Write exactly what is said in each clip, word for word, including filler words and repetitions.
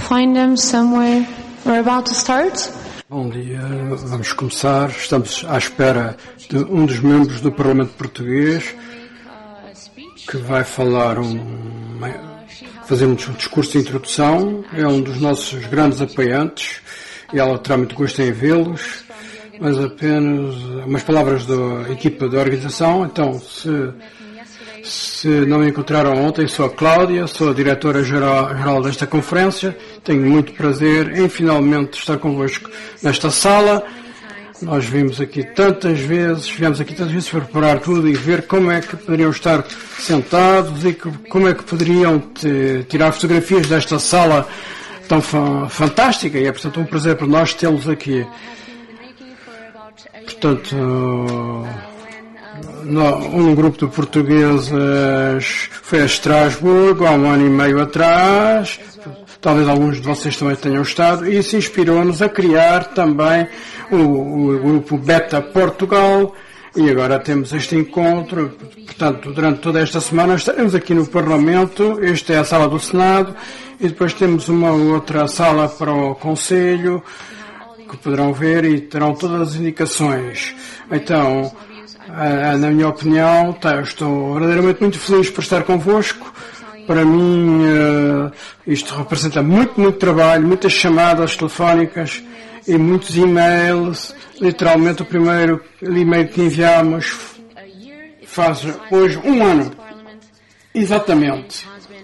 find them somewhere. We're about to start. Bom dia, vamos começar. Estamos à espera de um dos membros do Parlamento Português que vai falar um, fazer um discurso de introdução. É um dos nossos grandes apoiantes e ela terá muito gosto em vê-los. Mas apenas umas palavras da equipa da organização. Então, se, se não me encontraram ontem, sou a Cláudia, sou a diretora-geral geral desta conferência. Tenho muito prazer em finalmente estar convosco nesta sala. Nós vimos aqui tantas vezes, viemos aqui tantas vezes para preparar tudo e ver como é que poderiam estar sentados e que, como é que poderiam te, tirar fotografias desta sala tão fa- fantástica. E é, portanto, um prazer para nós tê-los aqui. Portanto, um grupo de portugueses foi a Estrasburgo há um ano e meio atrás, talvez alguns de vocês também tenham estado, e isso inspirou-nos a criar também o, o grupo Beta Portugal, e agora temos este encontro. Portanto, durante toda esta semana estaremos aqui no Parlamento. Esta é a sala do Senado, e depois temos uma outra sala para o Conselho, que poderão ver e terão todas as indicações. Então, na minha opinião, tá, estou verdadeiramente muito feliz por estar convosco. Para mim, isto representa muito, muito trabalho, muitas chamadas telefónicas e muitos e-mails. Literalmente, o primeiro e-mail que enviamos faz hoje um ano. Exatamente.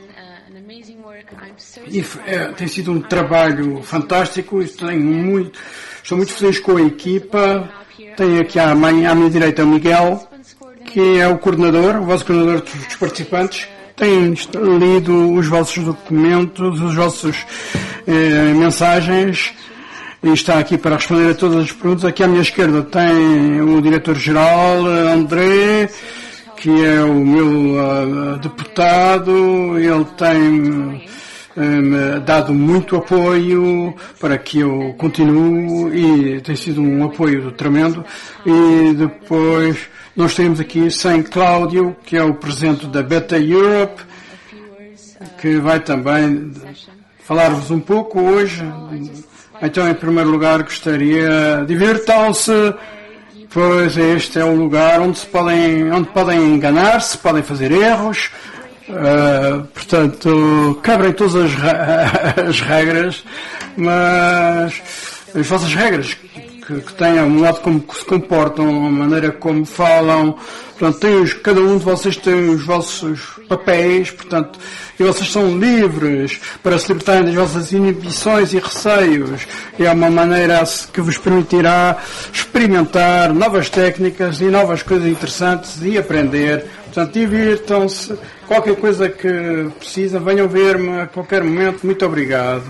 E é, tem sido um trabalho fantástico. Tenho muito, estou muito feliz com a equipa. Tenho aqui à minha, à minha direita o Miguel, que é o coordenador, o vosso coordenador dos participantes. Tem lido os vossos documentos, os vossos eh, mensagens, e está aqui para responder a todas as perguntas. Aqui à minha esquerda tem o diretor-geral, André, que é o meu uh, deputado. Ele tem um, dado muito apoio para que eu continue e tem sido um apoio tremendo. E depois nós temos aqui sem Cláudio, que é o presidente da Beta Europe, que vai também falar-vos um pouco hoje. Então, em primeiro lugar, gostaria, divirtam-se, pois este é o lugar onde se podem, onde podem enganar-se, podem fazer erros. Uh, portanto, quebrem todas as, as regras, mas as vossas regras que, que tenham, o modo como se comportam, a maneira como falam. Portanto, tem os, cada um de vocês tem os vossos papéis, portanto, e vocês são livres para se libertarem das vossas inibições e receios. E é uma maneira que vos permitirá experimentar novas técnicas e novas coisas interessantes e aprender. Portanto, divirtam-se. Qualquer coisa que precisam, venham ver-me a qualquer momento. Muito obrigado.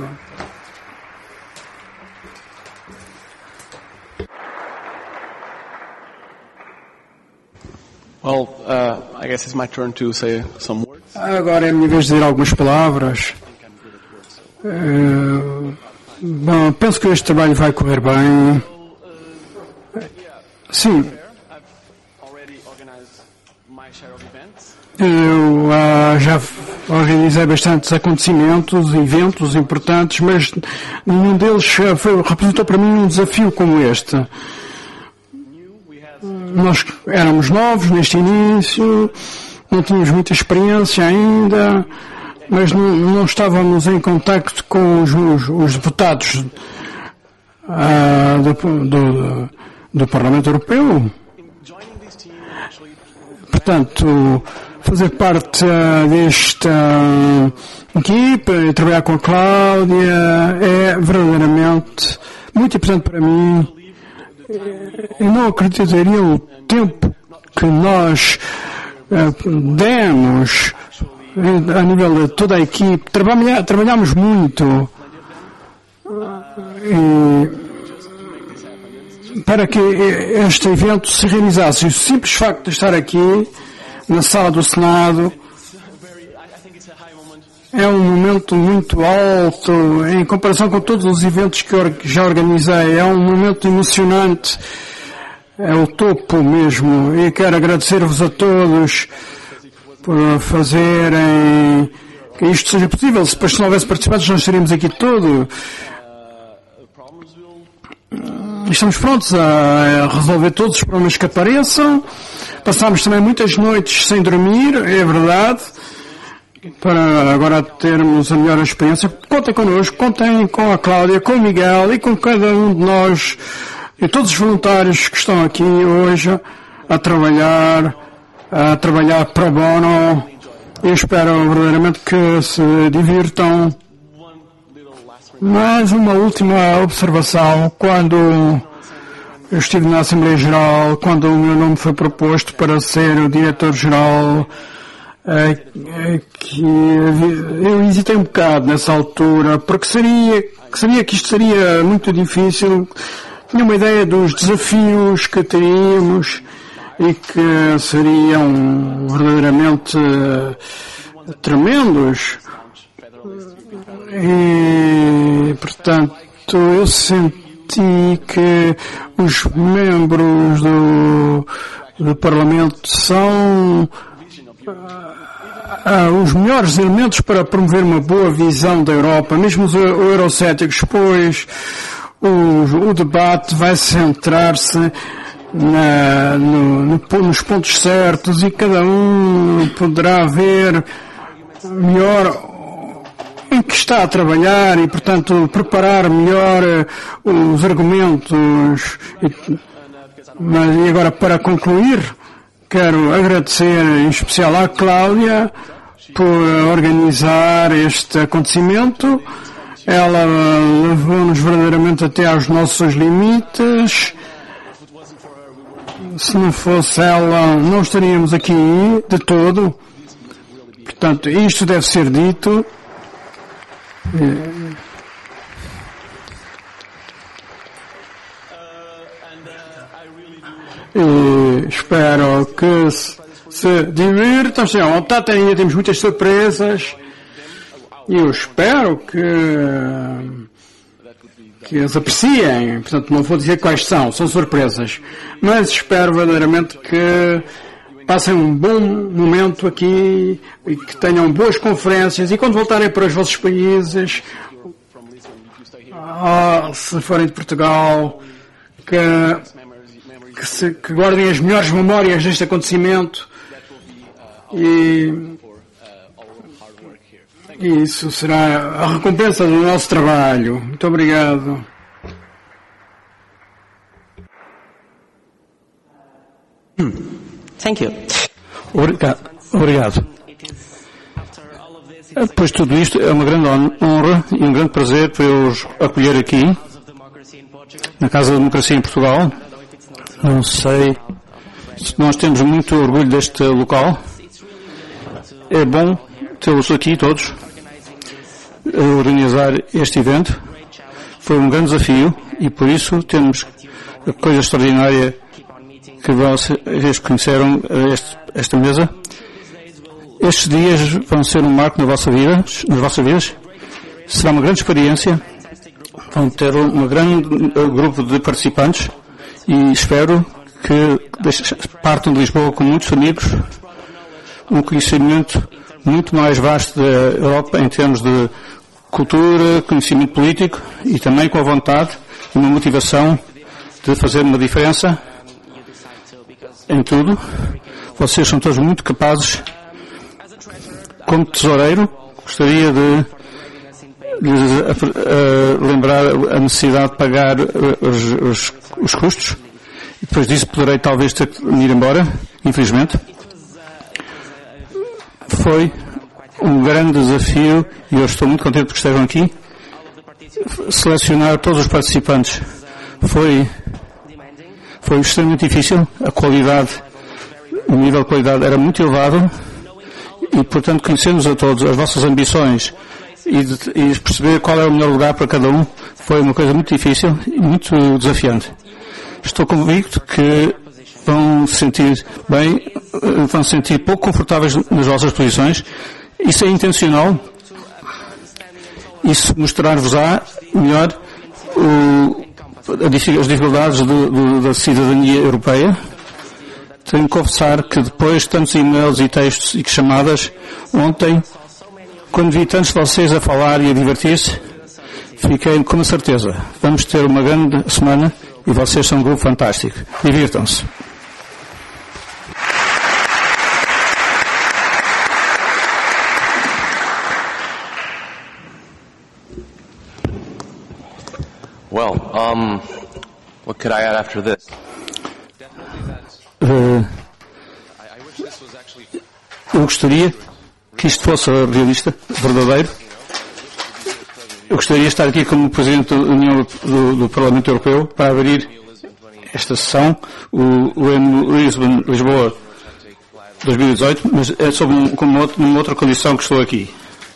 Well, uh, I guess it's my turn to say some words. Agora é a minha vez de dizer algumas palavras. Uh, bom, penso que este trabalho vai correr bem. Sim. Eu uh, já organizei bastantes acontecimentos, eventos importantes, mas nenhum deles foi, representou para mim um desafio como este. Nós éramos novos neste início, não tínhamos muita experiência ainda, mas não, não estávamos em contacto com os, os, os deputados uh, do, do, do Parlamento Europeu. Portanto, fazer parte uh, desta uh, equipa e trabalhar com a Cláudia é verdadeiramente muito importante para mim. Eu não acreditaria o tempo que nós uh, demos a nível de toda a equipe. Trabalha, trabalhamos muito e, para que este evento se realizasse. O simples facto de estar aqui na sala do Senado é um momento muito alto em comparação com todos os eventos que já organizei. É um momento emocionante, é o topo mesmo, e quero agradecer-vos a todos por fazerem que isto seja possível. Se depois não houvesse participantes, nós estaríamos aqui todo. Estamos prontos a resolver todos os problemas que apareçam. Passámos também muitas noites sem dormir, é verdade, para agora termos a melhor experiência. Contem connosco, contem com a Cláudia, com o Miguel e com cada um de nós e todos os voluntários que estão aqui hoje a trabalhar, a trabalhar pro bono. Eu espero verdadeiramente que se divirtam. Mais uma última observação. Quando eu estive na Assembleia Geral, quando o meu nome foi proposto para ser o diretor-geral, é, é que eu hesitei um bocado nessa altura, porque seria, sabia que isto seria muito difícil. Tinha uma ideia dos desafios que teríamos e que seriam verdadeiramente tremendos. E, portanto, eu senti que os membros do, do Parlamento são ah, os melhores elementos para promover uma boa visão da Europa, mesmo os eurocéticos, pois o, o debate vai centrar-se na, no, no, nos pontos certos e cada um poderá ver melhor em que está a trabalhar e, portanto, preparar melhor uh, os argumentos. E, mas, e agora, para concluir, quero agradecer em especial à Cláudia por organizar este acontecimento. Ela uh, levou-nos verdadeiramente até aos nossos limites. Se não fosse ela, não estaríamos aqui de todo. Portanto, isto deve ser dito. E espero que se, se divirtam, se à vontade, ainda temos muitas surpresas e eu espero que, que as apreciem. Portanto, não vou dizer quais são, são surpresas, mas espero verdadeiramente que passem um bom momento aqui e que tenham boas conferências e quando voltarem para os vossos países, oh, se forem de Portugal, que, que, se, que guardem as melhores memórias deste acontecimento e, e isso será a recompensa do nosso trabalho. Muito obrigado. Thank you. Obrigado. Obrigado. Depois de tudo isto, é uma grande honra e um grande prazer para eu os acolher aqui, na Casa da Democracia em Portugal. Não sei se nós temos muito orgulho deste local. É bom tê-los aqui todos, a organizar este evento. Foi um grande desafio e por isso temos a coisa extraordinária que vocês conheceram este, esta mesa. Estes dias vão ser um marco na vossa vida, nas vossas vidas. Será uma grande experiência. Vão ter um grande grupo de participantes e espero que partam de Lisboa com muitos amigos, um conhecimento muito mais vasto da Europa em termos de cultura, conhecimento político e também com a vontade e uma motivação de fazer uma diferença em tudo. Vocês são todos muito capazes. Como tesoureiro, gostaria de, de, de, de lembrar a necessidade de pagar os, os, os custos. E depois disso poderei talvez ter que ir embora, infelizmente. Foi um grande desafio e eu estou muito contente porque estejam aqui. Selecionar todos os participantes foi Foi extremamente difícil, a qualidade, o nível de qualidade era muito elevado e, portanto, conhecermos a todos as vossas ambições e, de, e perceber qual é o melhor lugar para cada um foi uma coisa muito difícil e muito desafiante. Estou convicto que vão se sentir bem, vão se sentir pouco confortáveis nas vossas posições. Isso é intencional. Isso mostrar-vos-á melhor o as dificuldades do, do, da cidadania europeia. Tenho que confessar que depois de tantos e-mails e textos e chamadas, ontem Quando vi tantos de vocês a falar e a divertir-se, fiquei com a certeza. Vamos ter uma grande semana e vocês são um grupo fantástico. Divirtam-se. Well, um, what could I add after this? Uh, eu gostaria que isto fosse realista, verdadeiro. Eu gostaria de estar aqui como Presidente da União do, do Parlamento Europeu para abrir esta sessão, o, o EMU Lisbon, Lisboa dois mil e dezoito, mas é sobre um, como outro, numa outra condição que estou aqui.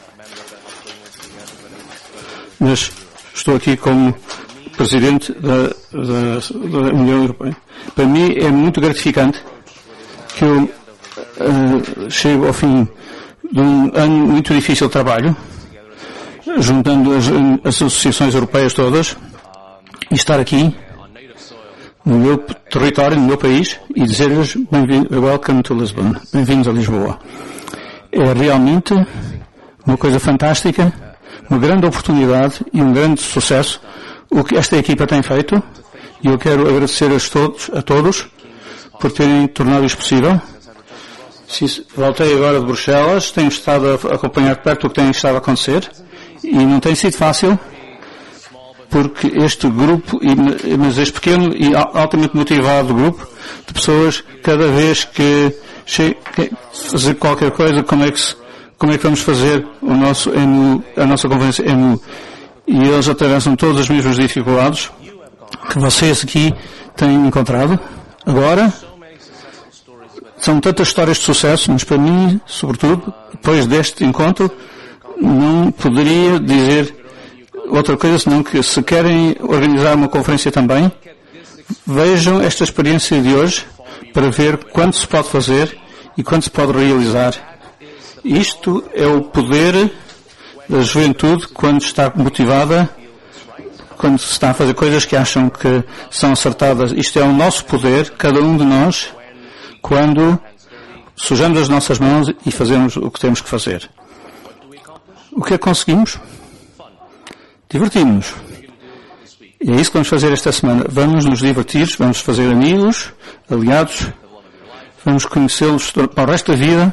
Mas estou aqui como Presidente da, da, da União Europeia. Para mim é muito gratificante que eu uh, chego ao fim de um ano muito difícil de trabalho, juntando as, as associações europeias todas, e estar aqui no meu território, no meu país, e dizer-lhes welcome to Lisbon, bem-vindos a Lisboa. É realmente uma coisa fantástica, uma grande oportunidade e um grande sucesso o que esta equipa tem feito, e eu quero agradecer a todos, a todos por terem tornado isto possível. Voltei agora de Bruxelas, tenho estado a acompanhar de perto o que tem estado a acontecer, e não tem sido fácil, porque este grupo, mas este pequeno e altamente motivado grupo de pessoas, cada vez que chega fazer qualquer coisa, como é que, se, como é que vamos fazer o nosso E M U, a nossa conferência E M U, e eles atravessam todas as mesmas dificuldades que vocês aqui têm encontrado. Agora, são tantas histórias de sucesso, mas para mim, sobretudo, depois deste encontro, não poderia dizer outra coisa senão que, se querem organizar uma conferência também, vejam esta experiência de hoje para ver quanto se pode fazer e quanto se pode realizar. Isto é o poder da juventude quando está motivada, quando se está a fazer coisas que acham que são acertadas. Isto é o nosso poder, cada um de nós, quando sujamos as nossas mãos e fazemos o que temos que fazer. O que é que conseguimos? Divertimos-nos. E é isso que vamos fazer esta semana. Vamos nos divertir, vamos fazer amigos, aliados, vamos conhecê-los para o resto da vida.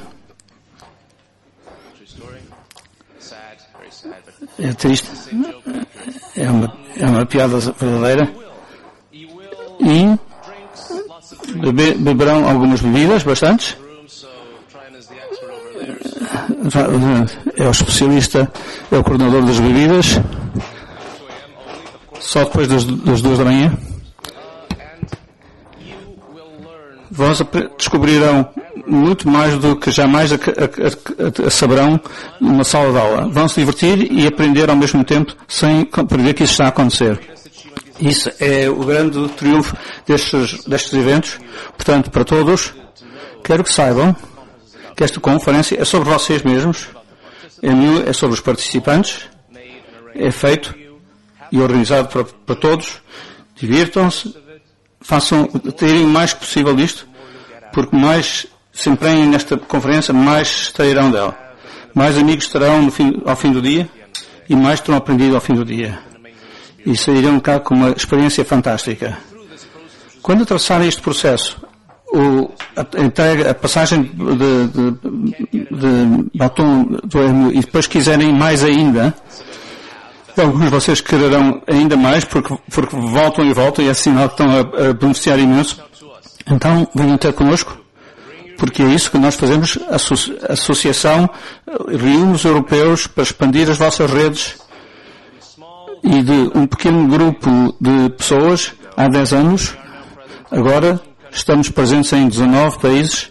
É triste. É uma, é uma piada verdadeira. E bebe, beberão algumas bebidas, bastantes. É o especialista, é o coordenador das bebidas. Só depois das, das duas da manhã. Vós descobrirão muito mais do que jamais a, a, a, a saberão numa sala de aula. Vão se divertir e aprender ao mesmo tempo sem perder que isso está a acontecer. Isso é o grande triunfo destes, destes eventos. Portanto, para todos, quero que saibam que esta conferência é sobre vocês mesmos, é sobre os participantes, é feito e organizado para, para todos. Divirtam-se, façam, terem o mais possível disto, porque mais se empenhem nesta conferência, mais sairão dela. Mais amigos terão no fim, ao fim do dia e mais terão aprendido ao fim do dia. E sairão cá com uma experiência fantástica. Quando atravessarem este processo, o, a, entrega, a passagem de, de, de batom do E M U, e depois quiserem mais ainda, alguns de vocês quererão ainda mais, porque, porque voltam e voltam, e é sinal que estão a, a beneficiar imenso. Então, venham ter connosco, porque é isso que nós fazemos. A associação reúne os europeus para expandir as vossas redes, e de um pequeno grupo de pessoas, há dez anos, agora estamos presentes em dezanove países,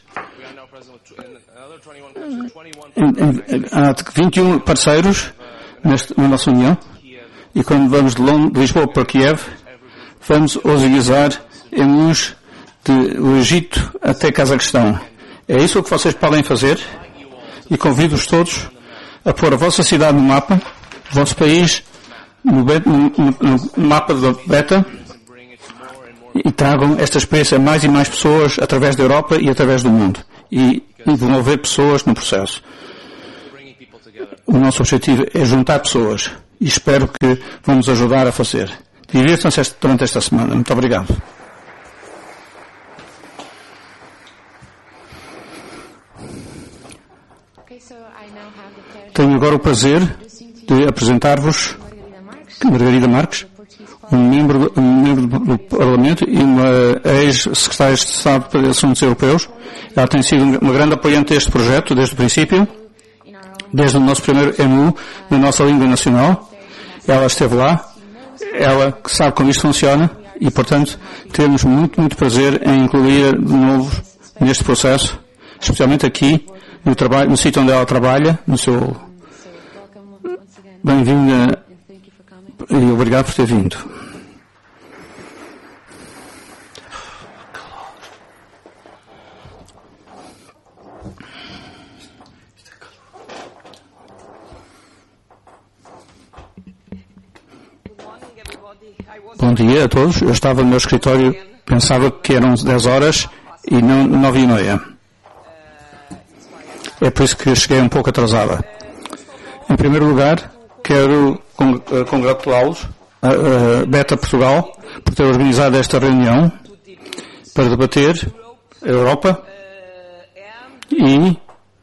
há vinte e um parceiros neste, na nossa união, e quando vamos de, Lond- de Lisboa para Kiev, vamos organizar em uns do Egito até Cazaquistão. É isso o que vocês podem fazer, e convido-os todos a pôr a vossa cidade no mapa, o vosso país no, bet- no, no, no mapa da beta, e tragam esta experiência a mais e mais pessoas através da Europa e através do mundo, e envolver pessoas no processo. o nosso objetivo é juntar pessoas e espero que vamos ajudar a fazer. Divirtam-se durante esta semana. Muito obrigado. Tenho agora o prazer de apresentar-vos Margarida Marques, um membro, um membro do Parlamento e uma ex-secretária de Estado para Assuntos Europeus. Ela tem sido uma grande apoiante deste projeto desde o princípio, desde o nosso primeiro M U na nossa língua nacional. Ela esteve lá, ela sabe como isto funciona e, portanto, temos muito, muito prazer em incluir de novo neste processo, especialmente aqui no, trabalho, no sítio onde ela trabalha, no seu... Bem-vinda e obrigado por ter vindo. Bom dia a todos. Eu estava no meu escritório, pensava que eram dez horas e não nove e meia. É por isso que cheguei um pouco atrasada. Em primeiro lugar, quero congratulá-los, a, a Beta Portugal, por ter organizado esta reunião para debater a Europa e,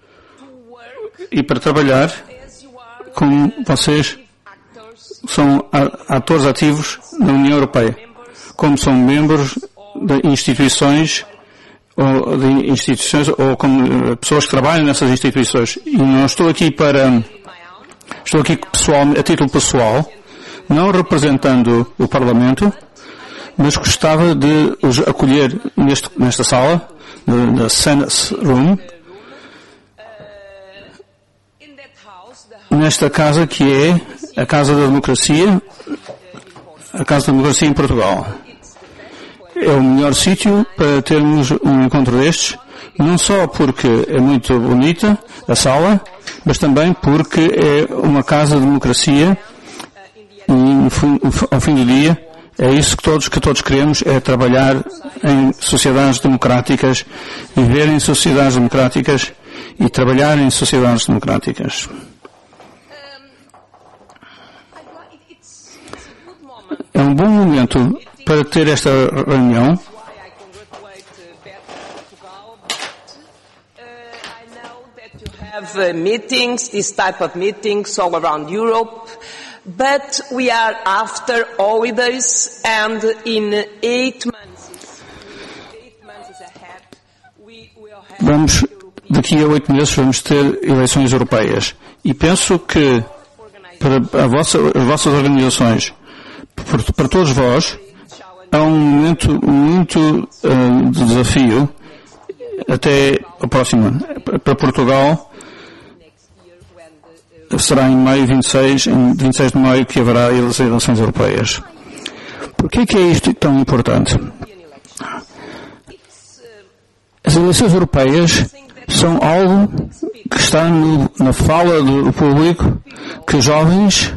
e para trabalhar com vocês, são atores ativos na União Europeia, como são membros de instituições ou de instituições ou como pessoas que trabalham nessas instituições. E não estou aqui para estou aqui pessoal, a título pessoal, não representando o Parlamento, mas gostava de os acolher neste, nesta sala, na Senate Room, nesta casa que é a Casa da Democracia, a Casa da Democracia em Portugal. É o melhor sítio para termos um encontro destes, não só porque é muito bonita a sala, mas também porque é uma Casa da Democracia e, ao fim do dia, é isso que todos, que todos queremos, é trabalhar em sociedades democráticas, viver em sociedades democráticas e trabalhar em sociedades democráticas. É um bom momento para ter esta reunião. Have meetings, this type of meetings all around Europe, but we are after holidays and in eight months, eight months ahead, we will have. Vamos, daqui a oito meses vamos ter eleições europeias e penso que para a vossa, as vossas organizações, para, para todos vós, há um momento muito uh, de desafio até a próxima. Para Portugal será em maio vinte e seis, em vinte e seis de maio que haverá as eleições europeias. Por que é isto tão importante? As eleições europeias são algo que está no, na fala do público, que jovens,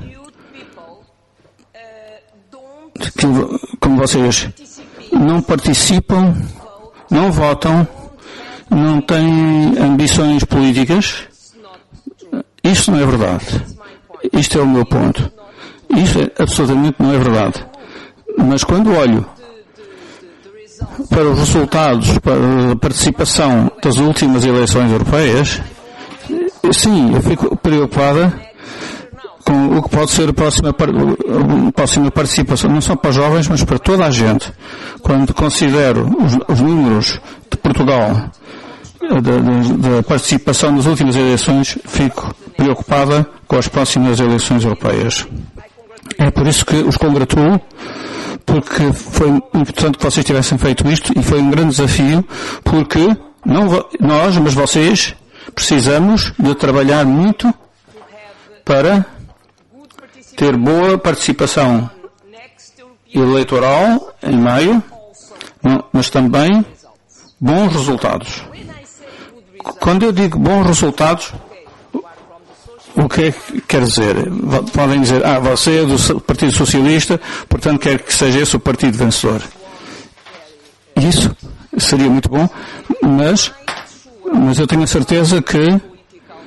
que, como vocês, não participam, não votam, não têm ambições políticas. Isto não é verdade. Isto é o meu ponto. Isto é, absolutamente não é verdade. Mas quando olho para os resultados, para a participação das últimas eleições europeias, sim, eu fico preocupada com o que pode ser a próxima, a próxima participação, não só para os jovens, mas para toda a gente. Quando considero os, os números de Portugal, da, da participação nas últimas eleições, fico preocupada com as próximas eleições europeias. É por isso que os congratulo, porque foi importante que vocês tivessem feito isto e foi um grande desafio, porque não nós, mas vocês, precisamos de trabalhar muito para ter boa participação eleitoral em maio, mas também bons resultados. Quando eu digo bons resultados, o que é que quer dizer? Podem dizer, ah, você é do Partido Socialista, portanto quer que seja esse o partido vencedor. Isso seria muito bom, mas, mas eu tenho a certeza que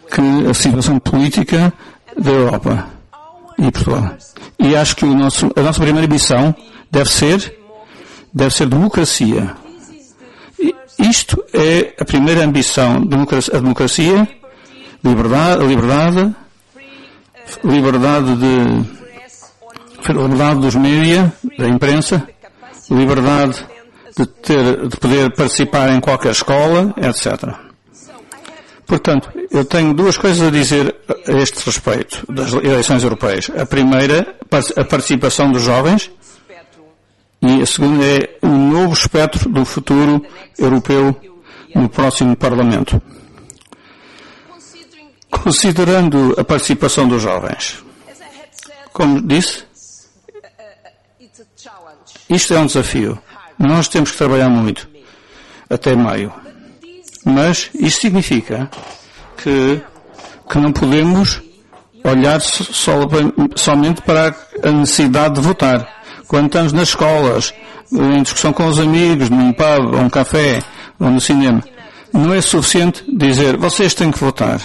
que a situação política da Europa e Portugal. E acho que o nosso, a nossa primeira missão deve ser, deve ser democracia. E isto é a primeira ambição, a democracia, liberdade, a liberdade, liberdade de liberdade dos média, da imprensa, liberdade de ter, de poder participar em qualquer escola, etcétera. Portanto, eu tenho duas coisas a dizer a este respeito das eleições europeias. A primeira, a participação dos jovens, e a segunda é o novo espectro do futuro europeu no próximo Parlamento. Considerando a participação dos jovens, como disse, isto é um desafio. Nós temos que trabalhar muito, até maio. Mas isto significa que, que não podemos olhar so, somente para a necessidade de votar. Quando estamos nas escolas, em discussão com os amigos, num pub, ou um café, ou no cinema, não é suficiente dizer, vocês têm que votar.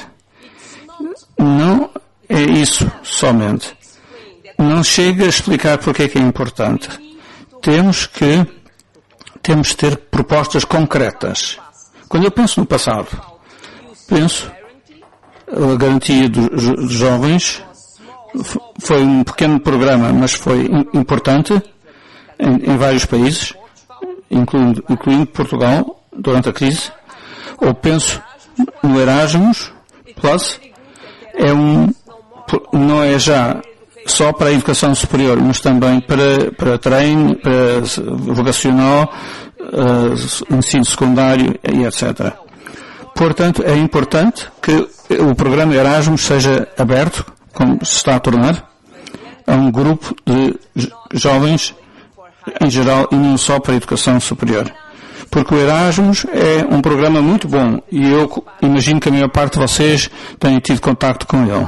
Não é isso somente. Não chega a explicar porque é que é importante. Temos que, temos que ter propostas concretas. Quando eu penso no passado, penso a garantia dos jovens foi um pequeno programa, mas foi importante em, em vários países, incluindo, incluindo Portugal, durante a crise. Ou penso no Erasmus Plus, é um, não é já só para a educação superior, mas também para, para treino, para vocacional, uh, ensino secundário e etcétera. Portanto, é importante que o programa Erasmus seja aberto, como se está a tornar, a um grupo de jovens em geral e não só para a educação superior. Porque o Erasmus é um programa muito bom e eu imagino que a maior parte de vocês tenha tido contacto com ele.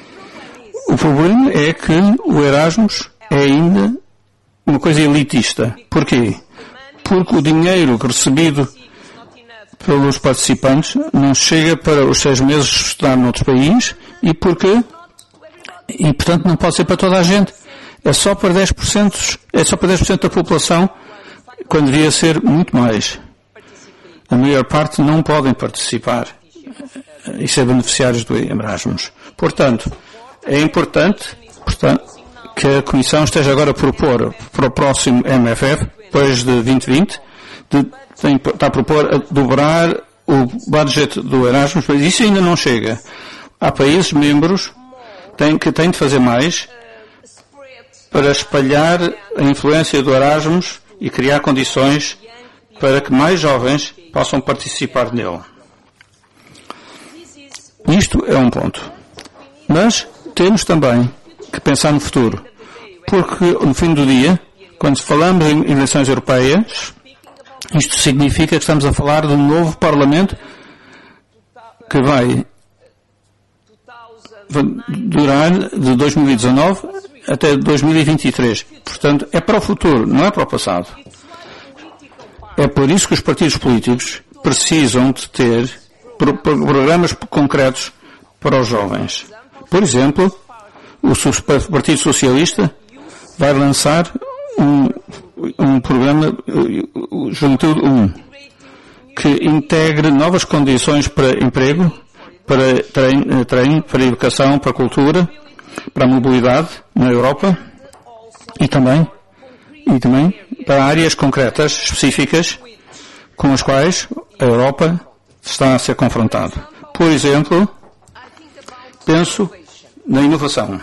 O problema é que o Erasmus é ainda uma coisa elitista. Porquê? Porque o dinheiro recebido pelos participantes não chega para os seis meses de estudar noutro país e porque e portanto não pode ser para toda a gente. É só para dez por cento, é só para dez por cento da população, quando devia ser muito mais. A maior parte não podem participar e ser beneficiários do Erasmus. Portanto, é importante, portanto, que a Comissão esteja agora a propor para o próximo M F F, depois de vinte e vinte, de, tem, está a propor a dobrar o budget do Erasmus, mas isso ainda não chega. Há países membros têm, que têm de fazer mais para espalhar a influência do Erasmus e criar condições para que mais jovens possam participar nele. Isto é um ponto. Mas temos também que pensar no futuro. Porque, no fim do dia, quando falamos em eleições europeias, isto significa que estamos a falar de um novo Parlamento que vai durar de dois mil e dezanove até dois mil e vinte e três. Portanto, é para o futuro, não é para o passado. É por isso que os partidos políticos precisam de ter programas concretos para os jovens. Por exemplo, o Partido Socialista vai lançar um, um programa Juventude um que integre novas condições para emprego, para treino, treino, para educação, para cultura, para a mobilidade na Europa e também, e também para áreas concretas, específicas, com as quais a Europa está a ser confrontada. Por exemplo, penso na inovação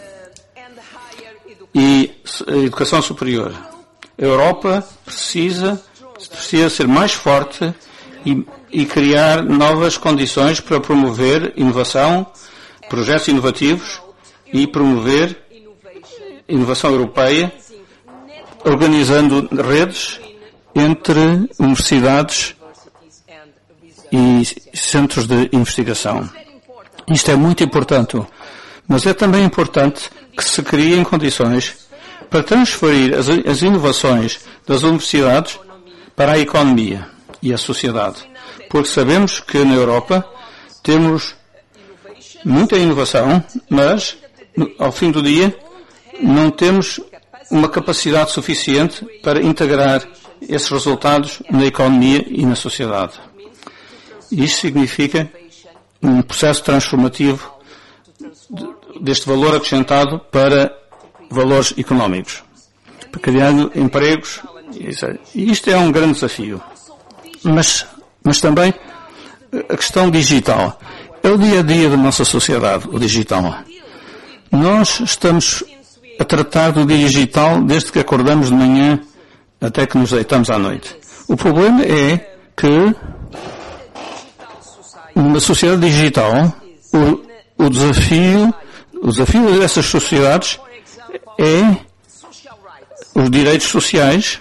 e a educação superior. A Europa precisa, precisa ser mais forte e, e criar novas condições para promover inovação, projetos inovativos e promover inovação europeia, organizando redes entre universidades e centros de investigação. Isto é muito importante, mas é também importante que se criem condições para transferir as, as inovações das universidades para a economia e a sociedade. Porque sabemos que na Europa temos muita inovação, mas, ao fim do dia, não temos uma capacidade suficiente para integrar esses resultados na economia e na sociedade. Isto significa um processo transformativo deste valor acrescentado para valores económicos, para criar empregos. E isto é um grande desafio. Mas, mas também a questão digital. É o dia a dia da nossa sociedade, o digital. Nós estamos a tratar do digital desde que acordamos de manhã até que nos deitamos à noite. O problema é que numa sociedade digital o, o desafio o desafio dessas sociedades é os direitos sociais.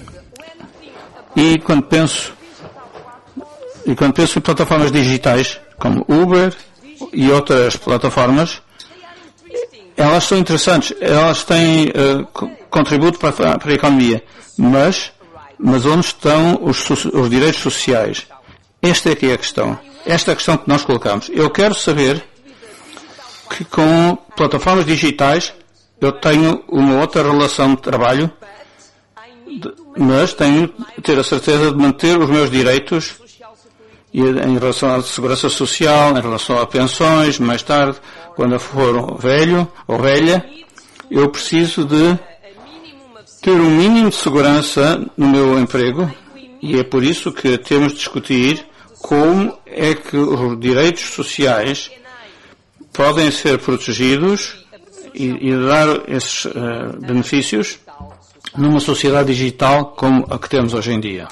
E quando penso e quando penso em plataformas digitais como Uber e outras plataformas, elas são interessantes, elas têm uh, contributo para, para a economia, mas, mas onde estão os, os direitos sociais? Esta é que é a questão. Esta é a questão que nós colocamos. Eu quero saber que com plataformas digitais eu tenho uma outra relação de trabalho, mas tenho que ter a certeza de manter os meus direitos em relação à segurança social, em relação a pensões, mais tarde, quando eu for velho ou velha, eu preciso de ter um mínimo de segurança no meu emprego, e é por isso que temos de discutir como é que os direitos sociais podem ser protegidos e, e dar esses uh, benefícios numa sociedade digital como a que temos hoje em dia.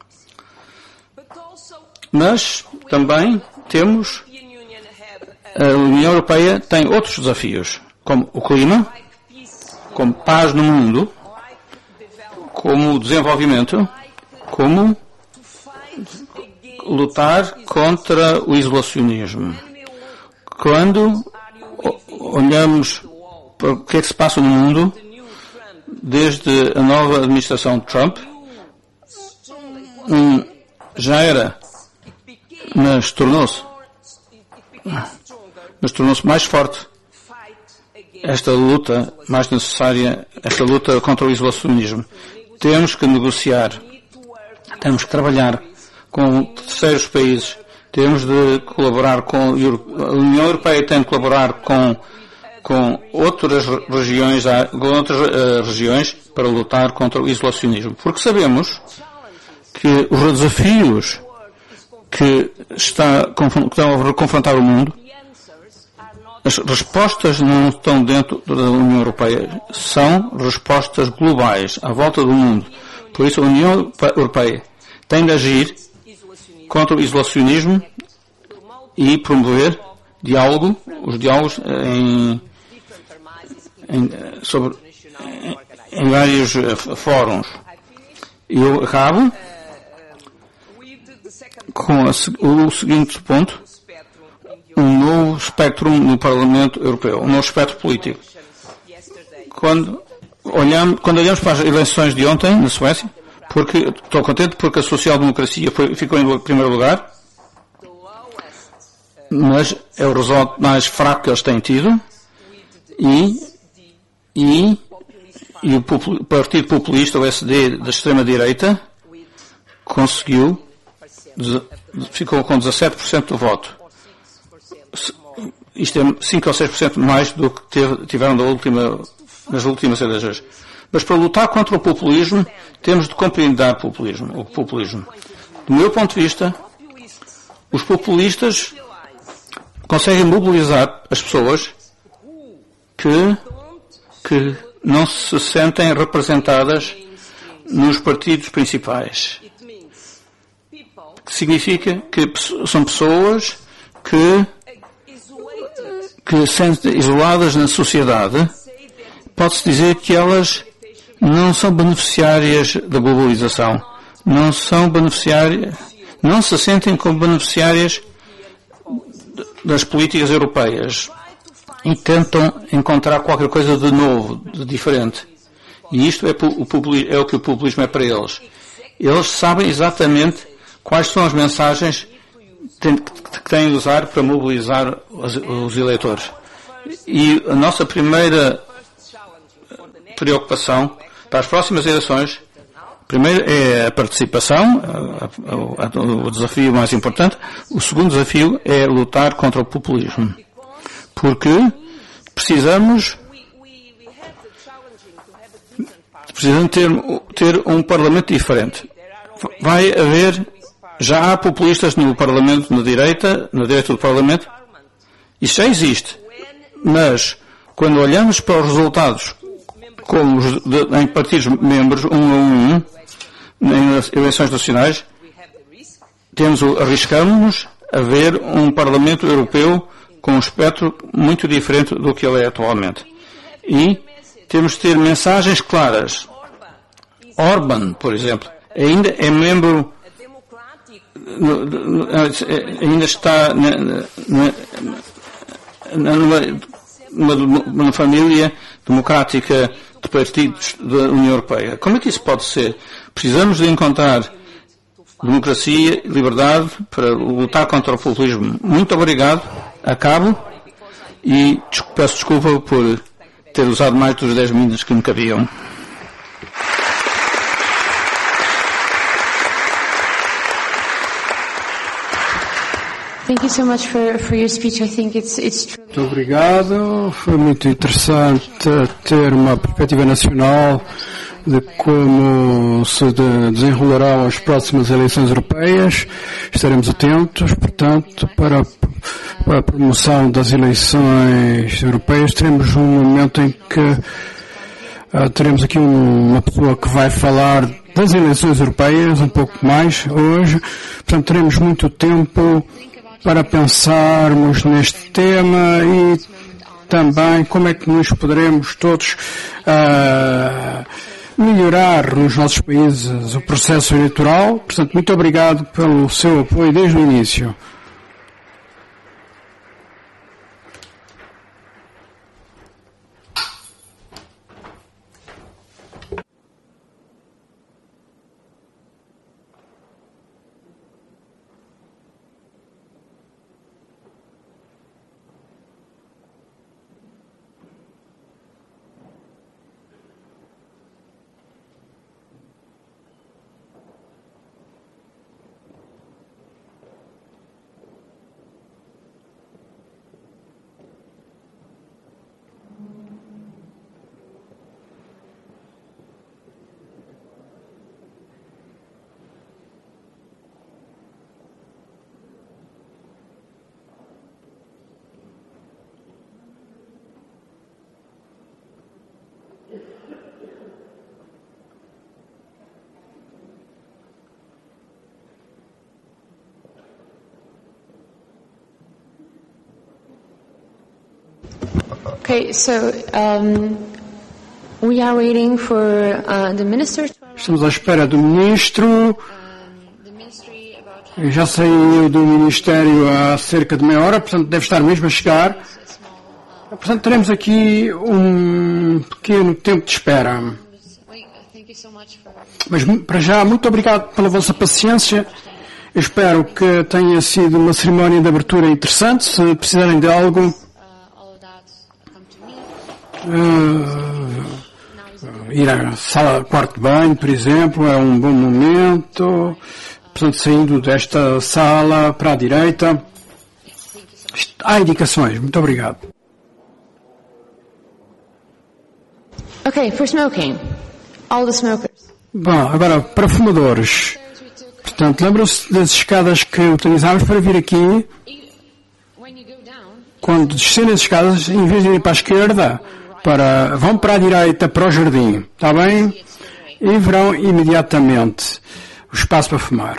Mas também temos, a União Europeia tem outros desafios, como o clima, como paz no mundo, como o desenvolvimento, como lutar contra o isolacionismo. Quando olhamos para o que é que se passa no mundo, desde a nova administração de Trump, um, já era, mas tornou-se, mas tornou-se mais forte esta luta mais necessária, esta luta contra o isolacionismo. Temos que negociar, temos que trabalhar com terceiros países, temos de colaborar com a União Europeia, tem de colaborar com com outras regiões, com outras uh, regiões para lutar contra o isolacionismo, porque sabemos que os desafios que, está, que estão a confrontar o mundo, as respostas não estão dentro da União Europeia, são respostas globais à volta do mundo. Por isso a União Europeia tem de agir contra o isolacionismo e promover diálogo, os diálogos em, em, sobre, em, em vários uh, fóruns. E eu acabo com a, o seguinte ponto: um novo espectro no Parlamento Europeu, um novo espectro político. Quando olhamos, quando olhamos para as eleições de ontem na Suécia, porque estou contente porque a social-democracia foi, ficou em primeiro lugar, mas é o resultado mais fraco que eles têm tido, e, e, e o Partido Populista, o S D da extrema-direita, conseguiu, ficou com dezassete por cento do voto. Isto é cinco ou seis por cento mais do que teve, tiveram da última, nas últimas eleições. Mas para lutar contra o populismo, temos de compreender o populismo, o populismo. Do meu ponto de vista, os populistas conseguem mobilizar as pessoas que, que não se sentem representadas nos partidos principais. Que significa que são pessoas que, que se sentem isoladas na sociedade. Pode-se dizer que elas não são beneficiárias da globalização, não são beneficiárias, não se sentem como beneficiárias das políticas europeias e tentam encontrar qualquer coisa de novo, de diferente. E isto é o, populismo, é o que o populismo é para eles. Eles sabem exatamente quais são as mensagens tem, que têm de usar para mobilizar os, os eleitores. E a nossa primeira preocupação para as próximas eleições, primeiro é a participação, a, a, a, o desafio mais importante. O segundo desafio é lutar contra o populismo. Porque precisamos, precisamos ter, ter um Parlamento diferente. Vai haver, já há populistas no Parlamento, na direita, na direita do Parlamento. Isso já existe. Mas, quando olhamos para os resultados como os de, em partidos membros, um a um, nas eleições nacionais, temos o, arriscamos-nos a ver um Parlamento Europeu com um espectro muito diferente do que ele é atualmente. E temos de ter mensagens claras. Orban, por exemplo, ainda é membro, ainda está na, na, numa, numa, numa família democrática de partidos da União Europeia. Como é que isso pode ser? Precisamos de encontrar democracia e liberdade para lutar contra o populismo. Muito obrigado. Acabo e peço desculpa por ter usado mais dos dez minutos que me cabiam. Thank you so much for, for your speech. I think it's, it's truly... Muito obrigado. Foi muito interessante ter uma perspectiva nacional de como se de, desenrolarão as próximas eleições europeias. Estaremos atentos, portanto, para, para a promoção das eleições europeias. Teremos um momento em que uh, teremos aqui um, uma pessoa que vai falar das eleições europeias um pouco mais hoje. Portanto, teremos muito tempo para pensarmos neste tema e também como é que nos poderemos todos uh, melhorar nos nossos países o processo eleitoral. Portanto, muito obrigado pelo seu apoio desde o início. Okay, so um, we are waiting for uh, the minister. Estamos à espera do ministro. Eu já saiu do ministério há cerca de meia hora, portanto deve estar mesmo a chegar. Portanto, teremos aqui um pequeno tempo de espera. Mas para já, muito obrigado pela vossa paciência. Eu espero que tenha sido uma cerimónia de abertura interessante. Se precisarem de algo, Uh, ir à sala, quarto de banho, por exemplo, é um bom momento. Portanto, saindo desta sala para a direita, há indicações. Muito obrigado. Okay, for smoking. All the smokers. Bom, agora, para fumadores. Portanto, lembram-se das escadas que utilizámos para vir aqui? Quando descerem as escadas, em vez de ir para a esquerda, Para, vão para a direita, para o jardim, está bem? E verão imediatamente o espaço para fumar.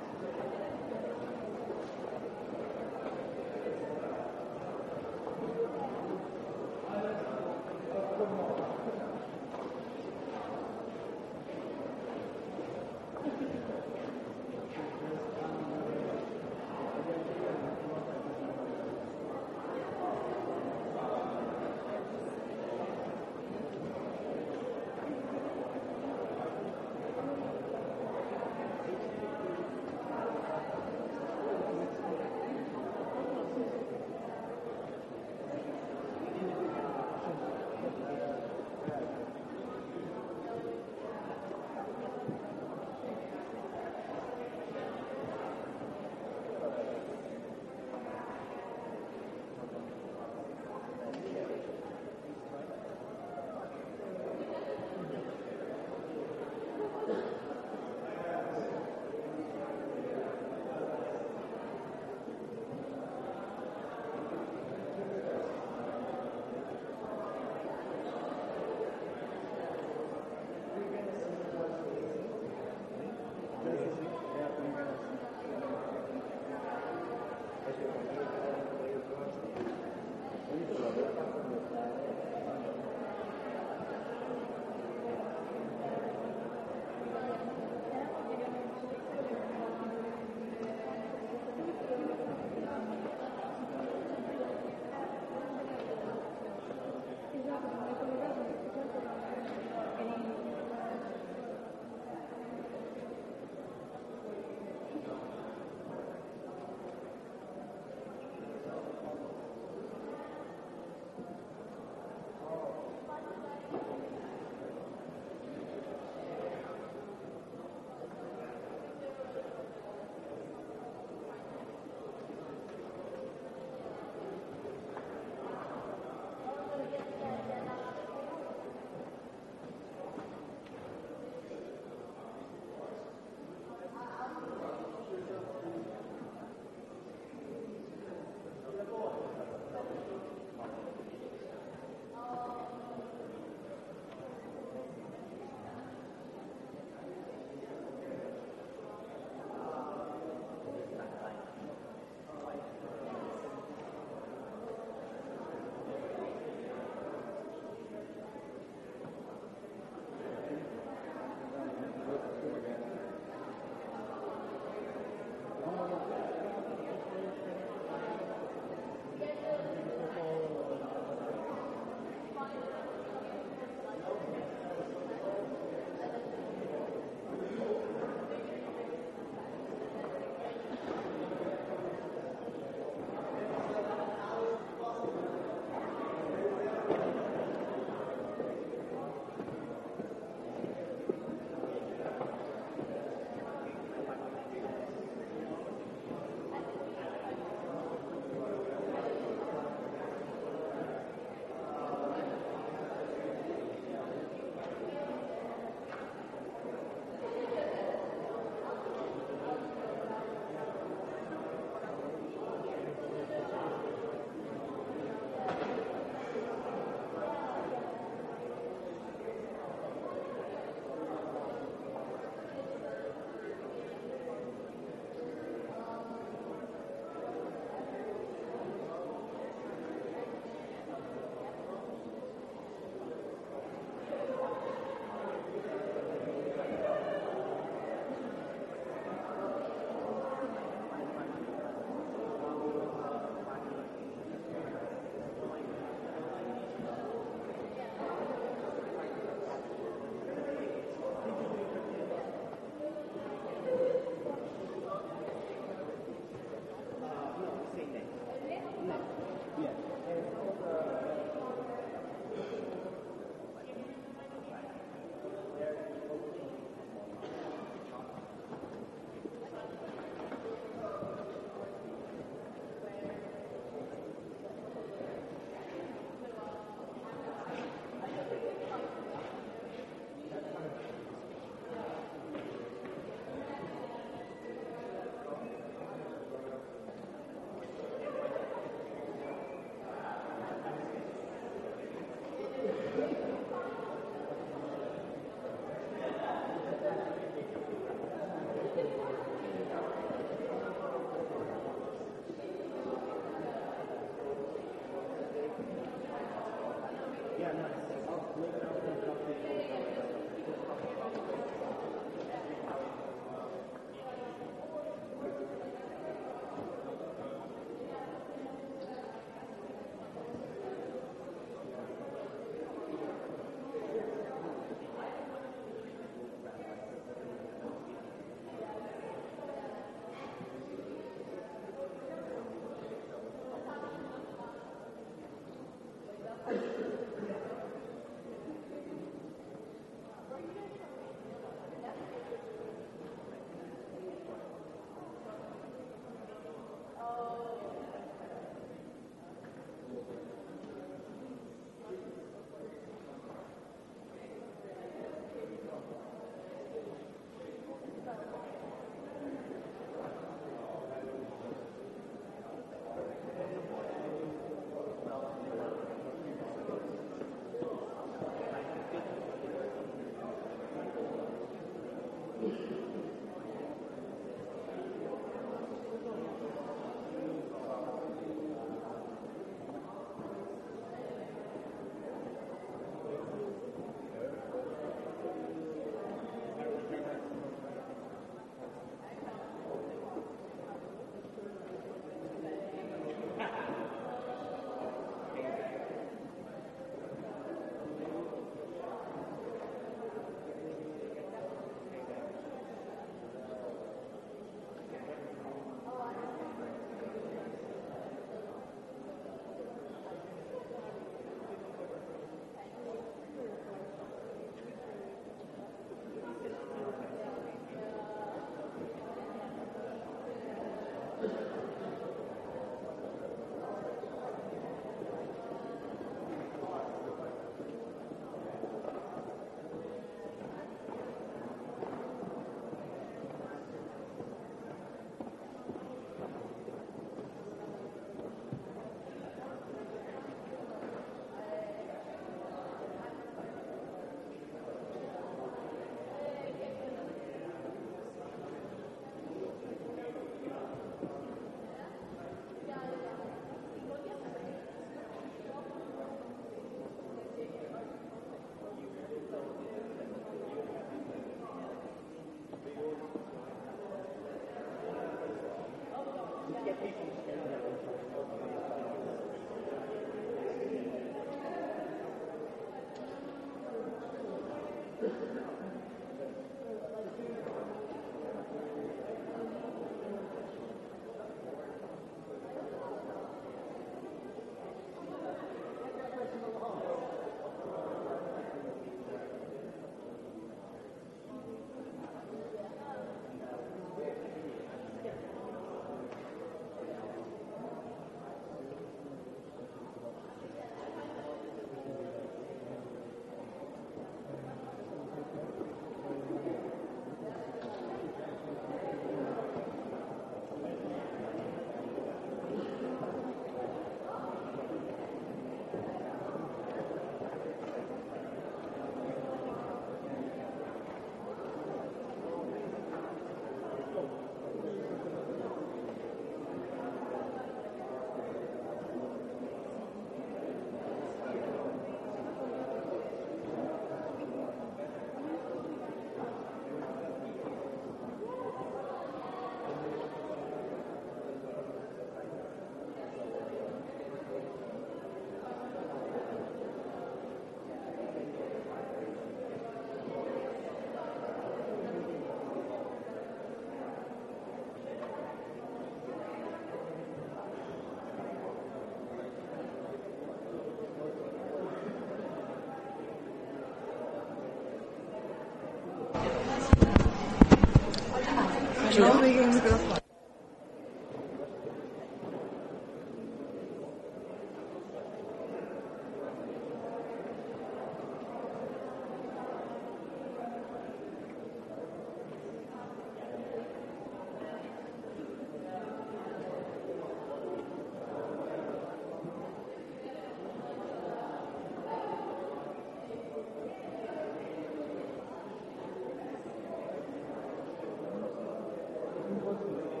Thank you.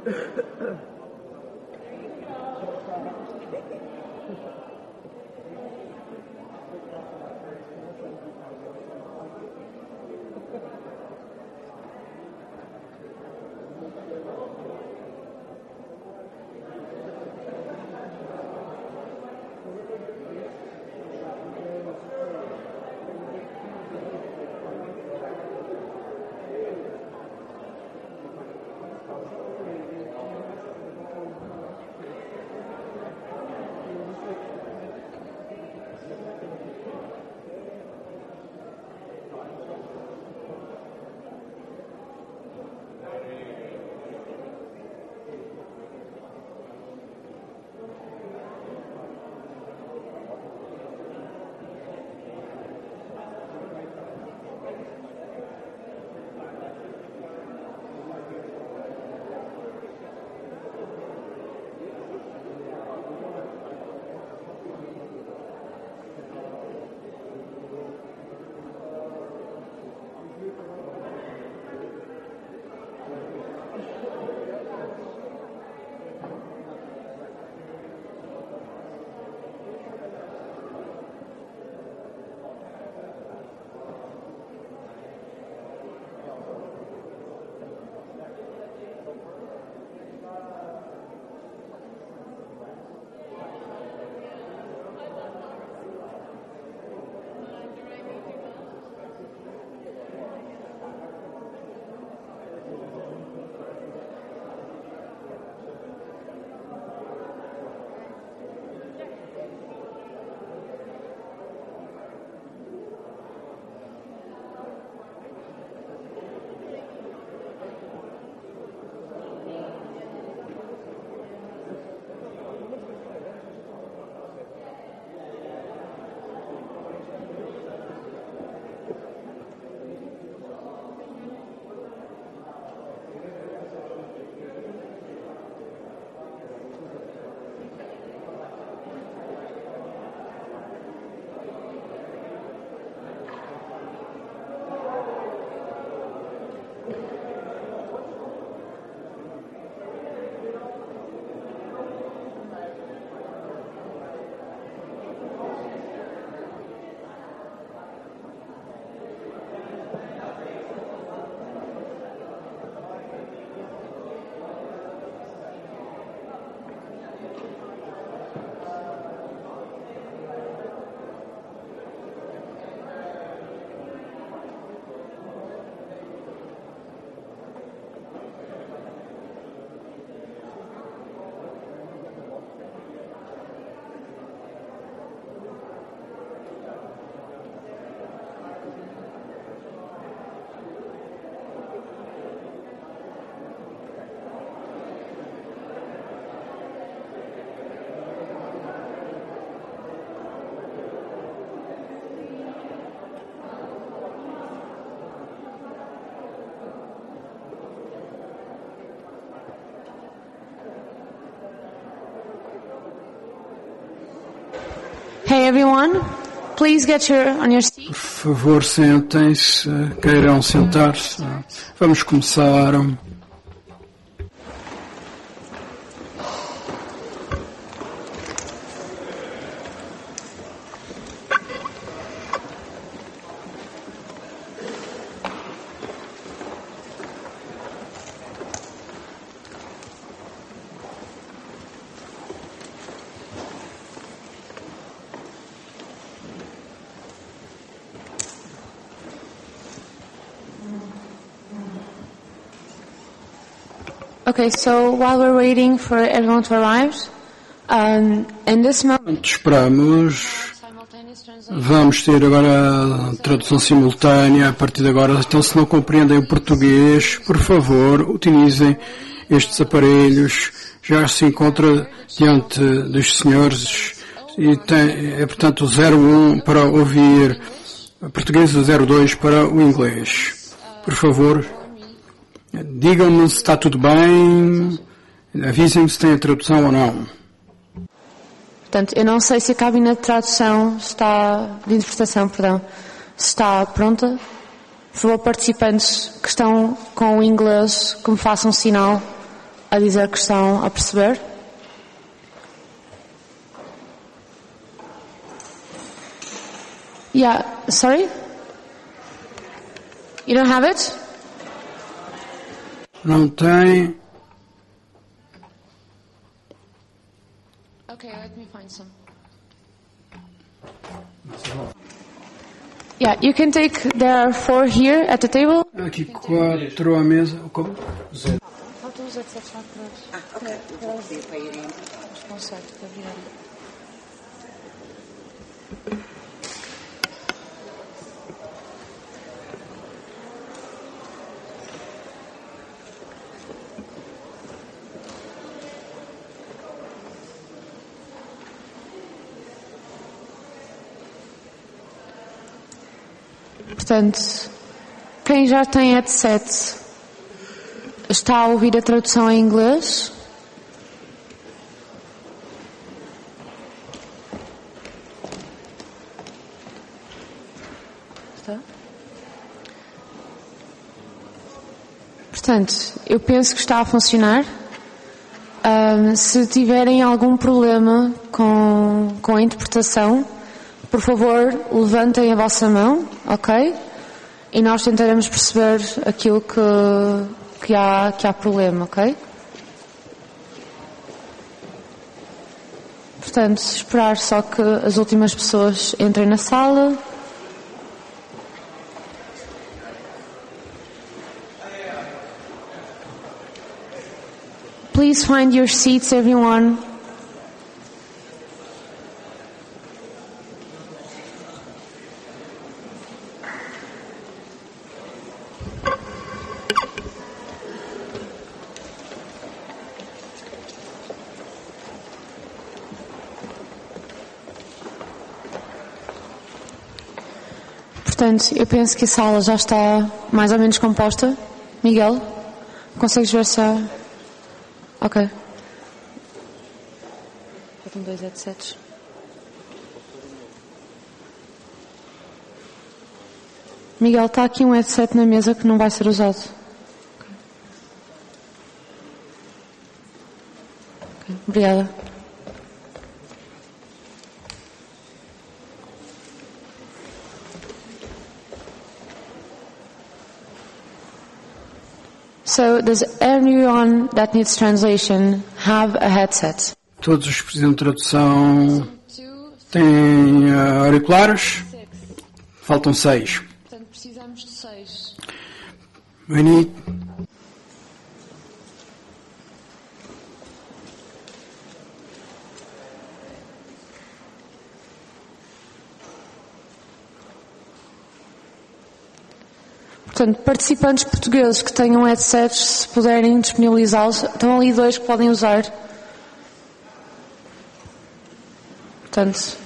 Hey everyone, please get your on your seat. Por favor, sentem-se, queiram sentar-se. Vamos começar. Okay, so while we're waiting for everyone to arrive, um, in this moment, esperamos, vamos ter agora a tradução simultânea a partir de agora. Então, se não compreendem o português, por favor, utilizem estes aparelhos. Já se encontra diante dos senhores e tem, é, portanto, o zero um para ouvir português e o zero dois para o inglês. Por favor, digam-me se está tudo bem, avisem-me se tem a tradução ou não. Portanto, eu não sei se a cabina de tradução está, de interpretação, perdão, está pronta. Por favor, participantes que estão com o inglês, que me façam sinal a dizer que estão a perceber? Yeah, sorry? You don't have it? Não tem. Okay, let me find some. Yeah, you can take, there are four here at the table. Aqui quatro à mesa. Como? Zero. Faltam os headsets lá para Ah, ok. Para irem. Consegue, para virar. Portanto, quem já tem headset está a ouvir a tradução em inglês? Está? Portanto, eu penso que está a funcionar. Um, se tiverem algum problema com, com a interpretação, por favor, levantem a vossa mão, ok? E nós tentaremos perceber aquilo que, que, há, que há problema, ok? Portanto, esperar só que as últimas pessoas entrem na sala. Please find your seats, everyone. Portanto, eu penso que a sala já está mais ou menos composta. Miguel, consegues ver se há... Ok. Faltam dois headsets. Miguel, está aqui um headset na mesa que não vai ser usado. Okay. Okay. Obrigada. So, does everyone that needs translation have a headset? Todos os que precisam de tradução têm uh, auriculares. Faltam seis. Portanto, precisamos de seis. We need... Portanto, participantes portugueses que tenham headsets, se puderem disponibilizá-los, estão ali dois que podem usar. Portanto,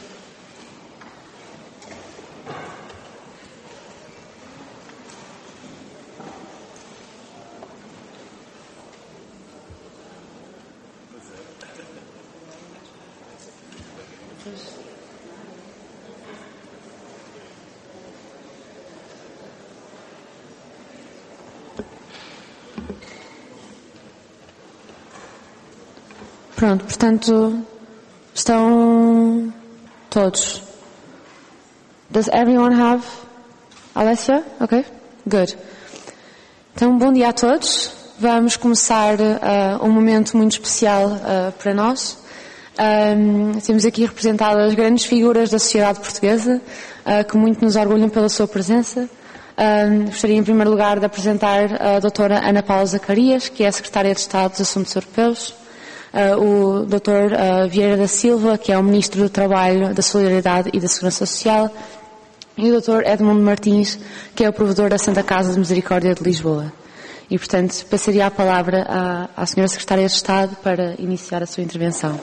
Pronto, portanto, estão todos. Does everyone have? Alessia? Ok? Good. Então, bom dia a todos. Vamos começar uh, um momento muito especial uh, para nós. Um, temos aqui representadas grandes figuras da sociedade portuguesa, uh, que muito nos orgulham pela sua presença. Um, gostaria, em primeiro lugar, de apresentar a doutora Ana Paula Zacarias, que é a Secretária de Estado dos Assuntos Europeus. Uh, o doutor uh, Vieira da Silva, que é o Ministro do Trabalho, da Solidariedade e da Segurança Social, e o doutor Edmundo Martins, que é o Provedor da Santa Casa de Misericórdia de Lisboa. E, portanto, passaria a palavra à, à senhora Secretária de Estado para iniciar a sua intervenção.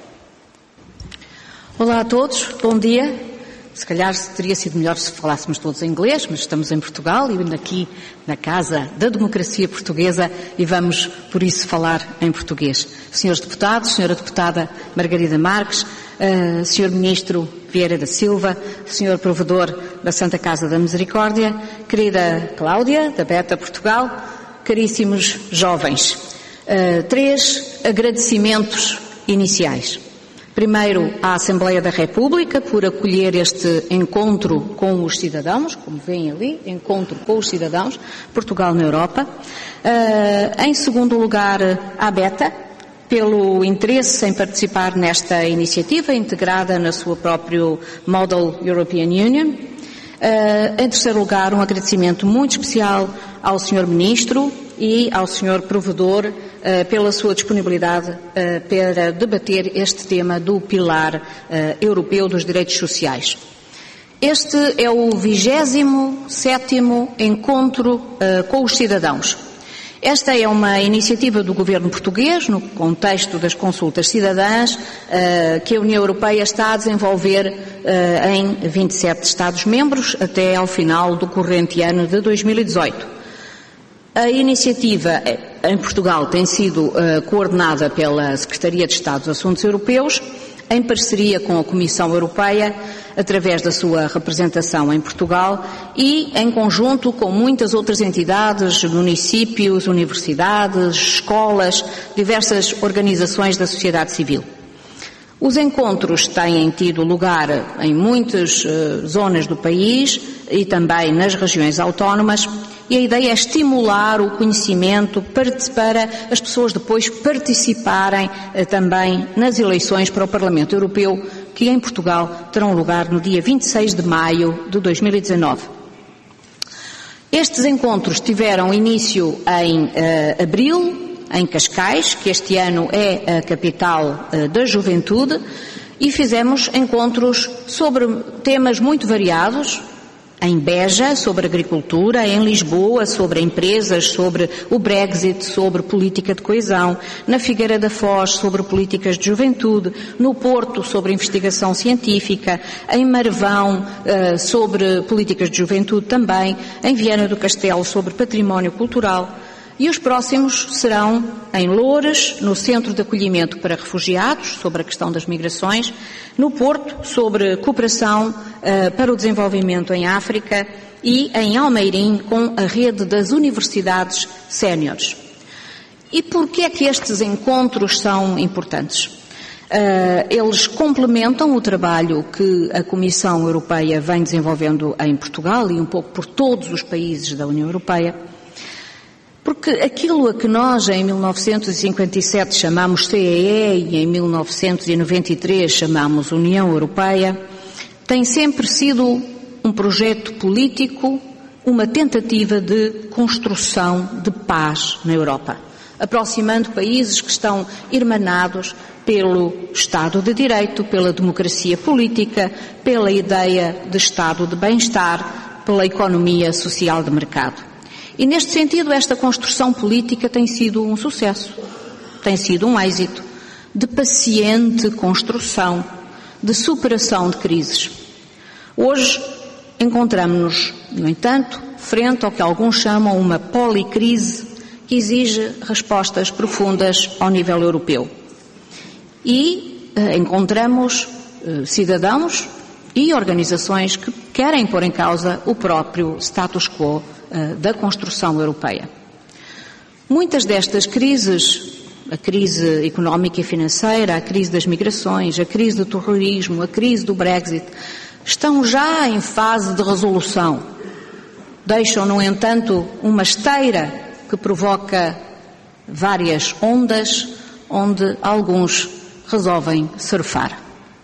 Olá a todos, bom dia. Se calhar teria sido melhor se falássemos todos em inglês, mas estamos em Portugal e aqui na Casa da Democracia Portuguesa e vamos, por isso, falar em português. Senhores deputados, senhora deputada Margarida Marques, uh, senhor Ministro Vieira da Silva, senhor Provedor da Santa Casa da Misericórdia, querida Cláudia, da Beta Portugal, caríssimos jovens. Uh, três agradecimentos iniciais. Primeiro, à Assembleia da República por acolher este encontro com os cidadãos, como veem ali, encontro com os cidadãos, Portugal na Europa. Uh, em segundo lugar, à Beta, pelo interesse em participar nesta iniciativa, integrada na sua própria Model European Union. Uh, em terceiro lugar, um agradecimento muito especial ao senhor Ministro e ao senhor Provedor uh, pela sua disponibilidade uh, para debater este tema do pilar uh, europeu dos direitos sociais. Este é o vigésimo sétimo encontro uh, com os cidadãos. Esta é uma iniciativa do governo português, no contexto das consultas cidadãs, uh, que a União Europeia está a desenvolver uh, em vinte e sete Estados-membros até ao final do corrente ano de dois mil e dezoito. A iniciativa em Portugal tem sido uh, coordenada pela Secretaria de Estado dos Assuntos Europeus, em parceria com a Comissão Europeia, através da sua representação em Portugal e em conjunto com muitas outras entidades, municípios, universidades, escolas, diversas organizações da sociedade civil. Os encontros têm tido lugar em muitas uh, zonas do país e também nas regiões autónomas, e a ideia é estimular o conhecimento para as pessoas depois participarem uh, também nas eleições para o Parlamento Europeu, que em Portugal terão lugar no dia vinte e seis de maio de dois mil e dezanove. Estes encontros tiveram início em uh, abril, em Cascais, que este ano é a capital uh, da juventude, e fizemos encontros sobre temas muito variados, em Beja, sobre agricultura, em Lisboa, sobre empresas, sobre o Brexit, sobre política de coesão, na Figueira da Foz, sobre políticas de juventude, no Porto, sobre investigação científica, em Marvão, uh, sobre políticas de juventude também, em Viana do Castelo, sobre património cultural. E os próximos serão em Loures, no Centro de Acolhimento para Refugiados, sobre a questão das migrações, no Porto, sobre cooperação uh, para o desenvolvimento em África, e em Almeirim, com a rede das universidades séniores. E por que é que estes encontros são importantes? Uh, eles complementam o trabalho que a Comissão Europeia vem desenvolvendo em Portugal e um pouco por todos os países da União Europeia, porque aquilo a que nós em mil novecentos e cinquenta e sete chamamos C E E e em mil novecentos e noventa e três chamamos União Europeia, tem sempre sido um projeto político, uma tentativa de construção de paz na Europa, aproximando países que estão irmanados pelo Estado de Direito, pela democracia política, pela ideia de Estado de bem-estar, pela economia social de mercado. E neste sentido, esta construção política tem sido um sucesso, tem sido um êxito de paciente construção, de superação de crises. Hoje encontramos-nos, no entanto, frente ao que alguns chamam uma policrise que exige respostas profundas ao nível europeu. E eh, encontramos eh, cidadãos e organizações que querem pôr em causa o próprio status quo da construção europeia. Muitas destas crises, a crise económica e financeira, a crise das migrações, a crise do terrorismo, a crise do Brexit, estão já em fase de resolução. Deixam, no entanto, uma esteira que provoca várias ondas, onde alguns resolvem surfar.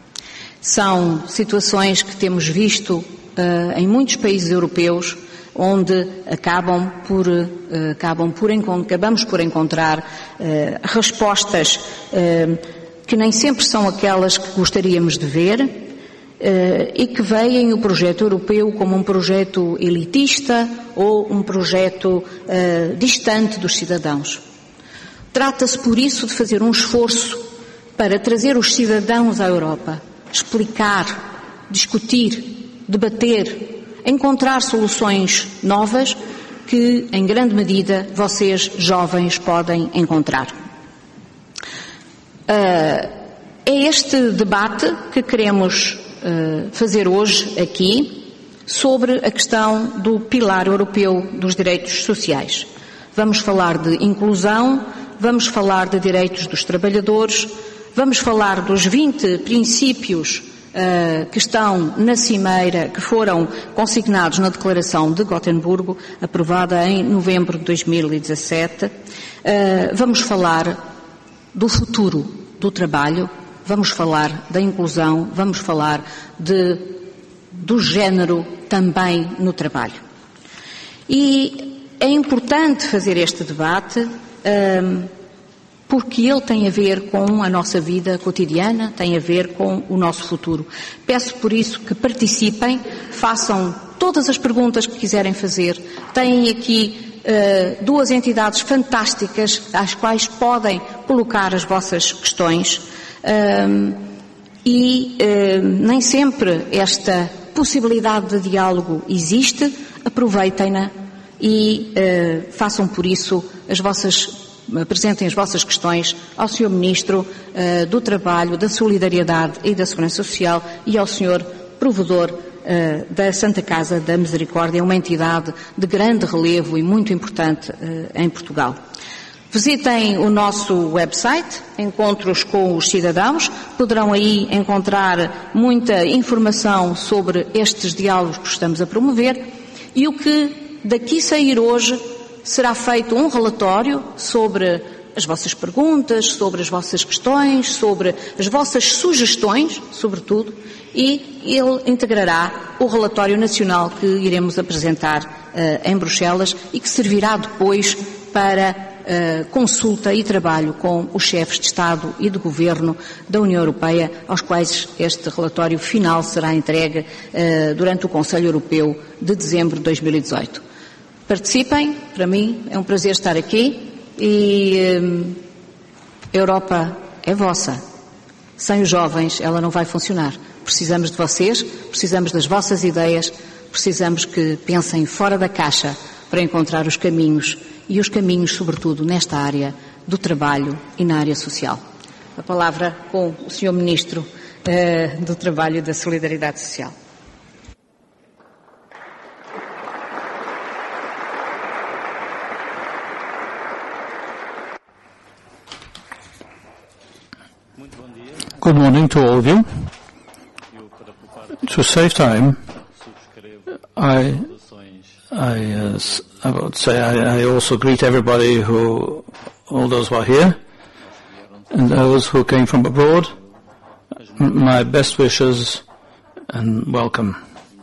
São situações que temos visto uh, em muitos países europeus, onde acabam por, uh, acabam por acabamos por encontrar uh, respostas uh, que nem sempre são aquelas que gostaríamos de ver uh, e que veem o projeto europeu como um projeto elitista ou um projeto uh, distante dos cidadãos. Trata-se, por isso, de fazer um esforço para trazer os cidadãos à Europa, explicar, discutir, debater, encontrar soluções novas que, em grande medida, vocês, jovens, podem encontrar. Uh, é este debate que queremos uh, fazer hoje aqui sobre a questão do pilar europeu dos direitos sociais. Vamos falar de inclusão, vamos falar de direitos dos trabalhadores, vamos falar dos vinte princípios uh, que estão na cimeira, que foram consignados na Declaração de Gotemburgo, aprovada em novembro de dois mil e dezassete. Uh, vamos falar do futuro do trabalho, vamos falar da inclusão, vamos falar de, do género também no trabalho. E é importante fazer este debate um, porque ele tem a ver com a nossa vida cotidiana, tem a ver com o nosso futuro. Peço por isso que participem, façam todas as perguntas que quiserem fazer. Têm aqui Uh, duas entidades fantásticas às quais podem colocar as vossas questões uh, e uh, nem sempre esta possibilidade de diálogo existe. Aproveitem-na e uh, façam por isso as vossas, apresentem as vossas questões ao senhor Ministro uh, do Trabalho, da Solidariedade e da Segurança Social e ao senhor Provedor Uh, da Santa Casa da Misericórdia, uma entidade de grande relevo e muito importante uh, em Portugal. Visitem o nosso website, Encontros com os Cidadãos, poderão aí encontrar muita informação sobre estes diálogos que estamos a promover e o que daqui sair hoje será feito um relatório sobre as vossas perguntas, sobre as vossas questões, sobre as vossas sugestões, sobretudo, e ele integrará o relatório nacional que iremos apresentar uh, em Bruxelas e que servirá depois para uh, consulta e trabalho com os chefes de Estado e de Governo da União Europeia, aos quais este relatório final será entregue uh, durante o Conselho Europeu de dezembro de dois mil e dezoito. Participem, para mim é um prazer estar aqui e uh, a Europa é vossa. Sem os jovens ela não vai funcionar. Precisamos de vocês, precisamos das vossas ideias, precisamos que pensem fora da caixa para encontrar os caminhos e os caminhos, sobretudo, nesta área do trabalho e na área social. A palavra com o senhor Ministro uh, do Trabalho e da Solidariedade Social. Good morning to all of you. To save time, I, I, uh, I would say I, I also greet everybody who, all those who are here, and those who came from abroad. My best wishes and welcome.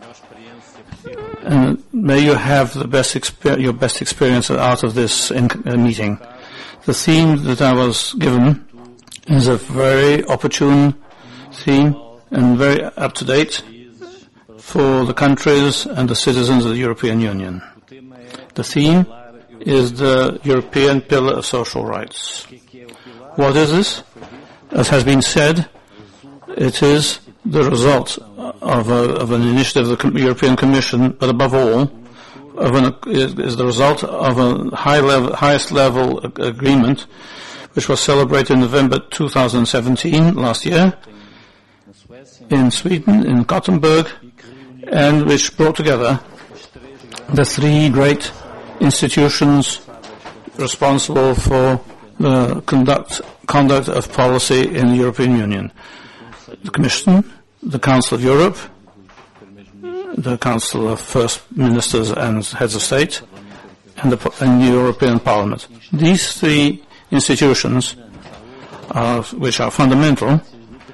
And may you have the best exper- your best experience out of this in- uh, meeting. The theme that I was given is a very opportune theme and very up to date for the countries and the citizens of the European Union. The theme is the European Pillar of Social Rights. What is this? As has been said, it is the result of, a, of an initiative of the European Commission, but above all, of an, is the result of a high level, highest level agreement, which was celebrated in November two thousand seventeen, last year, in Sweden, in Gothenburg, and which brought together the three great institutions responsible for the conduct, conduct of policy in the European Union. The Commission, the Council of Europe, the Council of First Ministers and Heads of State, and the, and the European Parliament. These three institutions, are, which are fundamental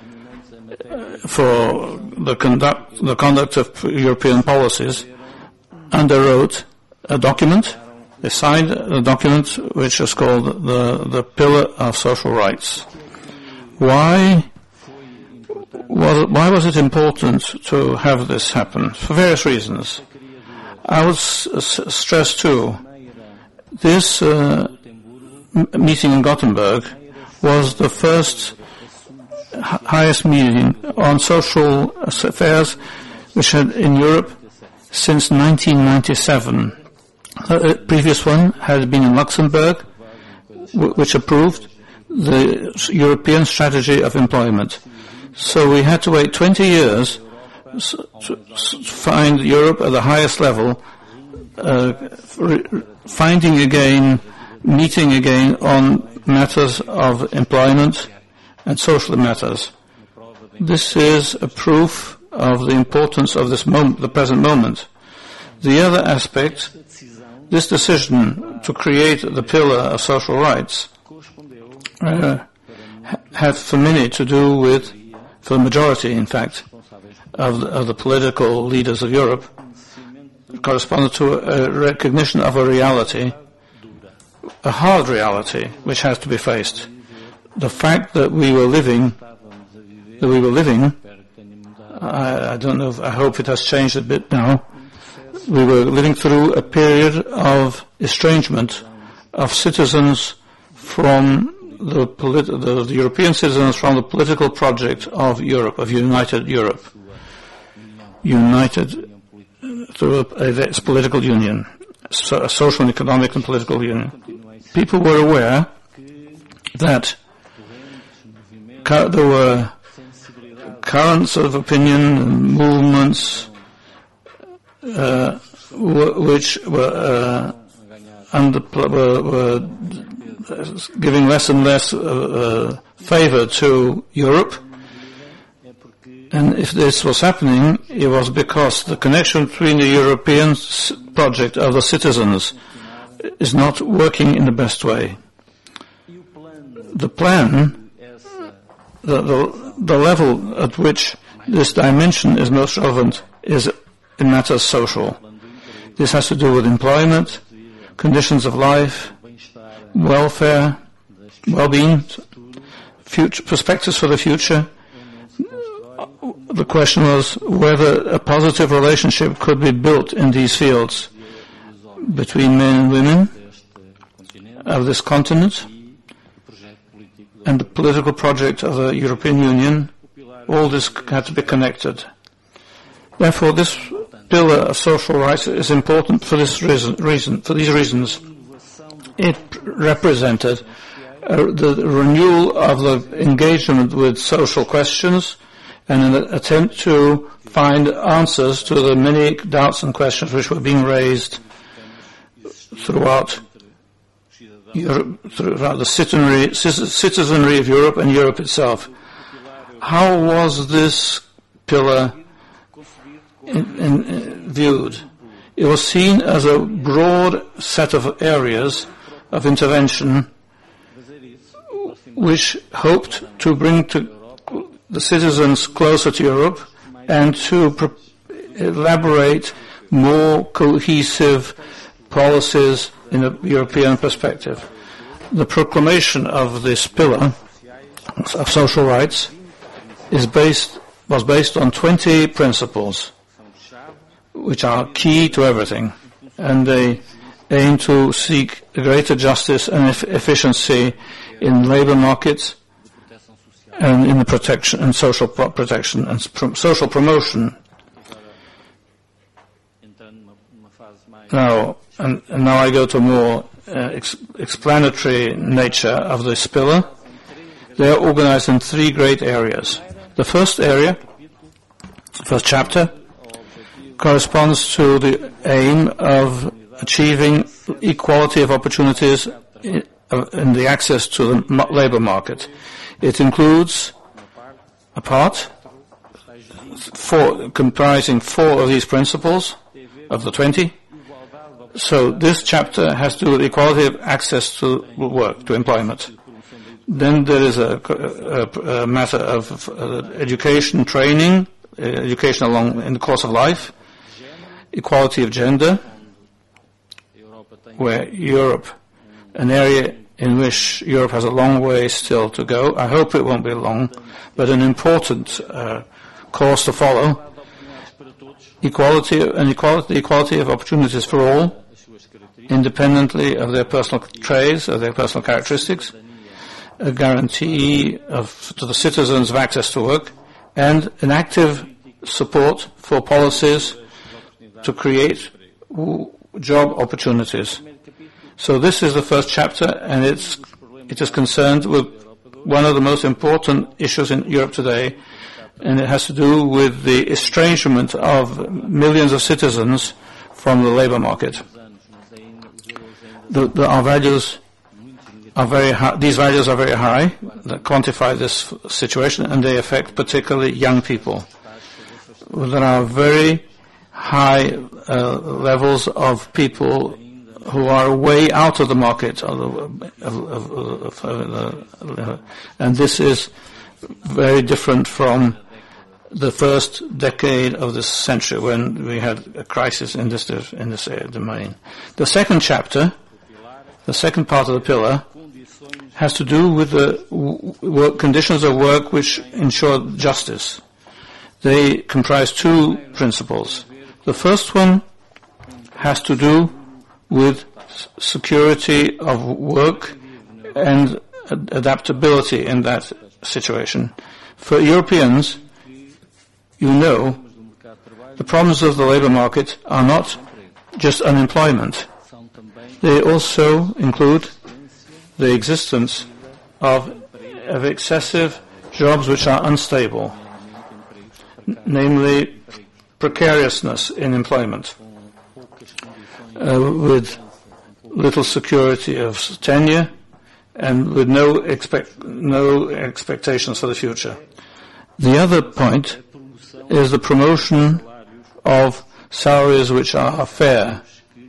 for the conduct, the conduct of European policies, underwrote a document, they signed a document which is called the, the Pillar of Social Rights. Why was, why was it important to have this happen? For various reasons. I would s- s- stress too, this uh, m- meeting in Gothenburg was the first highest meeting on social affairs which had in Europe since nineteen ninety-seven. The previous one had been in Luxembourg, w- which approved the European Strategy of Employment. So we had to wait twenty years s- to s- find Europe at the highest level, uh, re- finding again, meeting again on matters of employment and social matters. This is a proof of the importance of this moment, the present moment. The other aspect, this decision to create the pillar of social rights uh, had for many to do with, for the majority in fact, of the, of the political leaders of Europe, corresponded to a recognition of a reality, a hard reality, which has to be faced. The fact that we were living, that we were living, I, I don't know, if, I hope it has changed a bit now, we were living through a period of estrangement of citizens from the, polit- the, the European citizens from the political project of Europe, of united Europe, united through a, a, a political union, so a social and economic and political union. People were aware that cu- there were currents of opinion and movements uh, w- which were, uh, under, were, were giving less and less uh, uh, favor to Europe. And if this was happening, it was because the connection between the European project of the citizens is not working in the best way. The plan, the, the, the level at which this dimension is most relevant is in matters social. This has to do with employment, conditions of life, welfare, well-being, future perspectives for the future. The question was whether a positive relationship could be built in these fields between men and women of this continent and the political project of the European Union. All this had to be connected. Therefore, this pillar of social rights is important for this reason. reason for these reasons. It represented uh, the renewal of the engagement with social questions and an attempt to find answers to the many doubts and questions which were being raised throughout Europe, throughout the citizenry, citizenry of Europe and Europe itself. How was this pillar in, in, in viewed? It was seen as a broad set of areas of intervention which hoped to bring to the citizens closer to Europe and to pre- elaborate more cohesive policies in a European perspective. The proclamation of this pillar of social rights is based, was based on twenty principles which are key to everything, and they aim to seek greater justice and e- efficiency in labor markets and in the protection and social pro- protection and pro- social promotion. Now, and, and now I go to more uh, ex- explanatory nature of this pillar. They are organized in three great areas. The first area, first chapter, corresponds to the aim of achieving equality of opportunities in, uh, in the access to the m- labor market. It includes a part four, comprising four of these principles of the twenty. So this chapter has to do with equality of access to work, to employment. Then there is a, a, a matter of uh, education, training, uh, education along in the course of life, equality of gender, where Europe, an area in which Europe has a long way still to go. I hope it won't be long, but an important uh, course to follow. Equality and equality, equality of opportunities for all, independently of their personal traits, of their personal characteristics, a guarantee of, to the citizens of access to work, and an active support for policies to create w- job opportunities. So this is the first chapter, and it's, it is concerned with one of the most important issues in Europe today, and it has to do with the estrangement of millions of citizens from the labor market. The, the, our values are very high, these values are very high, that quantify this situation, and they affect particularly young people. There are very high uh, levels of people who are way out of the market, of, of, of, of, uh, and this is very different from the first decade of this century when we had a crisis in this in this domain. The second chapter, the second part of the pillar, has to do with the work, conditions of work which ensure justice. They comprise two principles. The first one has to do with security of work and ad- adaptability in that situation. For Europeans, you know, the problems of the labour market are not just unemployment. They also include the existence of, of excessive jobs which are unstable, n- namely precariousness in employment, uh, with little security of tenure and with no expect, no expectations for the future. The other point is the promotion of salaries which are fair.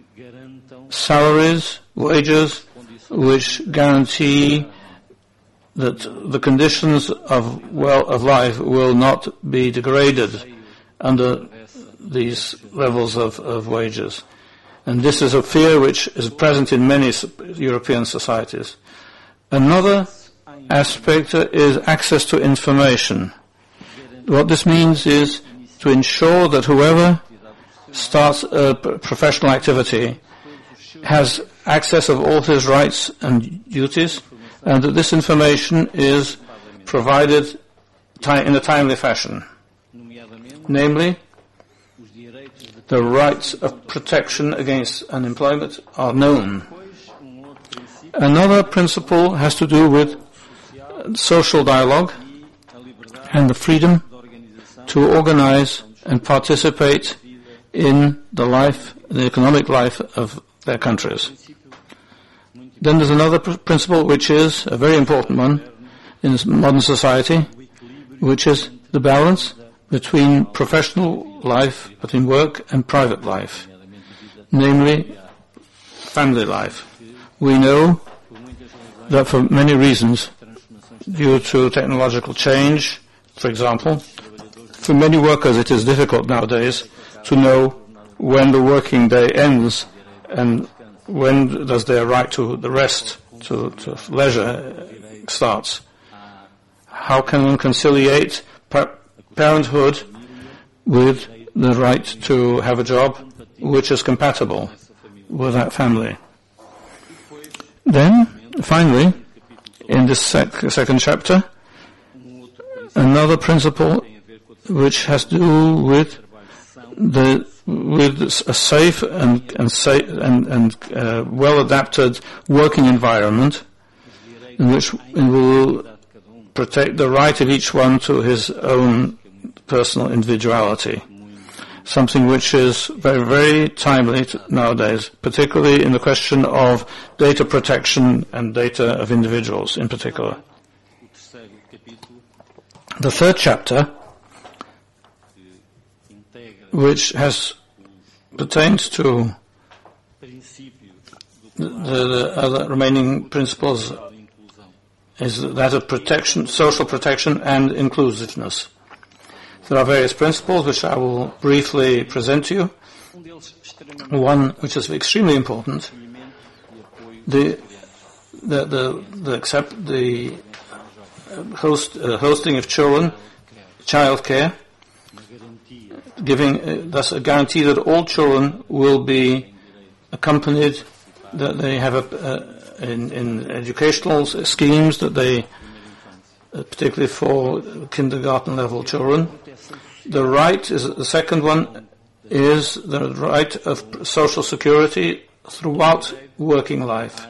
Salaries, wages, which guarantee that the conditions of well of life will not be degraded under these levels of, of wages. And this is a fear which is present in many European societies. Another aspect is access to information. What this means is to ensure that whoever starts a professional activity has access of all his rights and duties, and that this information is provided in a timely fashion. Namely, the rights of protection against unemployment are known. Another principle has to do with social dialogue and the freedom to organize and participate in the life, the economic life of their countries. Then there's another pr- principle which is a very important one in modern society, which is the balance between professional life, between work and private life, namely family life. We know that for many reasons, due to technological change, for example, for many workers it is difficult nowadays to know when the working day ends and when does their right to the rest, to, to leisure starts. How can one conciliate par- parenthood with the right to have a job which is compatible with that family? Then, finally, in this sec- second chapter, another principle which has to do with the with a safe and and, safe and, and uh, well-adapted working environment in which it will protect the right of each one to his own personal individuality. Something which is very, very timely t- nowadays, particularly in the question of data protection and data of individuals in particular. The third chapter, which has pertains to the, the other remaining principles, is that of protection, social protection and inclusiveness. There are various principles which I will briefly present to you. One which is extremely important, the the the, the accept the host uh, hosting of children, childcare, giving uh, thus a guarantee that all children will be accompanied, that they have a, uh, in, in educational schemes, that they, uh, particularly for kindergarten level children. The right is the second one is the right of social security throughout working life.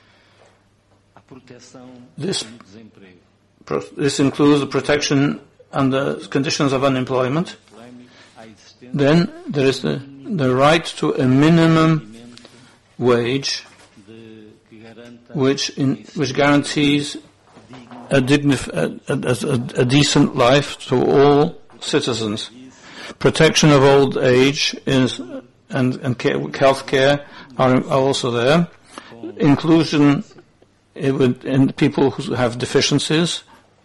This this includes the protection under conditions of unemployment. Then there is the, the right to a minimum wage which, in, which guarantees a, dignif- a, a, a, a decent life to all citizens. Protection of old age is, and, and care, health care are, are also there. Inclusion in, in people who have deficiencies.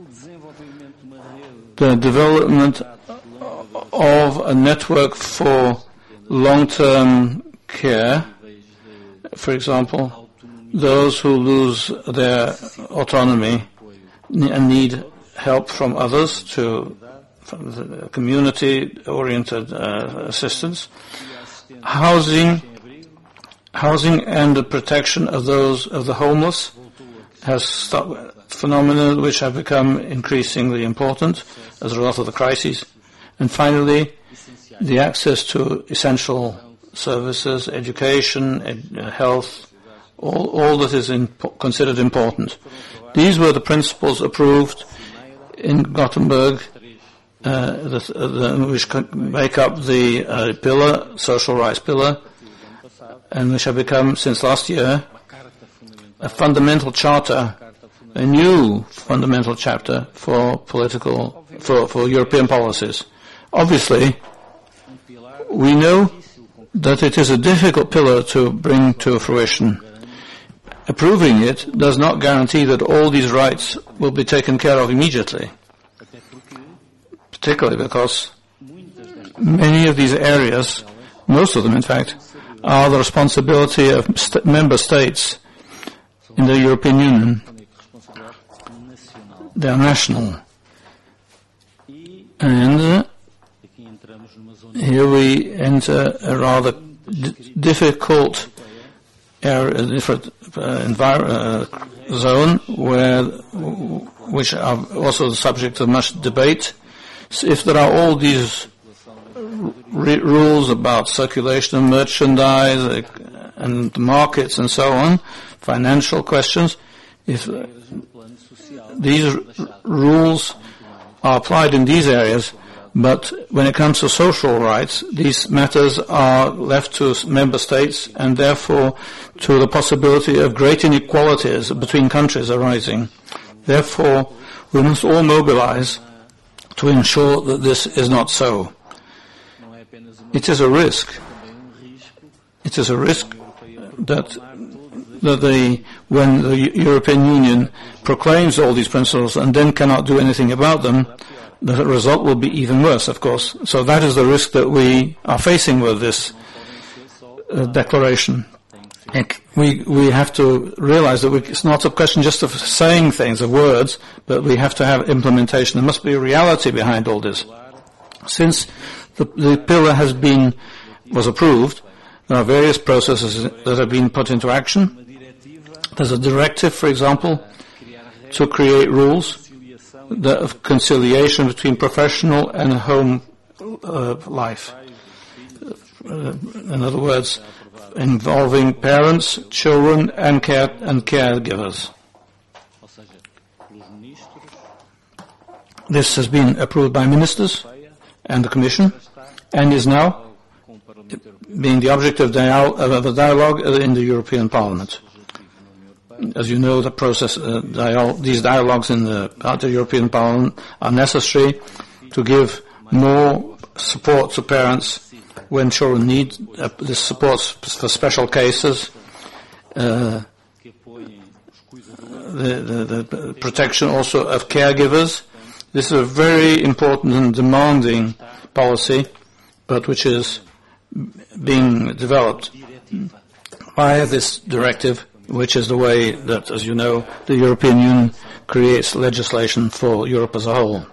The development of a network for long-term care. For example, those who lose their autonomy and need help from others to from the community-oriented uh, assistance. Housing, housing and the protection of those of the homeless has stopped, phenomena which have become increasingly important as a result of the crises. And finally, the access to essential services, education, ed- health, all, all that is in, considered important. These were the principles approved in Gothenburg, uh, the, the, which make up the uh, pillar, social rights pillar, and which have become, since last year, a fundamental charter, a new fundamental chapter for political, for, for European policies. Obviously, we know that it is a difficult pillar to bring to fruition. Approving it does not guarantee that all these rights will be taken care of immediately, particularly because many of these areas, most of them in fact, are the responsibility of st- member states in the European Union. They are national. And uh, here we enter a rather d- difficult area, different uh, envir- uh, zone, where which are also the subject of much debate. So if there are all these r- rules about circulation of merchandise uh, and markets and so on, financial questions, if uh, these r- rules are applied in these areas, but when it comes to social rights, these matters are left to member states and therefore to the possibility of great inequalities between countries arising. Therefore, we must all mobilize to ensure that this is not so. It is a risk. It is a risk that that the when the European Union proclaims all these principles and then cannot do anything about them, the result will be even worse, of course. So that is the risk that we are facing with this uh, declaration. We we have to realize that we, it's not a question just of saying things, of words, but we have to have implementation. There must be a reality behind all this. Since the, the pillar has been was approved, there are various processes that have been put into action. There's a directive, for example, to create rules the, of conciliation between professional and home uh, life. Uh, in other words, involving parents, children, and care and caregivers. This has been approved by ministers and the Commission, and is now being the object of, dial- of a dialogue in the European Parliament. As you know, the process, uh, dial- these dialogues in the, uh, the European Parliament are necessary to give more support to parents when children need uh, this support for special cases, uh, the, the, the protection also of caregivers. This is a very important and demanding policy, but which is being developed via this directive, which is the way that, as you know, the European Union creates legislation for Europe as a whole.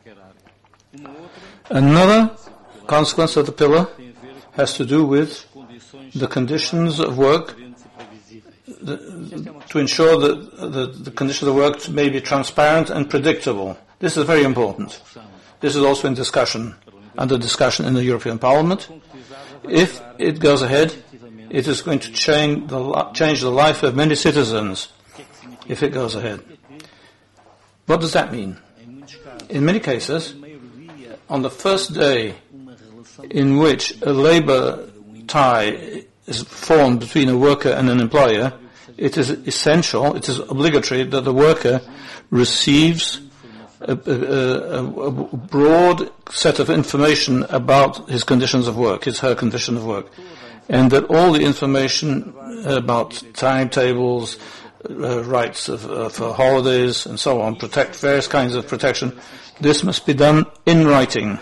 Another consequence of the pillar has to do with the conditions of work, the, to ensure that the, the conditions of work may be transparent and predictable. This is very important. This is also in discussion, under discussion in the European Parliament. If it goes ahead, it is going to change the, change the life of many citizens, if it goes ahead. What does that mean? In many cases, on the first day in which a labor tie is formed between a worker and an employer, it is essential, it is obligatory that the worker receives a, a, a, a broad set of information about his conditions of work, his her condition of work, and that all the information about timetables, uh, rights of, uh, for holidays and so on, protect various kinds of protection, this must be done in writing.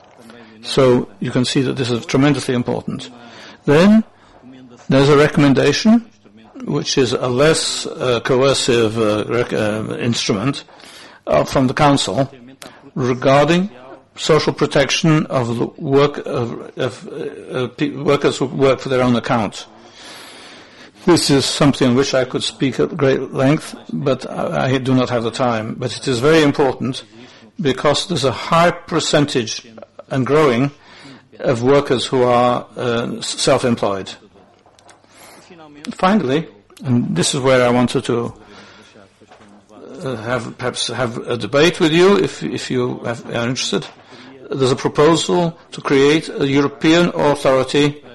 So you can see that this is tremendously important. Then there's a recommendation, which is a less uh, coercive uh, rec- uh, instrument uh, from the Council regarding social protection of the work of, of uh, pe- workers who work for their own account. This is something on which I could speak at great length, but I, I do not have the time. But it is very important because there's a high percentage and growing of workers who are uh, self-employed. Finally, and this is where I wanted to uh, have perhaps have a debate with you, if if you have, are interested. There's a proposal to create a European authority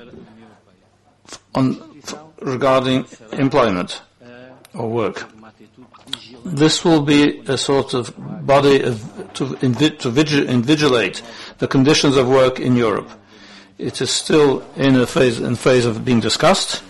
on f- regarding employment or work. This will be a sort of body of, to, invi- to vigil- invigilate the conditions of work in Europe. It is still in a phase in phase of being discussed.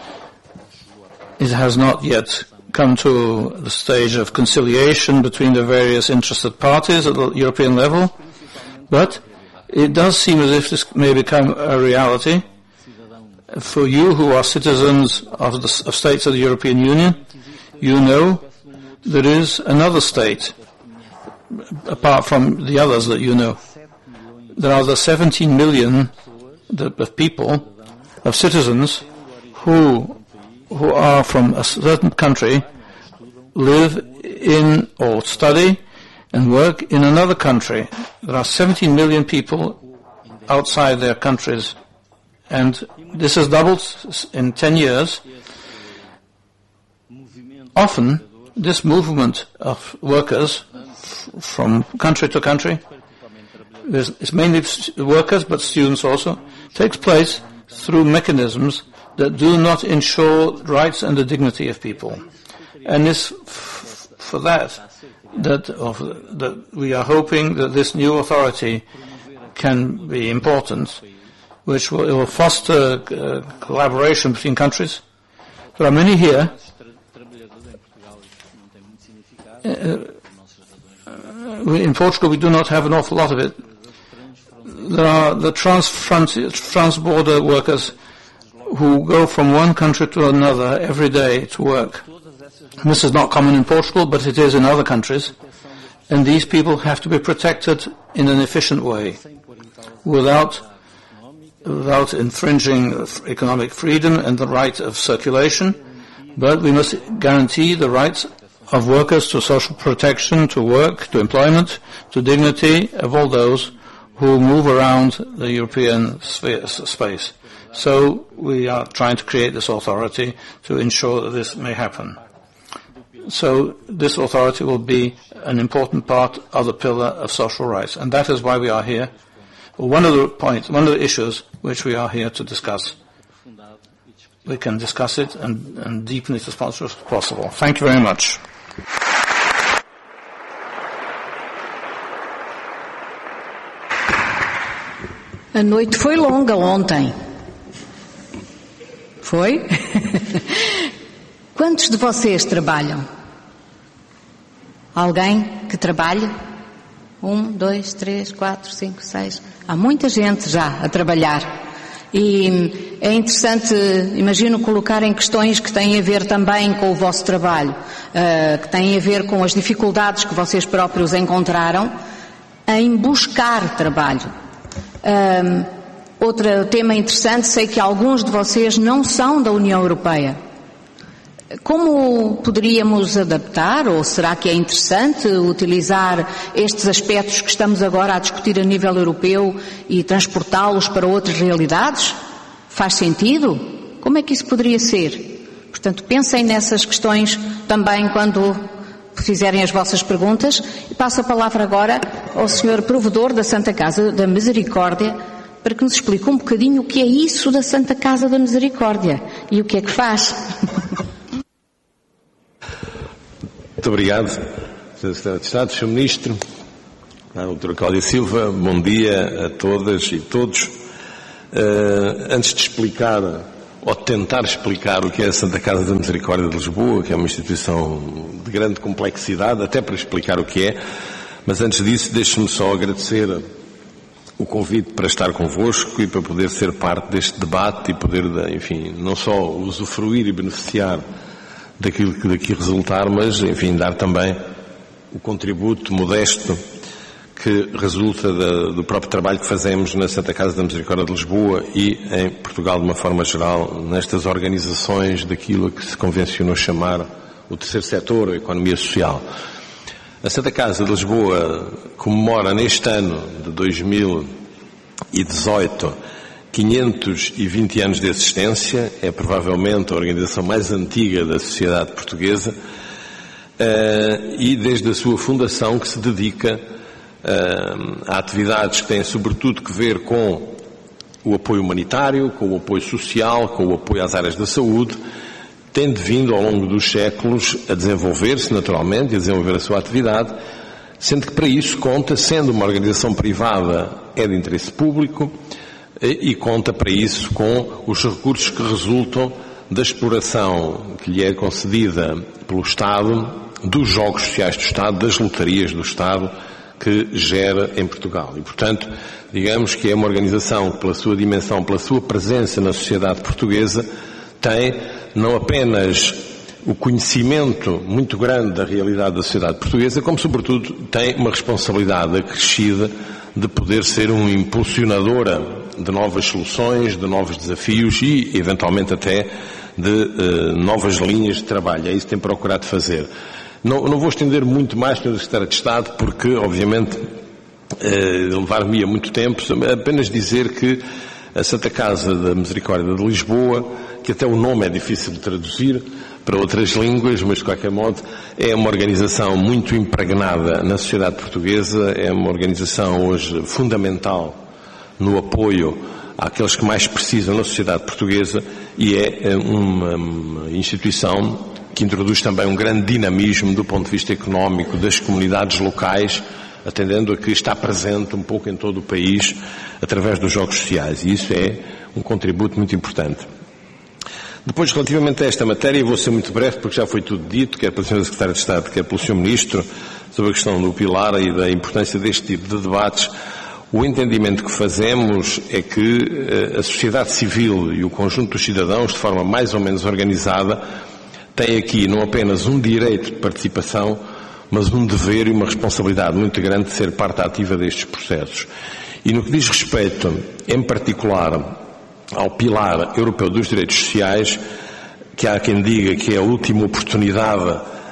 It has not yet come to the stage of conciliation between the various interested parties at the European level, but it does seem as if this may become a reality for you who are citizens of, the, of states of the European Union. You know there is another state, apart from the others that you know. There are the seventeen million of people, of citizens, who who are from a certain country, live in or study and work in another country. There are seventeen million people outside their countries, and this has doubled in ten years. Often, this movement of workers f- from country to country, it's mainly workers but students also, takes place through mechanisms that do not ensure rights and the dignity of people. And it's f- for that that, of, that we are hoping that this new authority can be important, which will, it will foster uh, collaboration between countries. There are many here. Uh, we, in Portugal we do not have an awful lot of it. There are the trans-border workers who go from one country to another every day to work. This is not common in Portugal, but it is in other countries. And these people have to be protected in an efficient way, without without infringing economic freedom and the right of circulation. But we must guarantee the rights of workers to social protection, to work, to employment, to dignity of all those who move around the European sphere, space. So we are trying to create this authority to ensure that this may happen. So this authority will be an important part of the pillar of social rights, and that is why we are here. One of the points, one of the issues which we are here to discuss. We can discuss it and, and deepen it as much as possible. Thank you very much. A noite foi longa ontem. Foi? Quantos de vocês trabalham? Alguém que trabalhe? Um, dois, três, quatro, cinco, seis. Há muita gente já a trabalhar. E é interessante, imagino, colocar em questões que têm a ver também com o vosso trabalho, uh, que têm a ver com as dificuldades que vocês próprios encontraram em buscar trabalho. Um, outro tema interessante, sei que alguns de vocês não são da União Europeia. Como poderíamos adaptar, ou será que é interessante utilizar estes aspectos que estamos agora a discutir a nível europeu e transportá-los para outras realidades? Faz sentido? Como é que isso poderia ser? Portanto, pensem nessas questões também quando fizerem as vossas perguntas. E passo a palavra agora ao senhor provedor da Santa Casa da Misericórdia para que nos explique um bocadinho o que é isso da Santa Casa da Misericórdia e o que é que faz. Muito obrigado, senhor Secretário de Estado, senhor Ministro, a doutora Cláudia Silva, bom dia a todas e todos. Uh, antes de explicar, ou de tentar explicar o que é a Santa Casa da Misericórdia de Lisboa, que é uma instituição de grande complexidade, até para explicar o que é, mas antes disso deixe-me só agradecer o convite para estar convosco e para poder ser parte deste debate e poder, enfim, não só usufruir e beneficiar daquilo que daqui resultar, mas, enfim, dar também o contributo modesto que resulta da, do próprio trabalho que fazemos na Santa Casa da Misericórdia de Lisboa e em Portugal de uma forma geral, nestas organizações daquilo que se convencionou chamar o terceiro setor, a economia social. A Santa Casa de Lisboa comemora neste ano de dois mil e dezoito quinhentos e vinte anos de existência, é provavelmente a organização mais antiga da sociedade portuguesa e desde a sua fundação que se dedica a atividades que têm sobretudo que ver com o apoio humanitário, com o apoio social, com o apoio às áreas da saúde, tendo vindo ao longo dos séculos a desenvolver-se naturalmente e a desenvolver a sua atividade, sendo que para isso conta, sendo uma organização privada, é de interesse público e conta para isso com os recursos que resultam da exploração que lhe é concedida pelo Estado, dos jogos sociais do Estado, das lotarias do Estado que gera em Portugal. E, portanto, digamos que é uma organização que, pela sua dimensão, pela sua presença na sociedade portuguesa, tem não apenas o conhecimento muito grande da realidade da sociedade portuguesa, como, sobretudo, tem uma responsabilidade acrescida de poder ser uma impulsionadora de novas soluções, de novos desafios e, eventualmente, até de uh, novas linhas de trabalho. É isso que tem procurado fazer. Não, não vou estender muito mais, senhor Secretário de Estado, porque, obviamente, eh, levar-me-ia muito tempo, apenas dizer que a Santa Casa da Misericórdia de Lisboa, que até o nome é difícil de traduzir para outras línguas, mas de qualquer modo é uma organização muito impregnada na sociedade portuguesa, é uma organização hoje fundamental no apoio àqueles que mais precisam na sociedade portuguesa e é uma, uma instituição que introduz também um grande dinamismo do ponto de vista económico das comunidades locais, atendendo a que está presente um pouco em todo o país através dos jogos sociais. E isso é um contributo muito importante. Depois, relativamente a esta matéria, vou ser muito breve porque já foi tudo dito, quer pelo senhor Secretário de Estado, quer pelo senhor Ministro, sobre a questão do pilar e da importância deste tipo de debates. O entendimento que fazemos é que a sociedade civil e o conjunto dos cidadãos, de forma mais ou menos organizada, tem aqui não apenas um direito de participação, mas um dever e uma responsabilidade muito grande de ser parte ativa destes processos. E no que diz respeito, em particular, ao pilar europeu dos direitos sociais, que há quem diga que é a última oportunidade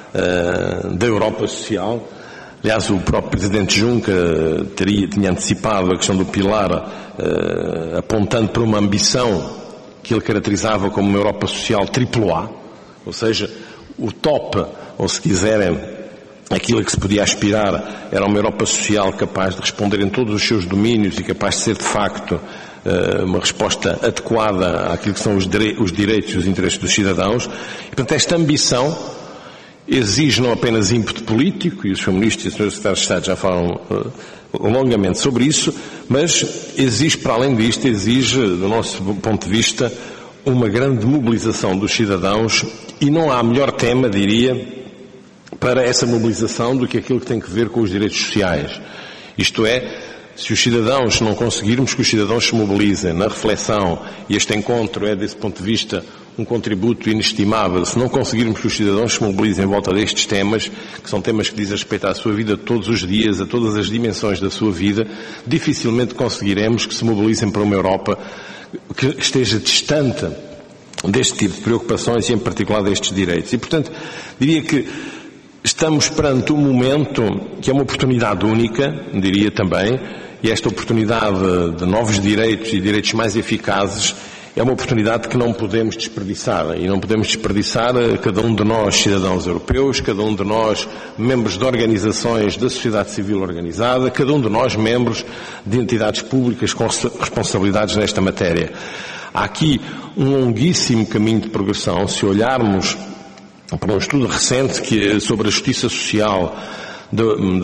uh, da Europa social. Aliás, o próprio Presidente Juncker teria, tinha antecipado a questão do pilar, uh, apontando para uma ambição que ele caracterizava como uma Europa social triplo A, ou seja, o top, ou se quiserem, aquilo a que se podia aspirar era uma Europa social capaz de responder em todos os seus domínios e capaz de ser, de facto, uma resposta adequada àquilo que são os direitos e os interesses dos cidadãos. E, portanto, esta ambição exige não apenas ímpeto político, e o senhor Ministro e o senhor Secretário de Estado já falam uh, longamente sobre isso, mas exige, para além disto, exige, do nosso ponto de vista, uma grande mobilização dos cidadãos, e não há melhor tema, diria, para essa mobilização do que aquilo que tem que ver com os direitos sociais. Isto é, se os cidadãos, não conseguirmos que os cidadãos se mobilizem na reflexão, e este encontro é, desse ponto de vista, um contributo inestimável, se não conseguirmos que os cidadãos se mobilizem em volta destes temas, que são temas que dizem respeito à sua vida todos os dias, a todas as dimensões da sua vida, dificilmente conseguiremos que se mobilizem para uma Europa que esteja distante deste tipo de preocupações e, em particular, destes direitos. E, portanto, diria que estamos perante um momento que é uma oportunidade única, diria também, e esta oportunidade de novos direitos e direitos mais eficazes é uma oportunidade que não podemos desperdiçar. E não podemos desperdiçar cada um de nós, cidadãos europeus, cada um de nós, membros de organizações da sociedade civil organizada, cada um de nós, membros de entidades públicas com responsabilidades nesta matéria. Há aqui um longuíssimo caminho de progressão. Se olharmos para um estudo recente que, sobre a justiça social de,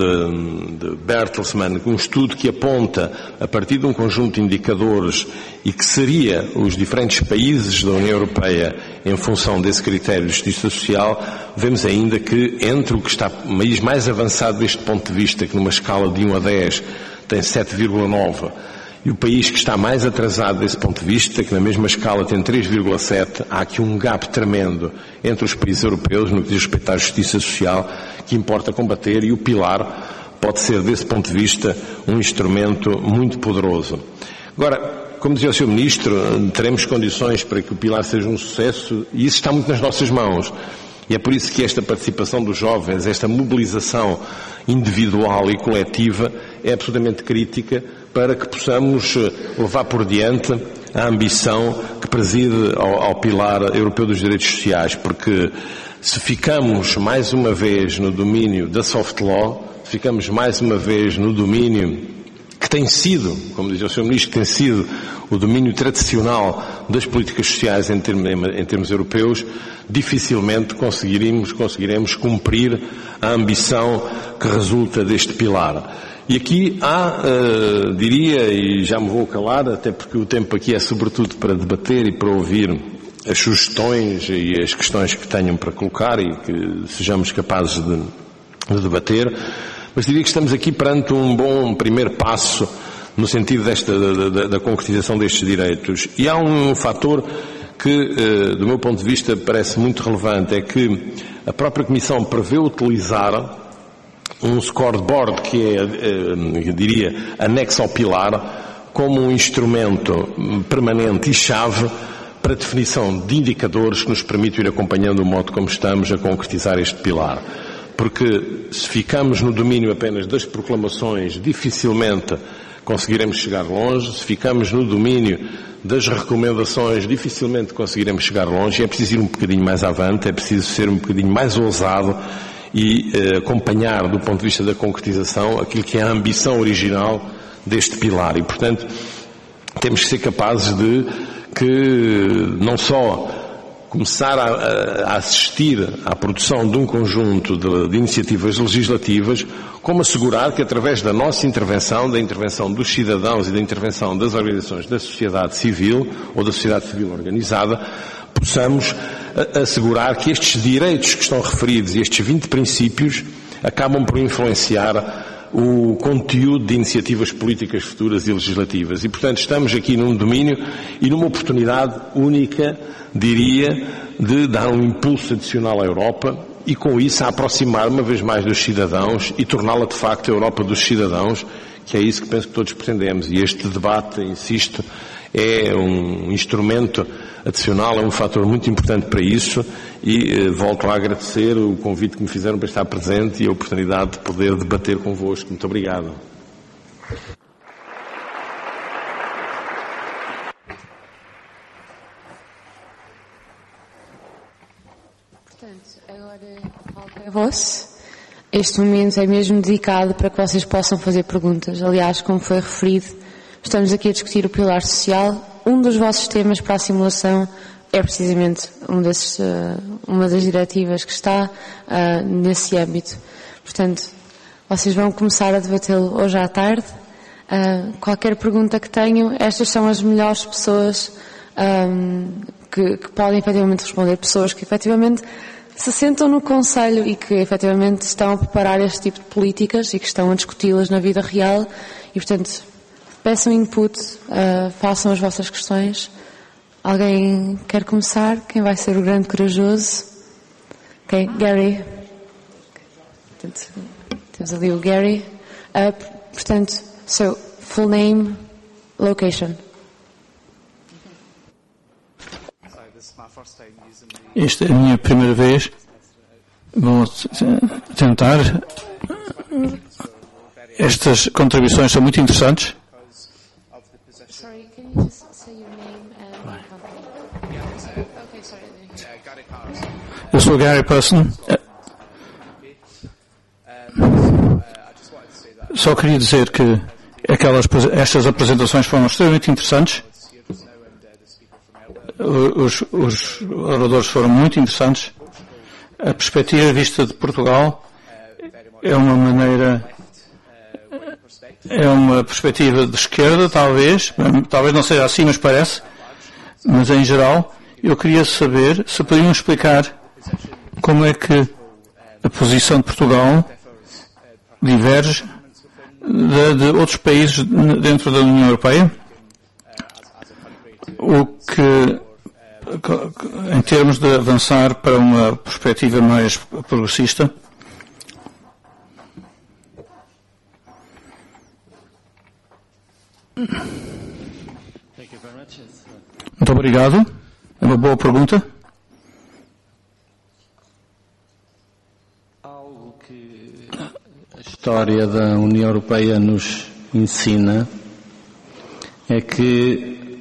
de, de Bertelsmann, um estudo que aponta, a partir de um conjunto de indicadores, e que seria os diferentes países da União Europeia em função desse critério de justiça social, vemos ainda que entre o que está o país mais avançado deste ponto de vista, que numa escala de um a dez tem sete vírgula nove, e o país que está mais atrasado desse ponto de vista, que na mesma escala tem três vírgula sete, há aqui um gap tremendo entre os países europeus no que diz respeito à justiça social, que importa combater, e o pilar pode ser, desse ponto de vista, um instrumento muito poderoso. Agora, como dizia o senhor Ministro, teremos condições para que o pilar seja um sucesso, e isso está muito nas nossas mãos. E é por isso que esta participação dos jovens, esta mobilização individual e coletiva é absolutamente crítica para que possamos levar por diante a ambição que preside ao, ao pilar europeu dos direitos sociais, porque se ficamos mais uma vez no domínio da soft law, se ficamos mais uma vez no domínio que tem sido, como dizia o senhor Ministro, que tem sido o domínio tradicional das políticas sociais em termos, em termos europeus, dificilmente conseguiremos, conseguiremos cumprir a ambição que resulta deste pilar. E aqui há, uh, diria, e já me vou calar, até porque o tempo aqui é sobretudo para debater e para ouvir as sugestões e as questões que tenham para colocar e que sejamos capazes de, de debater, mas diria que estamos aqui perante um bom primeiro passo no sentido desta, da, da, da concretização destes direitos. E há um fator que, uh, do meu ponto de vista, parece muito relevante, é que a própria Comissão prevê utilizar um scoreboard que é, eu diria, anexo ao pilar, como um instrumento permanente e chave para a definição de indicadores que nos permitam ir acompanhando o modo como estamos a concretizar este pilar. Porque se ficamos no domínio apenas das proclamações, dificilmente conseguiremos chegar longe. Se ficamos no domínio das recomendações, dificilmente conseguiremos chegar longe. É preciso ir um bocadinho mais avante, é preciso ser um bocadinho mais ousado e eh, acompanhar, do ponto de vista da concretização, aquilo que é a ambição original deste pilar. E, portanto, temos que ser capazes de que não só começar a, a assistir à produção de um conjunto de, de iniciativas legislativas, como assegurar que, através da nossa intervenção, da intervenção dos cidadãos e da intervenção das organizações da sociedade civil ou da sociedade civil organizada, possamos assegurar que estes direitos que estão referidos e estes vinte princípios acabam por influenciar o conteúdo de iniciativas políticas futuras e legislativas. E, portanto, estamos aqui num domínio e numa oportunidade única, diria, de dar um impulso adicional à Europa e, com isso, a aproximar uma vez mais dos cidadãos e torná-la, de facto, a Europa dos cidadãos, que é isso que penso que todos pretendemos. E este debate, insisto, é um instrumento adicional, é um fator muito importante para isso e eh, volto a agradecer o convite que me fizeram para estar presente e a oportunidade de poder debater convosco. Muito obrigado. Portanto, agora volto a vós. Este momento é mesmo dedicado para que vocês possam fazer perguntas. Aliás, como foi referido, estamos aqui a discutir o pilar social. Um dos vossos temas para a simulação é precisamente um desses, uh, uma das diretivas que está uh, nesse âmbito. Portanto, vocês vão começar a debatê-lo hoje à tarde. Uh, qualquer pergunta que tenham, estas são as melhores pessoas um, que, que podem efetivamente responder. Pessoas que efetivamente se sentam no Conselho e que efetivamente estão a preparar este tipo de políticas e que estão a discuti-las na vida real e, portanto, peçam input, uh, façam as vossas questões. Alguém quer começar? Quem vai ser o grande corajoso? Ok, Gary. Portanto, temos ali o Gary. Uh, portanto, so, full name, location. Esta é a minha primeira vez. Vou tentar. Estas contribuições são muito interessantes. Sorry, can you just say your name and company? Okay, sorry. Eu sou Gary Person. Só queria dizer que aquelas, estas apresentações foram extremamente interessantes. Os, os oradores foram muito interessantes. a perspectiva vista de Portugal é uma maneira, é uma perspectiva de esquerda, talvez, talvez não seja assim, mas parece, mas em geral, eu queria saber se poderiam explicar como é que a posição de Portugal diverge de, de outros países dentro da União Europeia, o que, em termos de avançar para uma perspectiva mais progressista. Muito obrigado. É uma boa pergunta. Algo que a história da União Europeia nos ensina é que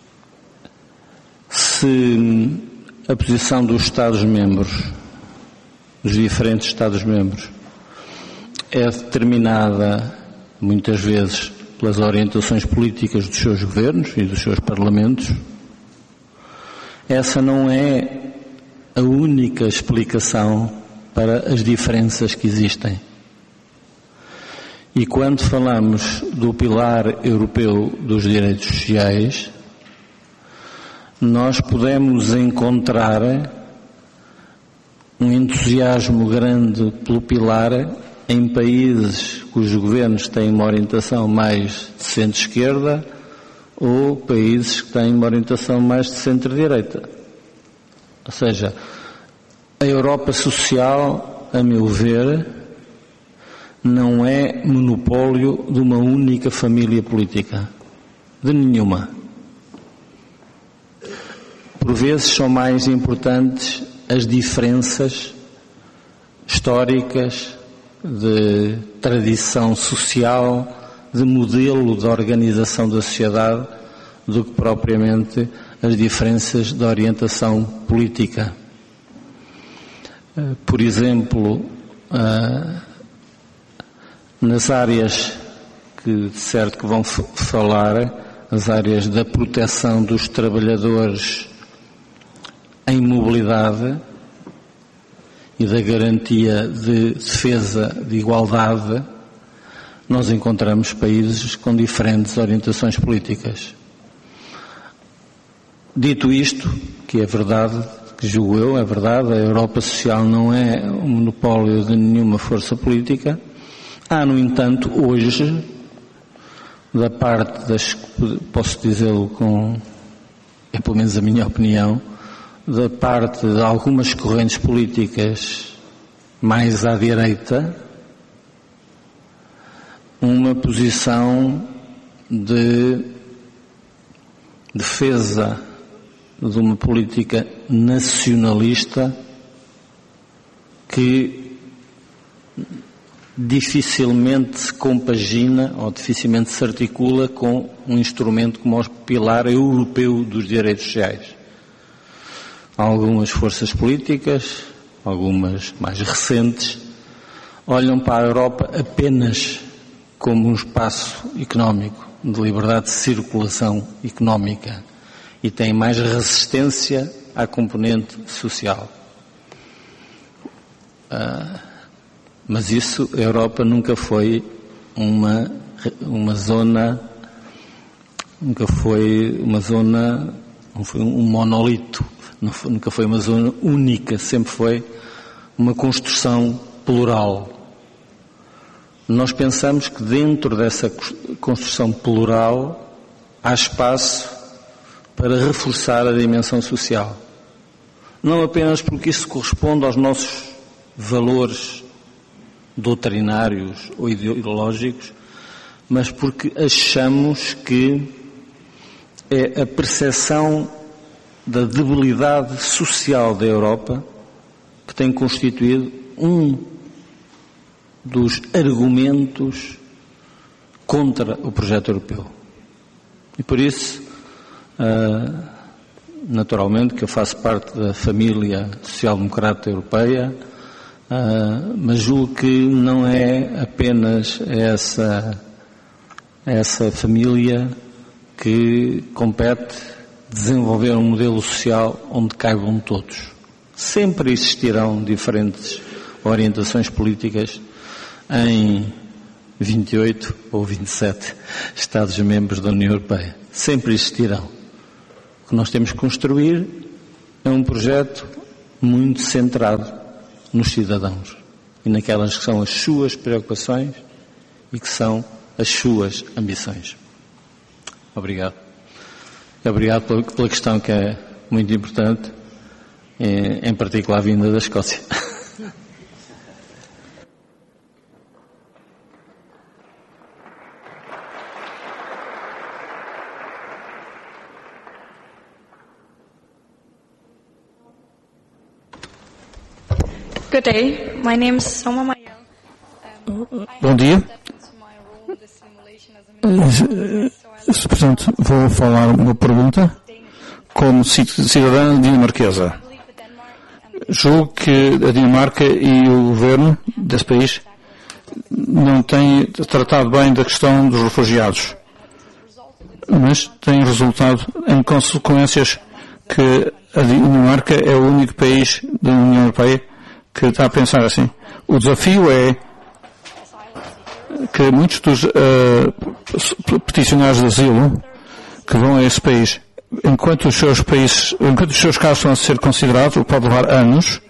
se a posição dos Estados-membros, dos diferentes Estados-membros, é determinada muitas vezes pelas orientações políticas dos seus governos e dos seus parlamentos, essa não é a única explicação para as diferenças que existem. E quando falamos do pilar europeu dos direitos sociais, nós podemos encontrar um entusiasmo grande pelo pilar em países cujos governos têm uma orientação mais de centro-esquerda ou países que têm uma orientação mais de centro-direita. Ou seja, a Europa social, a meu ver, não é monopólio de uma única família política. De nenhuma. Por vezes são mais importantes as diferenças históricas, de tradição social, de modelo de organização da sociedade, do que propriamente as diferenças de orientação política. Por exemplo, nas áreas que de certo que vão falar, as áreas da proteção dos trabalhadores em mobilidade e da garantia de defesa de igualdade, nós encontramos países com diferentes orientações políticas. Dito isto, que é verdade, que julgo eu, é verdade, a Europa Social não é um monopólio de nenhuma força política. Há, no entanto, hoje, da parte das, posso dizê-lo com, é pelo menos a minha opinião, da parte de algumas correntes políticas mais à direita, uma posição de defesa de uma política nacionalista que dificilmente se compagina ou dificilmente se articula com um instrumento como o pilar europeu dos direitos sociais. Algumas forças políticas, algumas mais recentes, olham para a Europa apenas como um espaço económico, de liberdade de circulação económica, e têm mais resistência à componente social. Uh, mas isso, a Europa nunca foi uma, uma zona, nunca foi uma zona, não foi um monolito, não foi, nunca foi uma zona única, sempre foi uma construção plural. Nós pensamos que dentro dessa construção plural há espaço para reforçar a dimensão social. Não apenas porque isso corresponde aos nossos valores doutrinários ou ideológicos, mas porque achamos que é a percepção da debilidade social da Europa que tem constituído um dos argumentos contra o projeto europeu. E por isso, uh, naturalmente, que eu faço parte da família social-democrata europeia, uh, mas julgo que não é apenas essa, essa família que compete desenvolver um modelo social onde caibam todos, Sempre existirão diferentes orientações políticas em vinte e oito ou vinte e sete Estados-membros da União Europeia. Sempre existirão. O que nós temos que construir é um projeto muito centrado nos cidadãos e naquelas que são as suas preocupações e que são as suas ambições. Obrigado. Obrigado pela questão que é muito importante, em particular a vinda da Escócia. Good day. My name is Soma Mayel. Um, Bom dia. Portanto, vou falar uma pergunta como cidadã dinamarquesa. Julgo que a Dinamarca e o governo desse país não têm tratado bem da questão dos refugiados, mas tem resultado em consequências que a Dinamarca é o único país da União Europeia que está a pensar assim. O desafio é que muitos dos uh, peticionários de asilo que vão a esse país, enquanto os seus países, enquanto os seus casos estão a ser considerados, o que pode levar anos,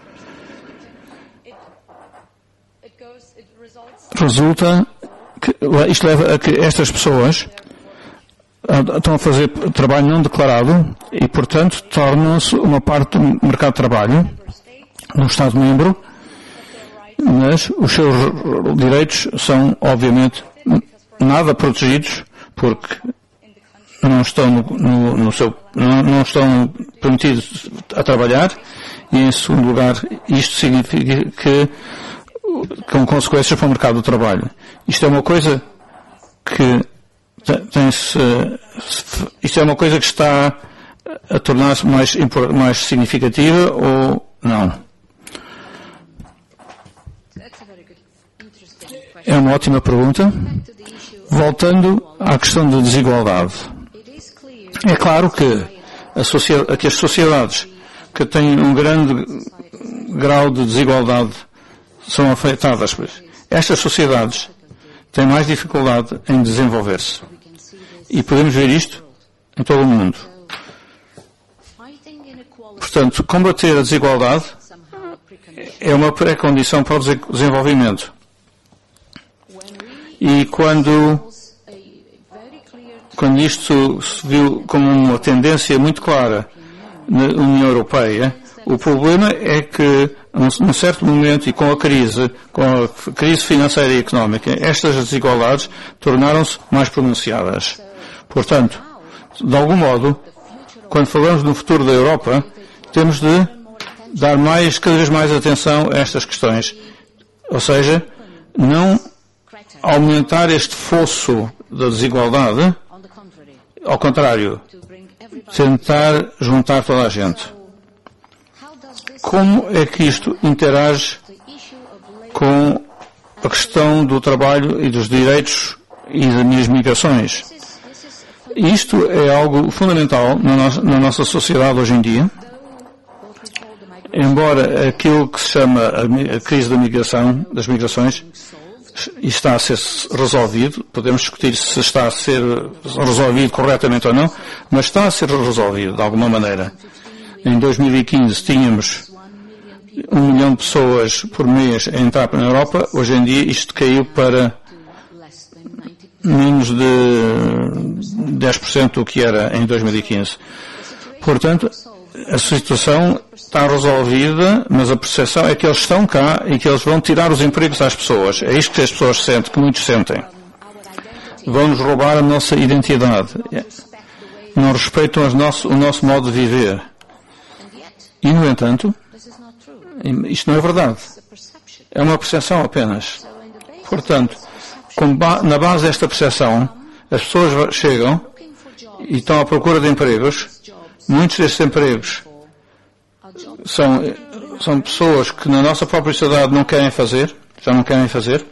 resulta que isto leva a que estas pessoas estão a fazer trabalho não declarado e, portanto, tornam-se uma parte do mercado de trabalho no Estado-membro, mas os seus direitos são, obviamente, nada protegidos, porque não estão, no, no, no seu, não, não estão permitidos a trabalhar, e, em segundo lugar, isto significa que, com consequências para o mercado do trabalho. Isto é uma coisa que tem-se, isto é uma coisa que está a tornar-se mais, mais significativa ou não? É uma ótima pergunta. Voltando à questão da desigualdade. É claro que, a sociedade, que as sociedades que têm um grande grau de desigualdade são afetadas. Estas sociedades têm mais dificuldade em desenvolver-se. E podemos ver isto em todo o mundo. Portanto, combater a desigualdade é uma pré-condição para o desenvolvimento. E quando, quando isto se viu como uma tendência muito clara na União Europeia, o problema é que, num certo momento, e com a crise, com a crise financeira e económica, estas desigualdades tornaram-se mais pronunciadas. Portanto, de algum modo, quando falamos no futuro da Europa, temos de dar mais, cada vez mais atenção a estas questões. Ou seja, não aumentar este fosso da desigualdade, ao contrário, tentar juntar toda a gente. Como é que isto interage com a questão do trabalho e dos direitos e das migrações? Isto é algo fundamental na nossa, na nossa sociedade hoje em dia. Embora aquilo que se chama a crise da migração, das migrações, está a ser resolvido, podemos discutir se está a ser resolvido corretamente ou não, mas está a ser resolvido de alguma maneira. Em dois mil e quinze tínhamos um milhão de pessoas por mês a entrar na Europa, hoje em dia isto caiu para menos de dez por cento do que era em dois mil e quinze. Portanto, a situação está resolvida, mas a percepção é que eles estão cá e que eles vão tirar os empregos às pessoas. É isto que as pessoas sentem, que muitos sentem. Vão-nos roubar a nossa identidade. Não respeitam o nosso, o nosso modo de viver. E, no entanto, isto não é verdade. É uma percepção apenas. Portanto, na base desta percepção, as pessoas chegam e estão à procura de empregos. Muitos destes empregos são, são pessoas que na nossa própria sociedade não querem fazer, já não querem fazer.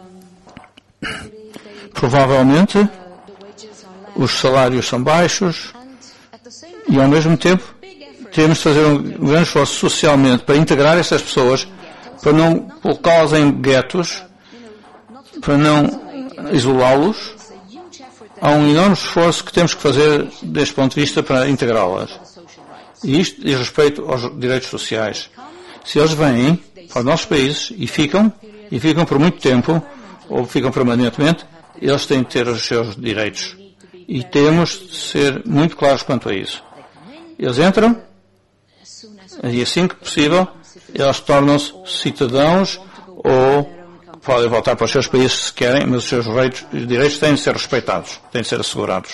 Provavelmente, os salários são baixos e, ao mesmo tempo, temos de fazer um grande esforço socialmente para integrar estas pessoas, para não colocá-las em guetos, para não isolá-los. Há um enorme esforço que temos que fazer deste ponto de vista para integrá-las. E isto diz respeito aos direitos sociais. Se eles vêm para os nossos países e ficam, e ficam por muito tempo, ou ficam permanentemente, eles têm de ter os seus direitos. E temos de ser muito claros quanto a isso. Eles entram, e assim que possível, eles tornam-se cidadãos ou podem voltar para os seus países se querem, mas os seus direitos, direitos têm de ser respeitados, têm de ser assegurados.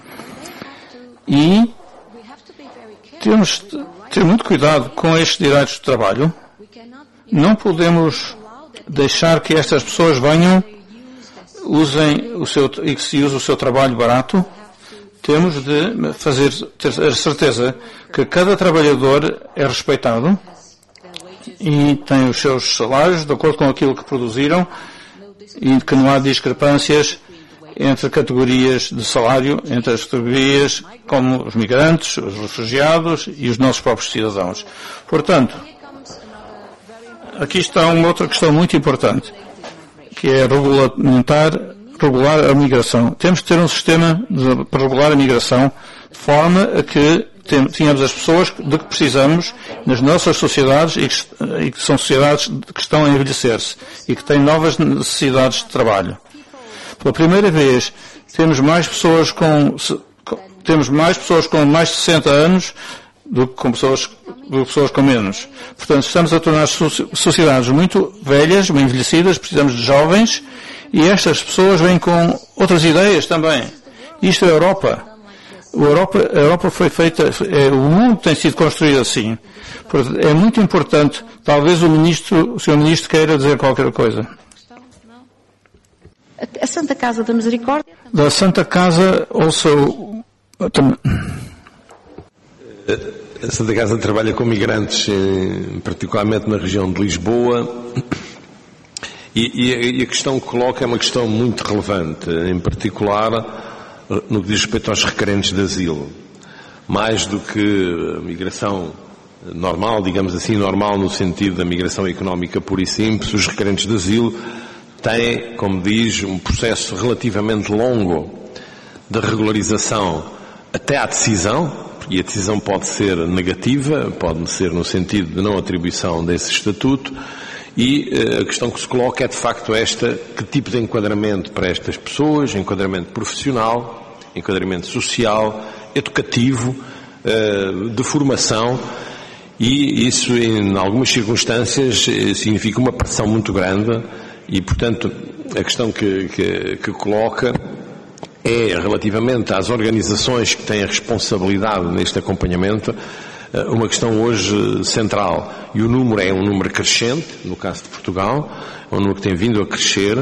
E temos de ter muito cuidado com estes direitos de trabalho. Não podemos deixar que estas pessoas venham, usem o seu, e que se use o seu trabalho barato. Temos de fazer, ter a certeza que cada trabalhador é respeitado e tem os seus salários de acordo com aquilo que produziram e que não há discrepâncias entre categorias de salário, entre as categorias como os migrantes, os refugiados e os nossos próprios cidadãos. Portanto, aqui está uma outra questão muito importante, que é regulamentar, regular a migração. Temos de ter um sistema de, para regular a migração de forma a que tenhamos as pessoas de que precisamos nas nossas sociedades e que, e que são sociedades que estão a envelhecer-se e que têm novas necessidades de trabalho. Pela primeira vez, temos mais pessoas com, temos mais pessoas com mais de sessenta anos do que com pessoas, do que pessoas com menos. Portanto, estamos a tornar sociedades muito velhas, muito envelhecidas, precisamos de jovens, e estas pessoas vêm com outras ideias também. Isto é a Europa. A Europa, a Europa foi feita, é, o mundo tem sido construído assim. Portanto, é muito importante, talvez o ministro, o senhor Ministro queira dizer qualquer coisa. A Santa Casa da Misericórdia? Da Santa Casa, also... A Santa Casa trabalha com migrantes, particularmente na região de Lisboa, e, e a questão que coloca é uma questão muito relevante, em particular no que diz respeito aos requerentes de asilo. Mais do que a migração normal, digamos assim, normal no sentido da migração económica pura e simples, os requerentes de asilo têm, como diz, um processo relativamente longo de regularização até à decisão, e a decisão pode ser negativa, pode ser no sentido de não atribuição desse estatuto, e a questão que se coloca é de facto esta: que tipo de enquadramento para estas pessoas, enquadramento profissional, enquadramento social, educativo, de formação, e isso em algumas circunstâncias significa uma pressão muito grande, e portanto a questão que, que, que coloca é, relativamente às organizações que têm a responsabilidade neste acompanhamento, uma questão hoje central. E o número é um número crescente, no caso de Portugal, é um número que tem vindo a crescer,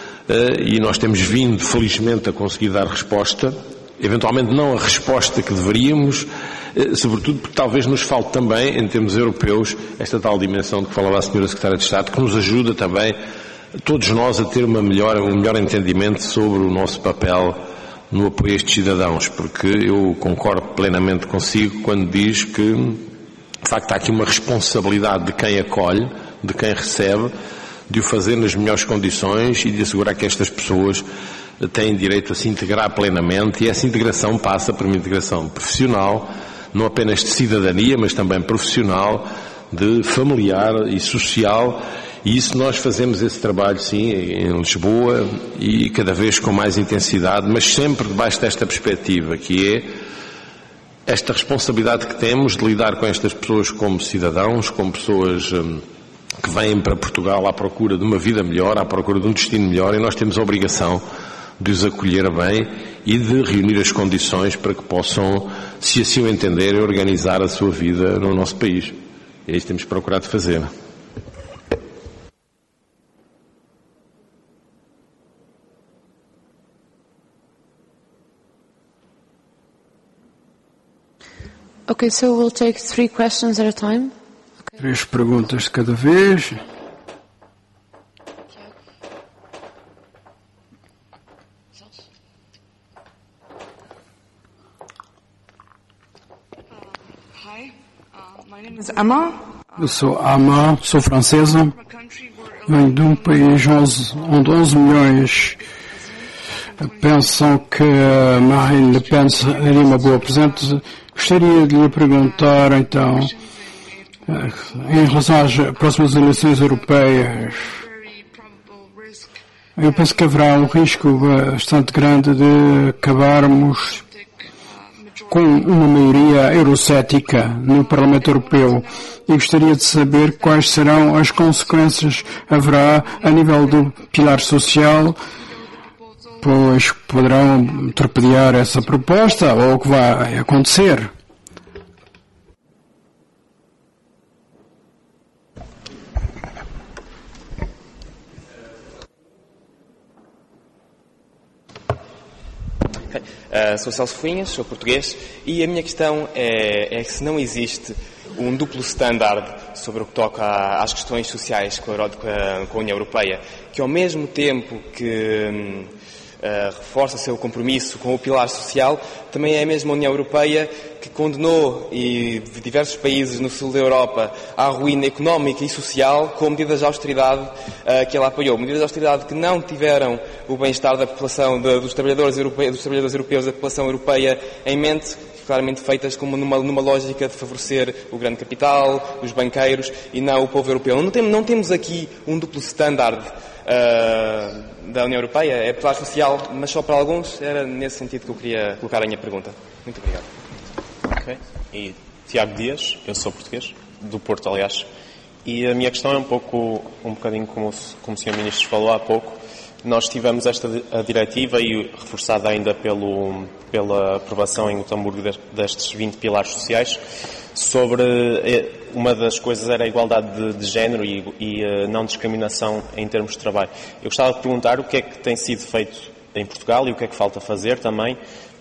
e nós temos vindo, felizmente, a conseguir dar resposta, eventualmente não a resposta que deveríamos, sobretudo porque talvez nos falte também, em termos europeus, esta tal dimensão de que falava a senhora Secretária de Estado, que nos ajuda também, todos nós, a ter uma melhor, um melhor entendimento sobre o nosso papel no apoio a estes cidadãos, porque eu concordo plenamente consigo quando diz que, de facto, há aqui uma responsabilidade de quem acolhe, de quem recebe, de o fazer nas melhores condições e de assegurar que estas pessoas têm direito a se integrar plenamente, e essa integração passa por uma integração profissional, não apenas de cidadania, mas também profissional, de familiar e social. E isso nós fazemos esse trabalho, sim, em Lisboa, e cada vez com mais intensidade, mas sempre debaixo desta perspectiva, que é esta responsabilidade que temos de lidar com estas pessoas como cidadãos, como pessoas hum, que vêm para Portugal à procura de uma vida melhor, à procura de um destino melhor, e nós temos a obrigação de os acolher bem e de reunir as condições para que possam, se assim o entenderem, organizar a sua vida no nosso país. E é isso que temos procurado fazer. Okay, so we'll take three questions at a time. Okay. Três perguntas de cada vez. Hi, um, Ama. Eu sou Ama, sou francesa, venho de um país onde onze milhões pensam que Marine Le Pen seria uma boa presidente. Gostaria de lhe perguntar, então, em relação às próximas eleições europeias, eu penso que haverá um risco bastante grande de acabarmos com uma maioria eurocética no Parlamento Europeu. E gostaria de saber quais serão as consequências que haverá a nível do pilar social, pois poderão torpedear essa proposta ou o que vai acontecer. Uh, sou Celso Cunhas, sou português, e a minha questão é, é que se não existe um duplo standard sobre o que toca às questões sociais com a, com a União Europeia, que ao mesmo tempo que uh, reforça seu compromisso com o pilar social, também é a mesma União Europeia que condenou e diversos países no sul da Europa à ruína económica e social com medidas de austeridade uh, que ela apoiou. Medidas de austeridade que não tiveram o bem-estar da população, de, dos, trabalhadores europeus, dos trabalhadores europeus, da população europeia em mente, claramente feitas como numa, numa lógica de favorecer o grande capital, os banqueiros e não o povo europeu. Não, tem, não temos aqui um duplo standard uh, da União Europeia, é pilar social, mas só para alguns. Era nesse sentido que eu queria colocar a minha pergunta. Muito obrigado. Ok. E Tiago Dias, eu sou português, do Porto, aliás, e a minha questão é um pouco, um bocadinho como, como o senhor Ministro falou há pouco. Nós tivemos esta a diretiva e reforçada ainda pelo, pela aprovação em Gotemburgo destes vinte pilares sociais, sobre uma das coisas era a igualdade de, de género e, e não discriminação em termos de trabalho. Eu gostava de perguntar o que é que tem sido feito em Portugal e o que é que falta fazer também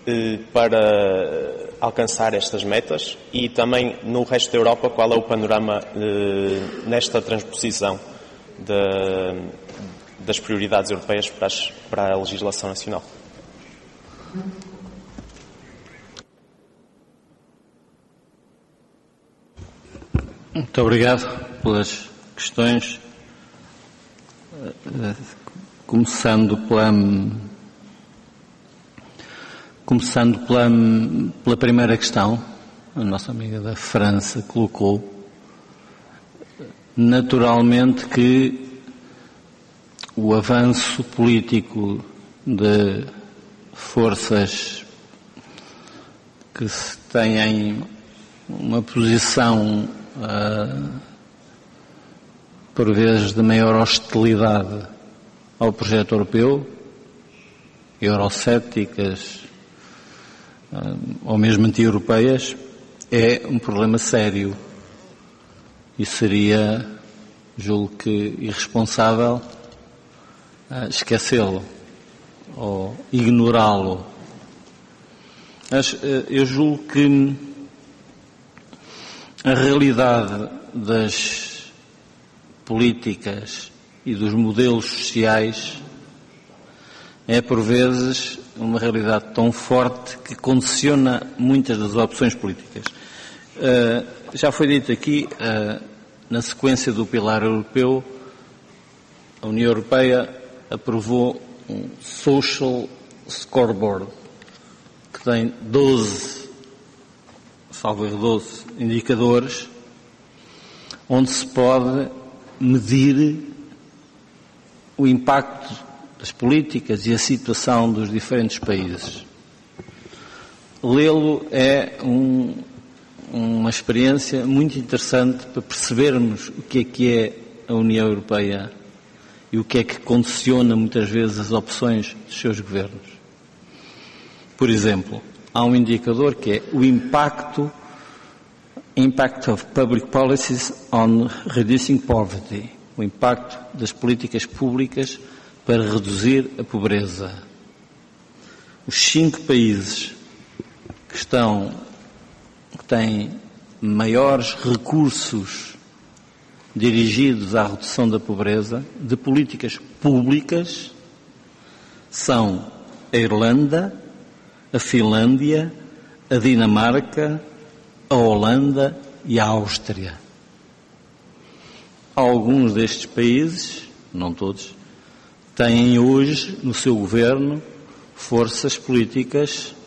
para alcançar estas metas e também no resto da Europa qual é o panorama nesta transposição de, das prioridades europeias para, as, para a legislação nacional. Muito obrigado pelas questões. Começando pela, começando pela, pela primeira questão, a nossa amiga da França colocou, naturalmente que o avanço político de forças que têm uma posição, uh, por vezes, de maior hostilidade ao projeto europeu, eurocéticas, uh, ou mesmo anti-europeias, é um problema sério e seria, julgo que, irresponsável Uh, esquecê-lo ou ignorá-lo. Mas uh, eu julgo que a realidade das políticas e dos modelos sociais é, por vezes, uma realidade tão forte que condiciona muitas das opções políticas. Uh, já foi dito aqui, uh, na sequência do pilar europeu, a União Europeia aprovou um Social Scoreboard que tem doze, salvo erro, doze indicadores onde se pode medir o impacto das políticas e a situação dos diferentes países. Lê-lo é um, uma experiência muito interessante para percebermos o que é que é a União Europeia e o que é que condiciona muitas vezes as opções dos seus governos. Por exemplo, há um indicador que é o impacto Impact of Public Policies on Reducing Poverty, o impacto das políticas públicas para reduzir a pobreza. Os cinco países que estão, que têm maiores recursos dirigidos à redução da pobreza, de políticas públicas, são a Irlanda, a Finlândia, a Dinamarca, a Holanda e a Áustria. alguns destes países, não todos, têm hoje no seu governo forças políticas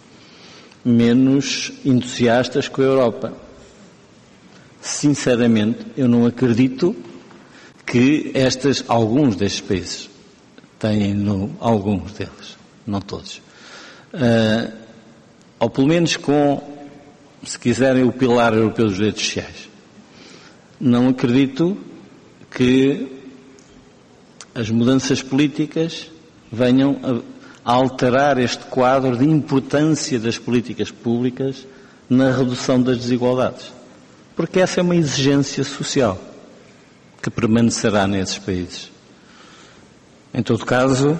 menos entusiastas com a Europa. Sinceramente, eu não acredito que estas, alguns destes países têm, no, alguns deles, não todos, uh, ou pelo menos com, se quiserem, o pilar europeu dos direitos sociais. Não acredito que as mudanças políticas venham a, a alterar este quadro de importância das políticas públicas na redução das desigualdades. Porque essa é uma exigência social que permanecerá nesses países. Em todo caso,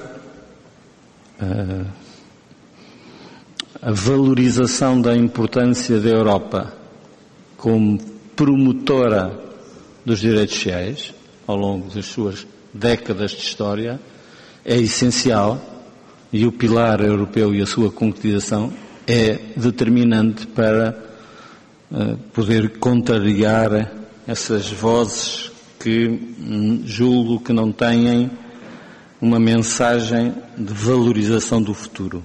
a valorização da importância da Europa como promotora dos direitos sociais, ao longo das suas décadas de história, é essencial, e o pilar europeu e a sua concretização é determinante para uh, poder contrariar essas vozes que hum, julgo que não têm uma mensagem de valorização do futuro.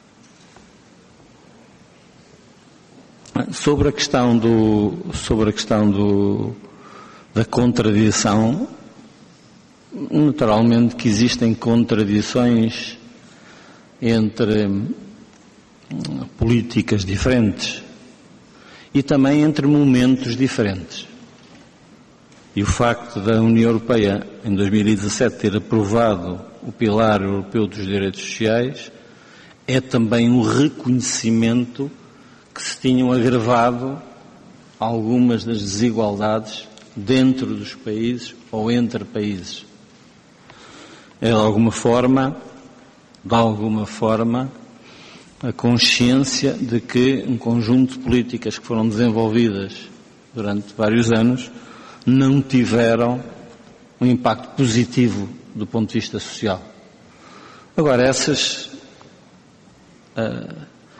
Sobre a questão do, sobre a questão do, da contradição, naturalmente que existem contradições entre políticas diferentes e também entre momentos diferentes. E o facto da União Europeia, em dois mil e dezassete, ter aprovado o Pilar Europeu dos Direitos Sociais é também um reconhecimento que se tinham agravado algumas das desigualdades dentro dos países ou entre países. É de alguma forma, de alguma forma, a consciência de que um conjunto de políticas que foram desenvolvidas durante vários anos não tiveram um impacto positivo do ponto de vista social. Agora, essas... Uh,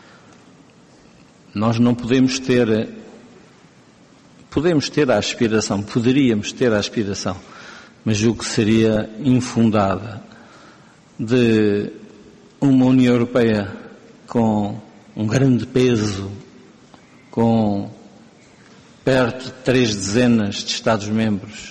nós não podemos ter... Podemos ter a aspiração, poderíamos ter a aspiração, mas julgo que seria infundada, de uma União Europeia com um grande peso, com perto de três dezenas de Estados-membros,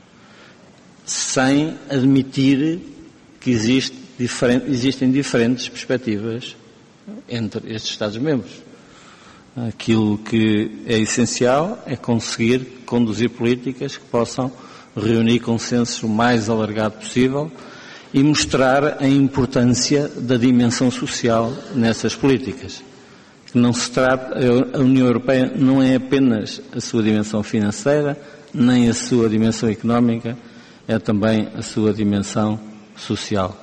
sem admitir que existe diferente, existem diferentes perspectivas entre estes Estados-membros. Aquilo que é essencial é conseguir conduzir políticas que possam reunir consensos o mais alargado possível e mostrar a importância da dimensão social nessas políticas. Não se trata, a União Europeia não é apenas a sua dimensão financeira, nem a sua dimensão económica, é também a sua dimensão social.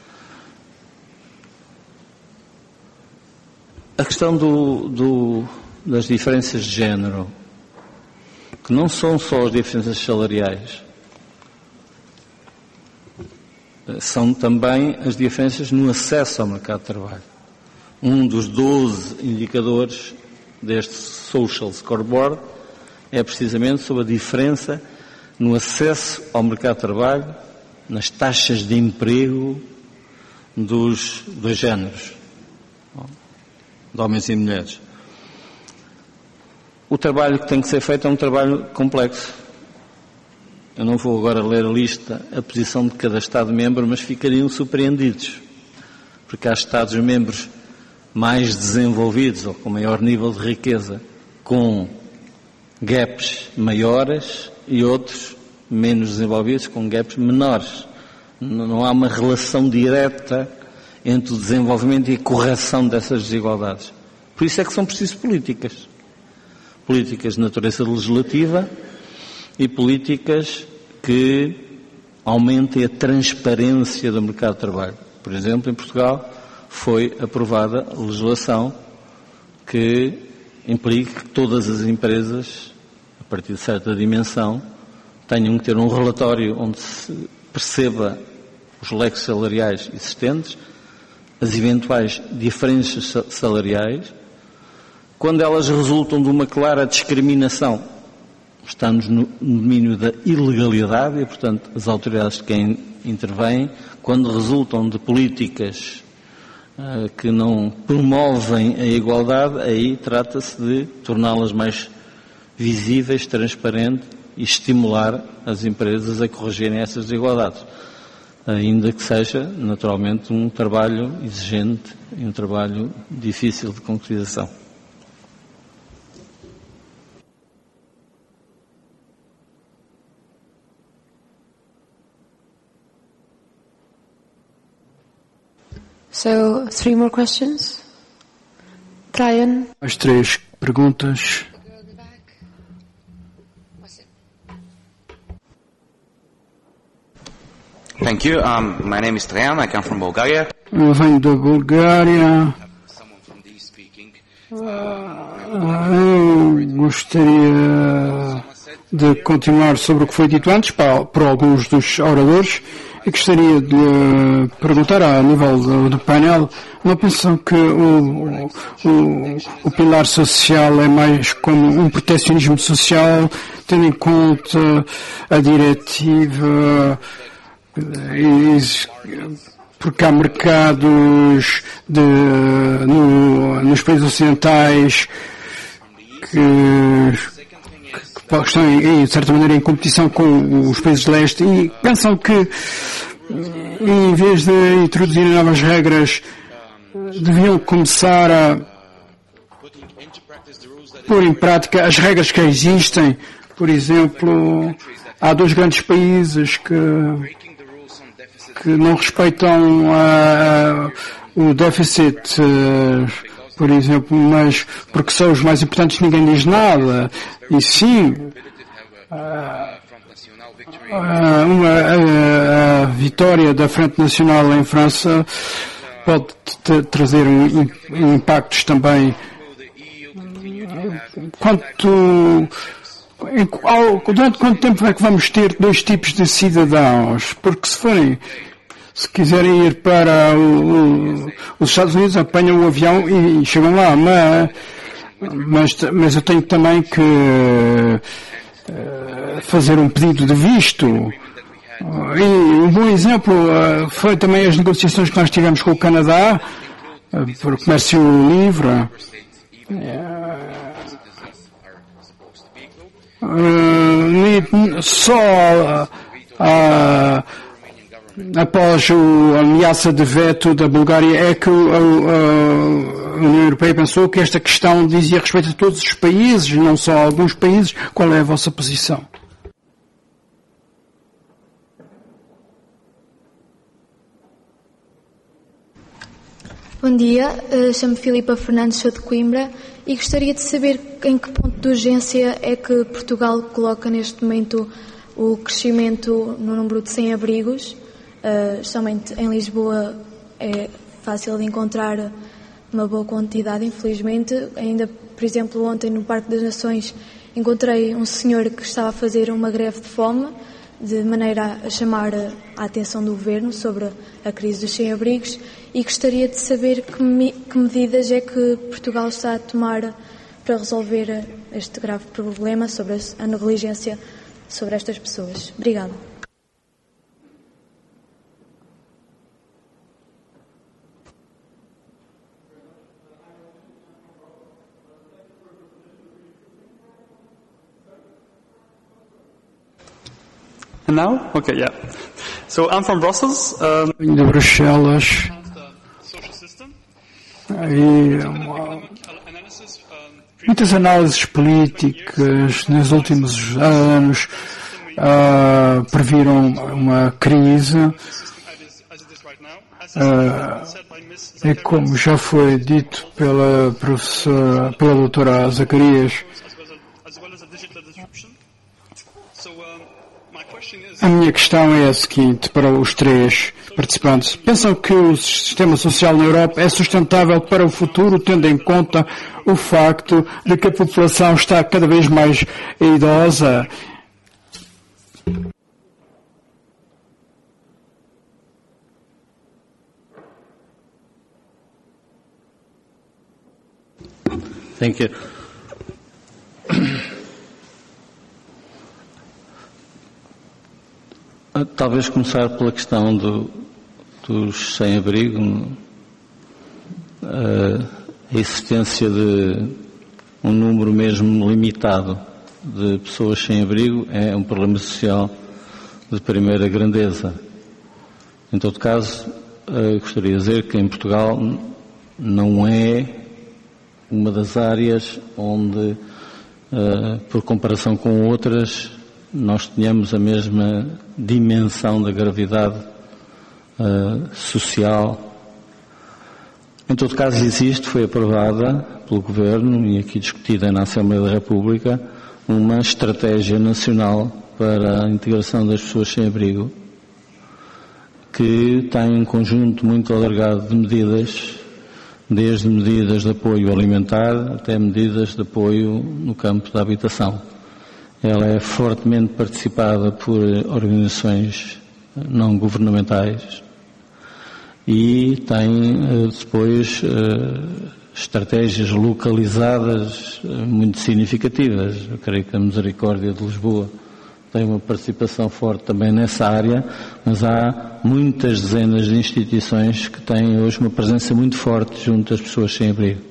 A questão do, do, das diferenças de género, que não são só as diferenças salariais, são também as diferenças no acesso ao mercado de trabalho. Um dos doze indicadores deste Social Scoreboard é precisamente sobre a diferença no acesso ao mercado de trabalho, nas taxas de emprego dos dois géneros, de homens e mulheres. O trabalho que tem que ser feito é um trabalho complexo. Eu não vou agora ler a lista, a posição de cada Estado-membro, mas ficariam surpreendidos, porque há Estados-membros mais desenvolvidos ou com maior nível de riqueza, com gaps maiores, e outros menos desenvolvidos com gaps menores. Não há uma relação direta entre o desenvolvimento e a correção dessas desigualdades. Por isso é que são precisas políticas. Políticas de natureza legislativa e políticas que aumentem a transparência do mercado de trabalho. Por exemplo, em Portugal foi aprovada a legislação que implica que todas as empresas, a partir de certa dimensão, tenham que ter um relatório onde se perceba os leques salariais existentes, as eventuais diferenças salariais, quando elas resultam de uma clara discriminação estamos no domínio da ilegalidade e, portanto, as autoridades que intervêm, quando resultam de políticas uh, que não promovem a igualdade, aí trata-se de torná-las mais visíveis, transparentes e estimular as empresas a corrigirem essas desigualdades. Ainda que seja, naturalmente, um trabalho exigente e um trabalho difícil de concretização. So, three more questions. Trajan. As três perguntas. Thank you. Um, my name is Trajan. I come from Bulgaria. Eu venho da Bulgária. Eu gostaria de continuar sobre o que foi dito antes para, por alguns dos oradores e gostaria de perguntar a nível do, do painel, não pensam que o, o, o pilar social é mais como um protecionismo social, tendo em conta a diretiva, porque há mercados de, no, nos países ocidentais que, que estão, em, de certa maneira, em competição com os países de leste e pensam que, em vez de introduzir novas regras, deviam começar a pôr em prática as regras que existem. Por exemplo, há dois grandes países que que não respeitam uh, o déficit, uh, por exemplo, mas porque são os mais importantes ninguém diz nada. E sim, uh, uh, uma, uh, a vitória da Frente Nacional em França pode trazer um, um, impactos também. Quanto Durante quanto tempo é que vamos ter dois tipos de cidadãos? Porque se forem, se quiserem ir para o, o, os Estados Unidos, apanham o avião e, e chegam lá, mas, mas, mas eu tenho também que uh, fazer um pedido de visto. E um bom exemplo uh, foi também as negociações que nós tivemos com o Canadá, uh, por comércio livre. Uh, Uh, só uh, uh, após o, a ameaça de veto da Bulgária é que uh, uh, a União Europeia pensou que esta questão dizia respeito a todos os países, não só a alguns países. Qual é a vossa posição? Bom dia, uh, chamo-me Filipa Fernandes, sou de Coimbra e gostaria de saber em que ponto de urgência é que Portugal coloca neste momento o crescimento no número de sem-abrigos. Uh, somente em Lisboa é fácil de encontrar uma boa quantidade, infelizmente. Ainda, por exemplo, ontem no Parque das Nações encontrei um senhor que estava a fazer uma greve de fome, de maneira a chamar a atenção do Governo sobre a crise dos sem-abrigos, e gostaria de saber que, me, que medidas é que Portugal está a tomar para resolver este grave problema sobre a negligência sobre estas pessoas. Obrigada. And now? Okay, yeah. So I'm from Brussels. Um, de Bruxelas. E, uma, muitas análises políticas nos últimos anos uh, previram uma crise. Uh, e como já foi dito pela professora, pela doutora Zacarias, a minha questão é a seguinte para os três participantes. Pensam que o sistema social na Europa é sustentável para o futuro, tendo em conta o facto de que a população está cada vez mais idosa? Thank you. Talvez começar pela questão do, dos sem-abrigo, a existência de um número mesmo limitado de pessoas sem abrigo é um problema social de primeira grandeza. Em todo caso, gostaria de dizer que em Portugal não é uma das áreas onde, por comparação com outras, nós tenhamos a mesma dimensão da gravidade social. Em todo caso, existe, foi aprovada pelo Governo e aqui discutida na Assembleia da República, uma estratégia nacional para a integração das pessoas sem abrigo, que tem um conjunto muito alargado de medidas, desde medidas de apoio alimentar até medidas de apoio no campo da habitação. Ela é fortemente participada por organizações não governamentais e tem depois estratégias localizadas muito significativas. Eu creio que a Misericórdia de Lisboa tem uma participação forte também nessa área, mas há muitas dezenas de instituições que têm hoje uma presença muito forte junto às pessoas sem abrigo.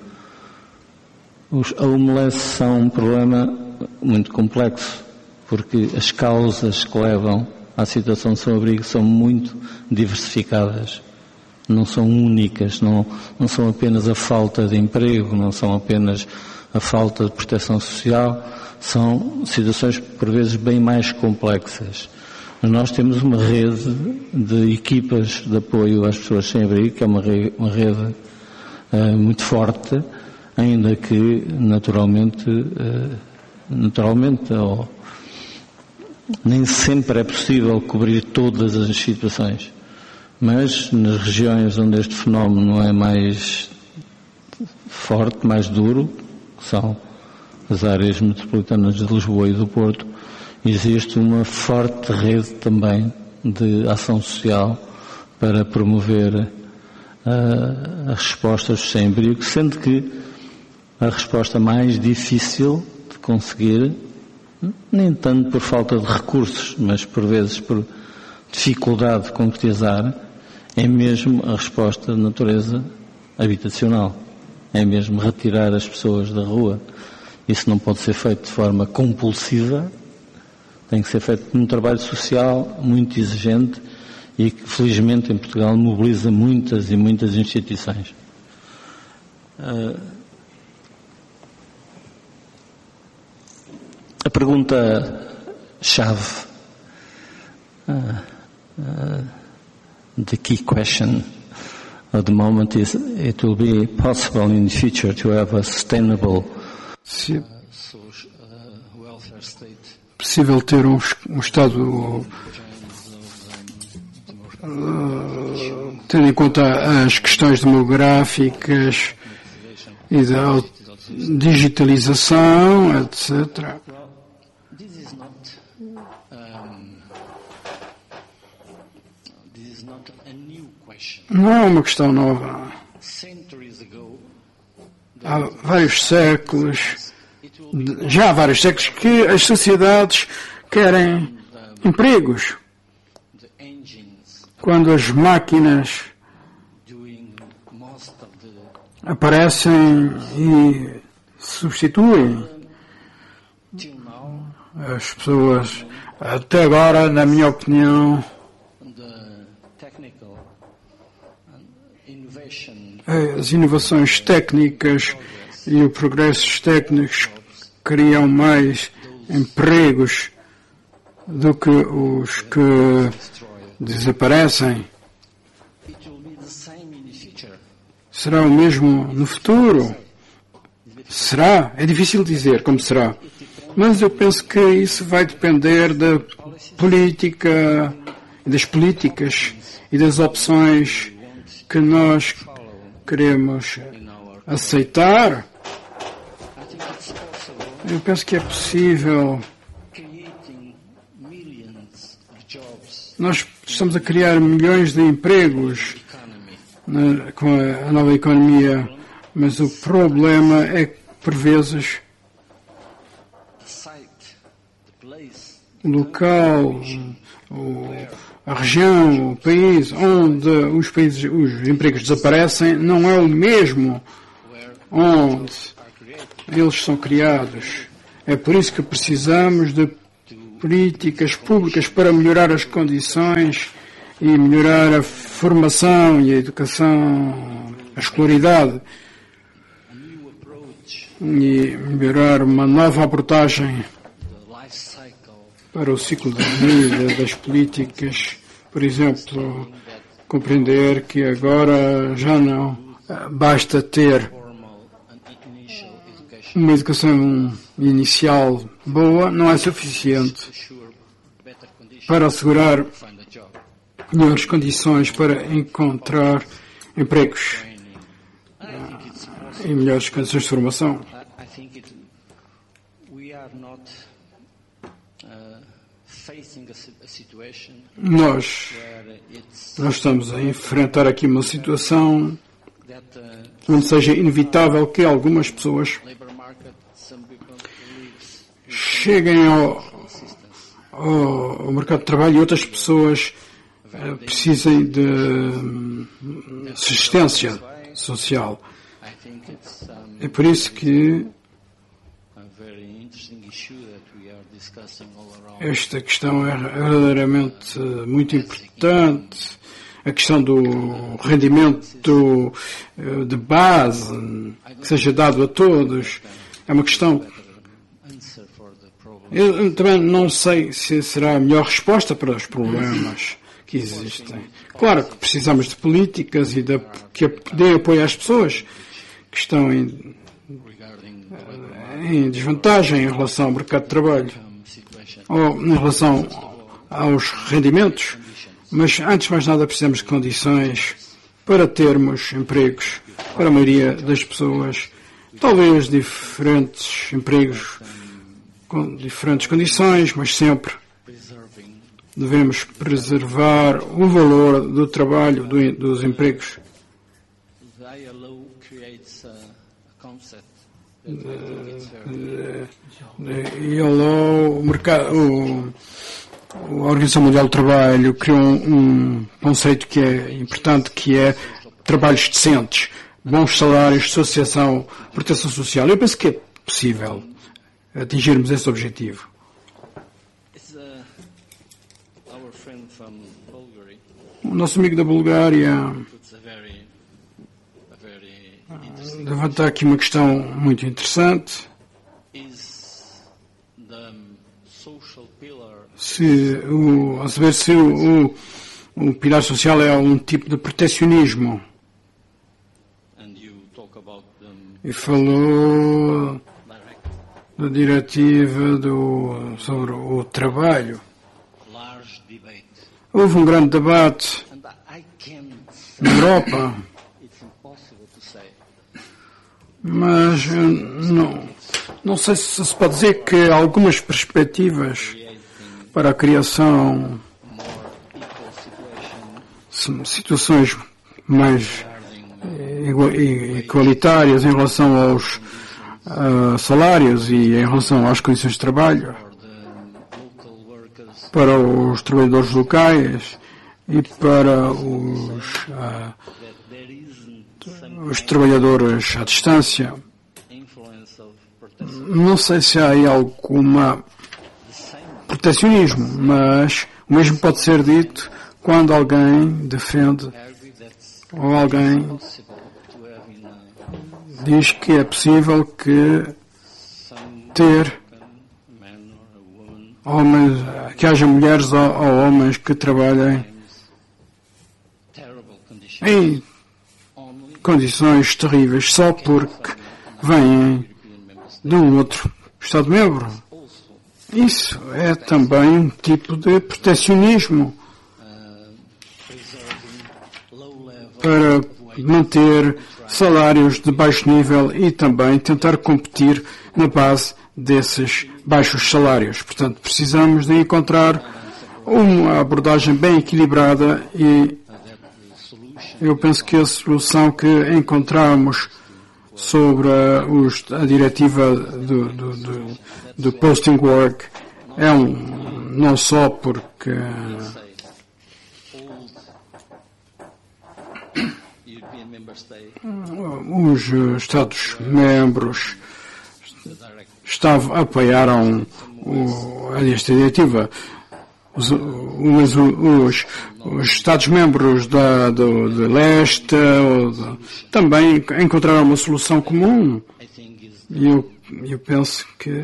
Os homeless são um problema muito complexo, porque as causas que levam à situação de sem-abrigo são muito diversificadas, não são únicas, não, não são apenas a falta de emprego, não são apenas a falta de proteção social, são situações por vezes bem mais complexas. Mas nós temos uma rede de equipas de apoio às pessoas sem abrigo, que é uma rede, uma rede uh, muito forte, ainda que naturalmente, uh, naturalmente ou, nem sempre é possível cobrir todas as situações. Mas nas regiões onde este fenómeno é mais forte, mais duro, que são as áreas metropolitanas de Lisboa e do Porto, existe uma forte rede também de ação social para promover uh, as respostas sem abrigo, sendo que a resposta mais difícil de conseguir, nem tanto por falta de recursos, mas por vezes por dificuldade de concretizar, é mesmo a resposta de natureza habitacional. É mesmo retirar as pessoas da rua. Isso não pode ser feito de forma compulsiva, tem que ser feito num trabalho social muito exigente e que felizmente em Portugal mobiliza muitas e muitas instituições. A pergunta-chave, the key question at the moment is, it will be possible in the future to have a sustainable Se possível ter um, um Estado uh, tendo em conta as questões demográficas e da digitalização, etcétera. Não é uma questão nova. Há vários séculos, já há vários séculos, que as sociedades querem empregos. Quando as máquinas aparecem e substituem as pessoas, até agora, na minha opinião, as inovações técnicas e os progressos técnicos criam mais empregos do que os que desaparecem. Será o mesmo no futuro? Será? É difícil dizer como será. Mas eu penso que isso vai depender da política, das políticas e das opções que nós queremos aceitar. Eu penso que é possível. Nós estamos a criar milhões de empregos na, com a, a nova economia, mas o problema é que, por vezes, local, o, a região, o país onde os, países, os empregos desaparecem não é o mesmo onde eles são criados. É por isso que precisamos de políticas públicas para melhorar as condições e melhorar a formação e a educação, a escolaridade, e melhorar uma nova abordagem para o ciclo da vida das políticas. Por exemplo, compreender que agora já não basta ter uma educação inicial boa, não é suficiente para assegurar melhores condições para encontrar empregos e melhores condições de formação. Nós, nós estamos a enfrentar aqui uma situação onde seja inevitável que algumas pessoas cheguem ao, ao, ao mercado de trabalho e outras pessoas uh, precisem de um, assistência social. É por isso que esta questão é verdadeiramente muito importante. A questão do rendimento de base, que seja dado a todos, é uma questão. Eu também não sei se será a melhor resposta para os problemas que existem. Claro que precisamos de políticas e de, que dêem apoio às pessoas que estão em, em desvantagem em relação ao mercado de trabalho ou em relação aos rendimentos. Mas, antes de mais nada, precisamos de condições para termos empregos para a maioria das pessoas. Talvez diferentes empregos com diferentes condições, mas sempre devemos preservar o valor do trabalho, do, dos empregos. E o mercado, o, a Organização Mundial do Trabalho criou um, um conceito que é importante, que é trabalhos decentes, bons salários, associação, proteção social. Eu penso que é possível atingirmos esse objetivo. O nosso amigo da Bulgária levanta aqui uma questão muito interessante. Se o, a saber se o, o, o pilar social é um tipo de protecionismo. E falou da diretiva do, sobre o trabalho. Houve um grande debate na Europa, mas não, não sei se se pode dizer que algumas perspectivas para a criação de situações mais igualitárias em relação aos uh, salários e em relação às condições de trabalho para os trabalhadores locais e para os, uh, os trabalhadores à distância. Não sei se há aí alguma protecionismo, mas o mesmo pode ser dito quando alguém defende ou alguém diz que é possível que ter homens, que haja mulheres ou, ou homens que trabalhem em condições terríveis só porque vêm de um outro Estado-membro. Isso é também um tipo de protecionismo para manter salários de baixo nível e também tentar competir na base desses baixos salários. Portanto, precisamos de encontrar uma abordagem bem equilibrada e eu penso que a solução que encontramos sobre a, os, a diretiva do, do, do, do posting work é um, não só porque os Estados-membros estavam, apoiaram o, esta diretiva, os, os, os, os Estados-membros da, do, de leste de, também encontraram uma solução comum. E eu, eu penso que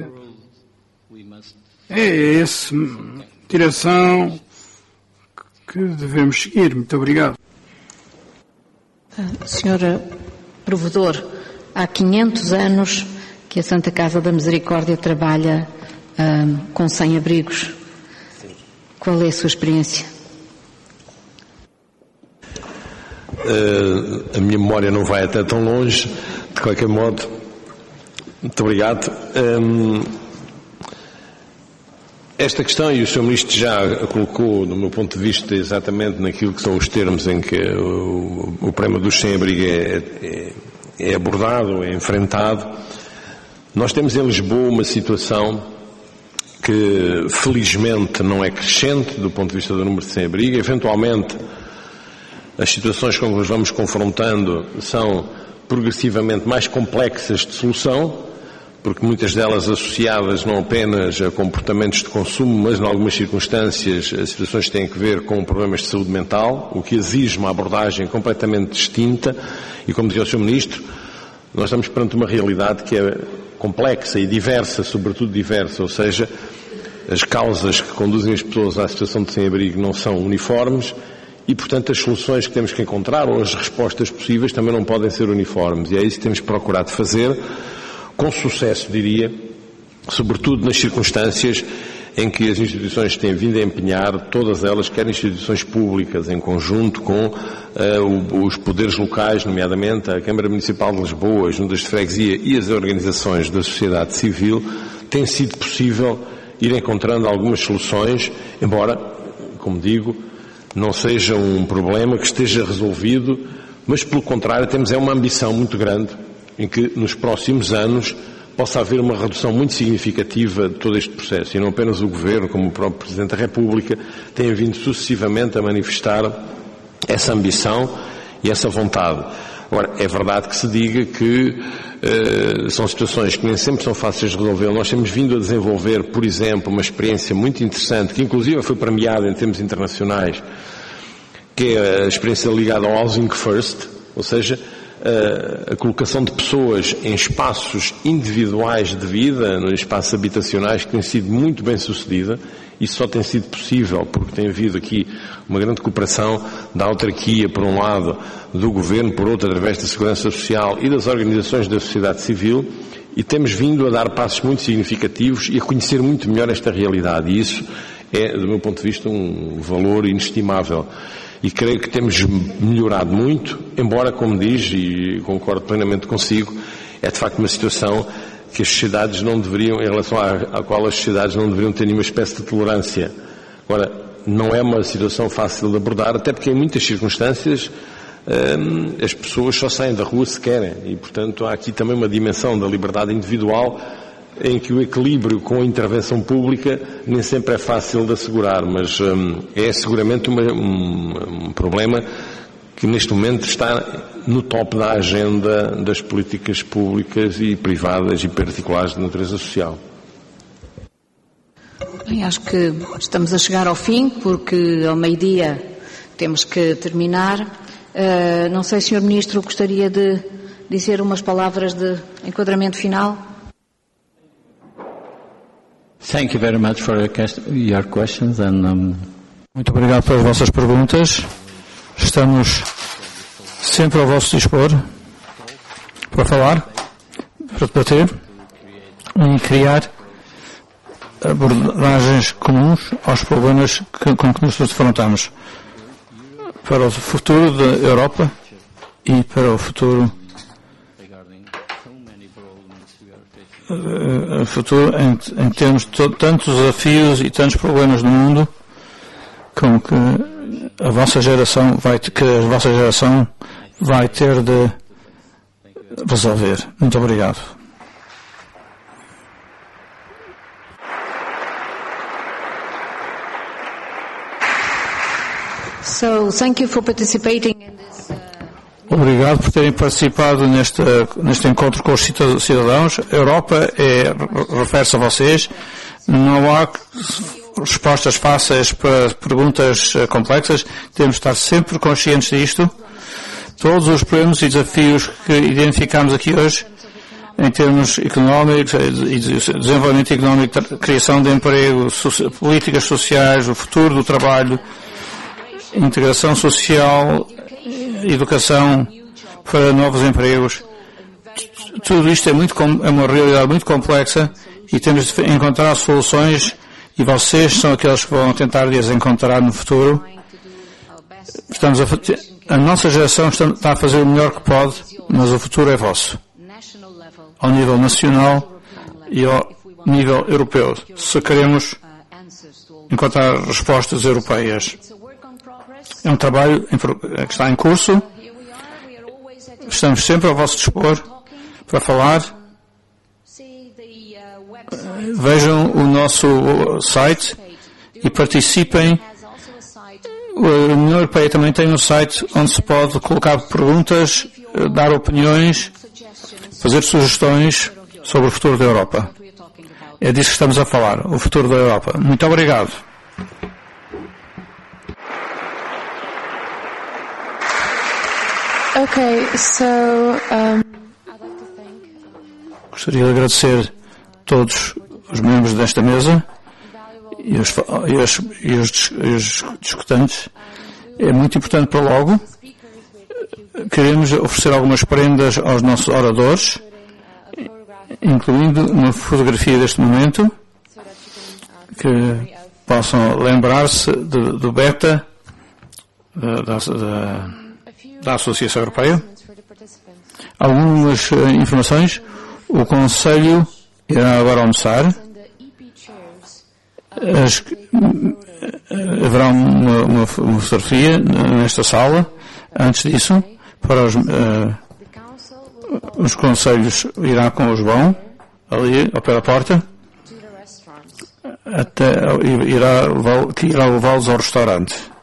é essa direção que devemos seguir. Muito obrigado. Senhora Provedor, há quinhentos anos que a Santa Casa da Misericórdia trabalha um, com sem-abrigos. Qual é a sua experiência? Uh, a minha memória não vai até tão longe. De qualquer modo, muito obrigado. Um, esta questão, e o senhor Ministro já a colocou, do meu ponto de vista, exatamente naquilo que são os termos em que o, o problema dos sem-abrigo é, é, é abordado, é enfrentado. Nós temos em Lisboa uma situação que, felizmente, não é crescente do ponto de vista do número de sem-abrigo. Eventualmente, as situações com que nos vamos confrontando são progressivamente mais complexas de solução, porque muitas delas associadas não apenas a comportamentos de consumo, mas, em algumas circunstâncias, as situações têm a ver com problemas de saúde mental, o que exige uma abordagem completamente distinta. E, como dizia o senhor Ministro, nós estamos perante uma realidade que é complexa e diversa, sobretudo diversa, ou seja, as causas que conduzem as pessoas à situação de sem-abrigo não são uniformes e, portanto, as soluções que temos que encontrar ou as respostas possíveis também não podem ser uniformes. E é isso que temos procurado fazer, com sucesso, diria, sobretudo nas circunstâncias em que as instituições têm vindo a empenhar, todas elas, quer instituições públicas, em conjunto com uh, os poderes locais, nomeadamente a Câmara Municipal de Lisboa, as juntas de freguesia e as organizações da sociedade civil, tem sido possível ir encontrando algumas soluções, embora, como digo, não seja um problema que esteja resolvido, mas, pelo contrário, temos é uma ambição muito grande em que, nos próximos anos, possa haver uma redução muito significativa de todo este processo. E não apenas o Governo, como o próprio Presidente da República, têm vindo sucessivamente a manifestar essa ambição e essa vontade. Agora, é verdade que se diga que uh, são situações que nem sempre são fáceis de resolver. Nós temos vindo a desenvolver, por exemplo, uma experiência muito interessante, que inclusive foi premiada em termos internacionais, que é a experiência ligada ao Housing First, ou seja, a colocação de pessoas em espaços individuais de vida, nos espaços habitacionais, que tem sido muito bem sucedida. Isso só tem sido possível porque tem havido aqui uma grande cooperação da autarquia, por um lado, do Governo, por outro, através da Segurança Social e das organizações da sociedade civil, e temos vindo a dar passos muito significativos e a conhecer muito melhor esta realidade. E isso é, do meu ponto de vista, um valor inestimável. E creio que temos melhorado muito, embora, como diz, e concordo plenamente consigo, é de facto uma situação que as sociedades não deveriam, em relação à, à qual as sociedades não deveriam ter nenhuma espécie de tolerância. Agora, não é uma situação fácil de abordar, até porque em muitas circunstâncias hum, as pessoas só saem da rua se querem, e portanto há aqui também uma dimensão da liberdade individual em que o equilíbrio com a intervenção pública nem sempre é fácil de assegurar, mas hum, é seguramente uma, um, um problema que neste momento está no top da agenda das políticas públicas e privadas e particulares de natureza social. Bem, acho que estamos a chegar ao fim, porque ao meio-dia temos que terminar. Uh, não sei, senhor Ministro, gostaria de dizer umas palavras de enquadramento final? Thank you very much for your questions and, um... Muito obrigado pelas vossas perguntas. Estamos sempre ao vosso dispor para falar, para debater e criar abordagens comuns aos problemas que, com que nos defrontamos para o futuro da Europa e para o futuro Uh, futuro em, em termos de tantos desafios e tantos problemas no mundo com que a vossa geração vai que a vossa geração vai ter de resolver. Muito obrigado. So, thank you for participating in this. Obrigado por terem participado neste, neste encontro com os cidadãos. A Europa é, refere-se a vocês. Não há respostas fáceis para perguntas complexas. Temos de estar sempre conscientes disto. Todos os problemas e desafios que identificamos aqui hoje, em termos económicos, desenvolvimento económico, criação de emprego, políticas sociais, o futuro do trabalho, integração social, educação para novos empregos. Tudo isto é, muito, é uma realidade muito complexa e temos de encontrar soluções e vocês são aqueles que vão tentar as encontrar no futuro. Estamos a, a nossa geração está a fazer o melhor que pode, mas o futuro é vosso. Ao nível nacional e ao nível europeu. Se queremos encontrar respostas europeias. É um trabalho que está em curso. Estamos sempre ao vosso dispor para falar. Vejam o nosso site e participem. A União Europeia também tem um site onde se pode colocar perguntas, dar opiniões, fazer sugestões sobre o futuro da Europa. É disso que estamos a falar, o futuro da Europa. Muito obrigado. Okay, so, um, gostaria de agradecer todos os membros desta mesa e os, e os, e os, e os discutantes. É muito importante para logo. Queremos oferecer algumas prendas aos nossos oradores, incluindo uma fotografia deste momento, que possam lembrar-se do, do beta da, da, da Associação Europeia. Algumas uh, informações. O Conselho irá agora almoçar. As, uh, haverá uma, uma, uma fotografia nesta sala. Antes disso, para os, uh, os conselhos irá com os vão, ali ao pé da porta, até, irá, irá levá-los ao restaurante.